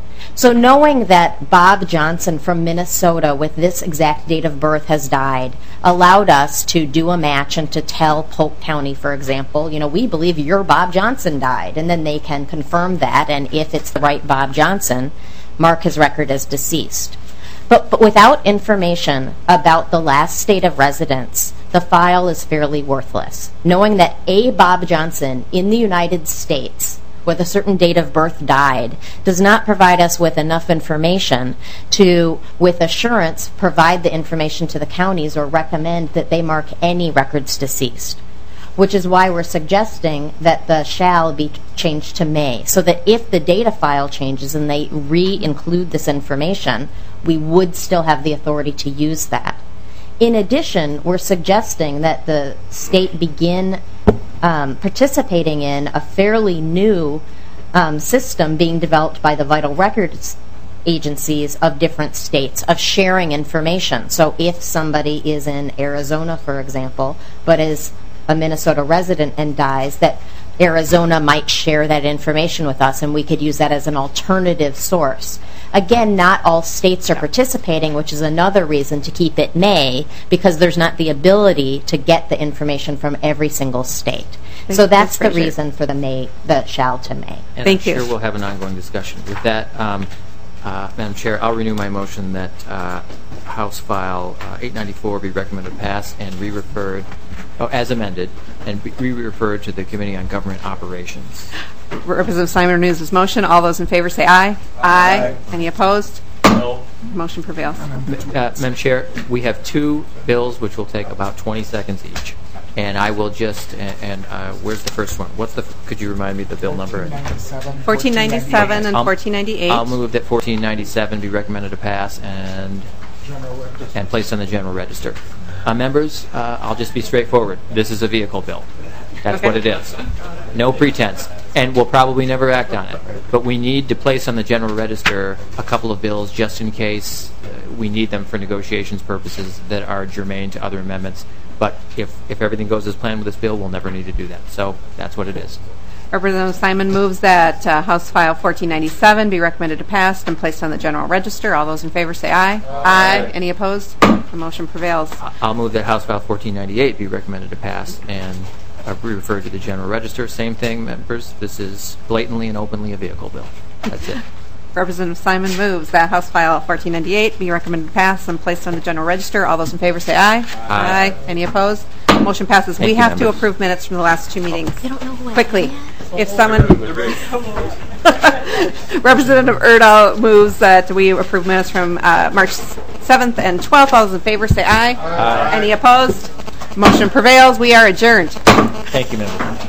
[SPEAKER 19] So knowing that Bob Johnson from Minnesota with this exact date of birth has died allowed us to do a match and to tell Polk County, for example, you know, we believe your Bob Johnson died, and then they can confirm that, and if it's the right Bob Johnson, mark his record as deceased. But, but without information about the last state of residence, the file is fairly worthless. Knowing that a Bob Johnson in the United States with a certain date of birth died does not provide us with enough information to, with assurance, provide the information to the counties or recommend that they mark any records deceased. Which is why we're suggesting that the shall be changed to may, so that if the data file changes and they re-include this information, we would still have the authority to use that. In addition, we're suggesting that the state begin Um, participating in a fairly new um, system being developed by the vital records agencies of different states of sharing information. So if somebody is in Arizona, for example, but is a Minnesota resident and dies, that Arizona might share that information with us, and we could use that as an alternative source. Again, not all states are participating, which is another reason to keep it may, because there's not the ability to get the information from every single state.
[SPEAKER 1] Thank
[SPEAKER 19] so
[SPEAKER 1] you,
[SPEAKER 19] that's
[SPEAKER 1] Miz
[SPEAKER 19] the
[SPEAKER 1] Fraser.
[SPEAKER 19] reason for the may, the shall to may.
[SPEAKER 2] And
[SPEAKER 1] Thank
[SPEAKER 2] I'm
[SPEAKER 1] you.
[SPEAKER 2] sure we'll have an ongoing discussion. With that, um, uh, Madam Chair, I'll renew my motion that uh, House File uh, eight ninety-four be recommended pass and re-referred, oh, as amended, and be re-referred to the Committee on Government Operations.
[SPEAKER 1] Representative Simon renews his motion. All those in favor say aye. Aye. Any opposed? No. Motion prevails.
[SPEAKER 2] Uh, Madam Chair, we have two bills which will take about twenty seconds each. And I will just, and, and uh, where's the first one? What's the, could you remind me the bill number?
[SPEAKER 1] fourteen ninety-seven and
[SPEAKER 2] I'll-
[SPEAKER 1] fourteen ninety-eight.
[SPEAKER 2] I'll move that fourteen ninety-seven be recommended to pass and and placed on the general register. Uh, members, uh, I'll just be straightforward. This is a vehicle bill. That's
[SPEAKER 1] Okay.
[SPEAKER 2] what it is. No pretense. And we'll probably never act on it. But we need to place on the general register a couple of bills just in case uh, we need them for negotiations purposes that are germane to other amendments. But if, if everything goes as planned with this bill, we'll never need to do that. So that's what it is.
[SPEAKER 1] Representative Simon moves that uh, House File fourteen ninety-seven be recommended to pass and placed on the general register. All those in favor say aye. Aye. Aye. Any opposed? The motion prevails.
[SPEAKER 2] I'll move that House File fourteen ninety-eight be recommended to pass and uh, be referred to the general register. Same thing, members. This is blatantly and openly a vehicle bill. That's it.
[SPEAKER 1] Representative Simon moves that House File fourteen ninety-eight be recommended to pass and placed on the general register. All those in favor say aye.
[SPEAKER 2] Aye.
[SPEAKER 1] Aye. Any opposed? Motion passes.
[SPEAKER 2] Thank
[SPEAKER 1] we
[SPEAKER 2] you,
[SPEAKER 1] have to
[SPEAKER 2] members.
[SPEAKER 1] approve minutes from the last two meetings. Quickly. If someone... Representative Erdahl moves that we approve minutes from uh, March seventh and twelfth. All those in favor say aye.
[SPEAKER 2] Aye.
[SPEAKER 1] Any opposed? Motion prevails. We are adjourned.
[SPEAKER 2] Thank you, members.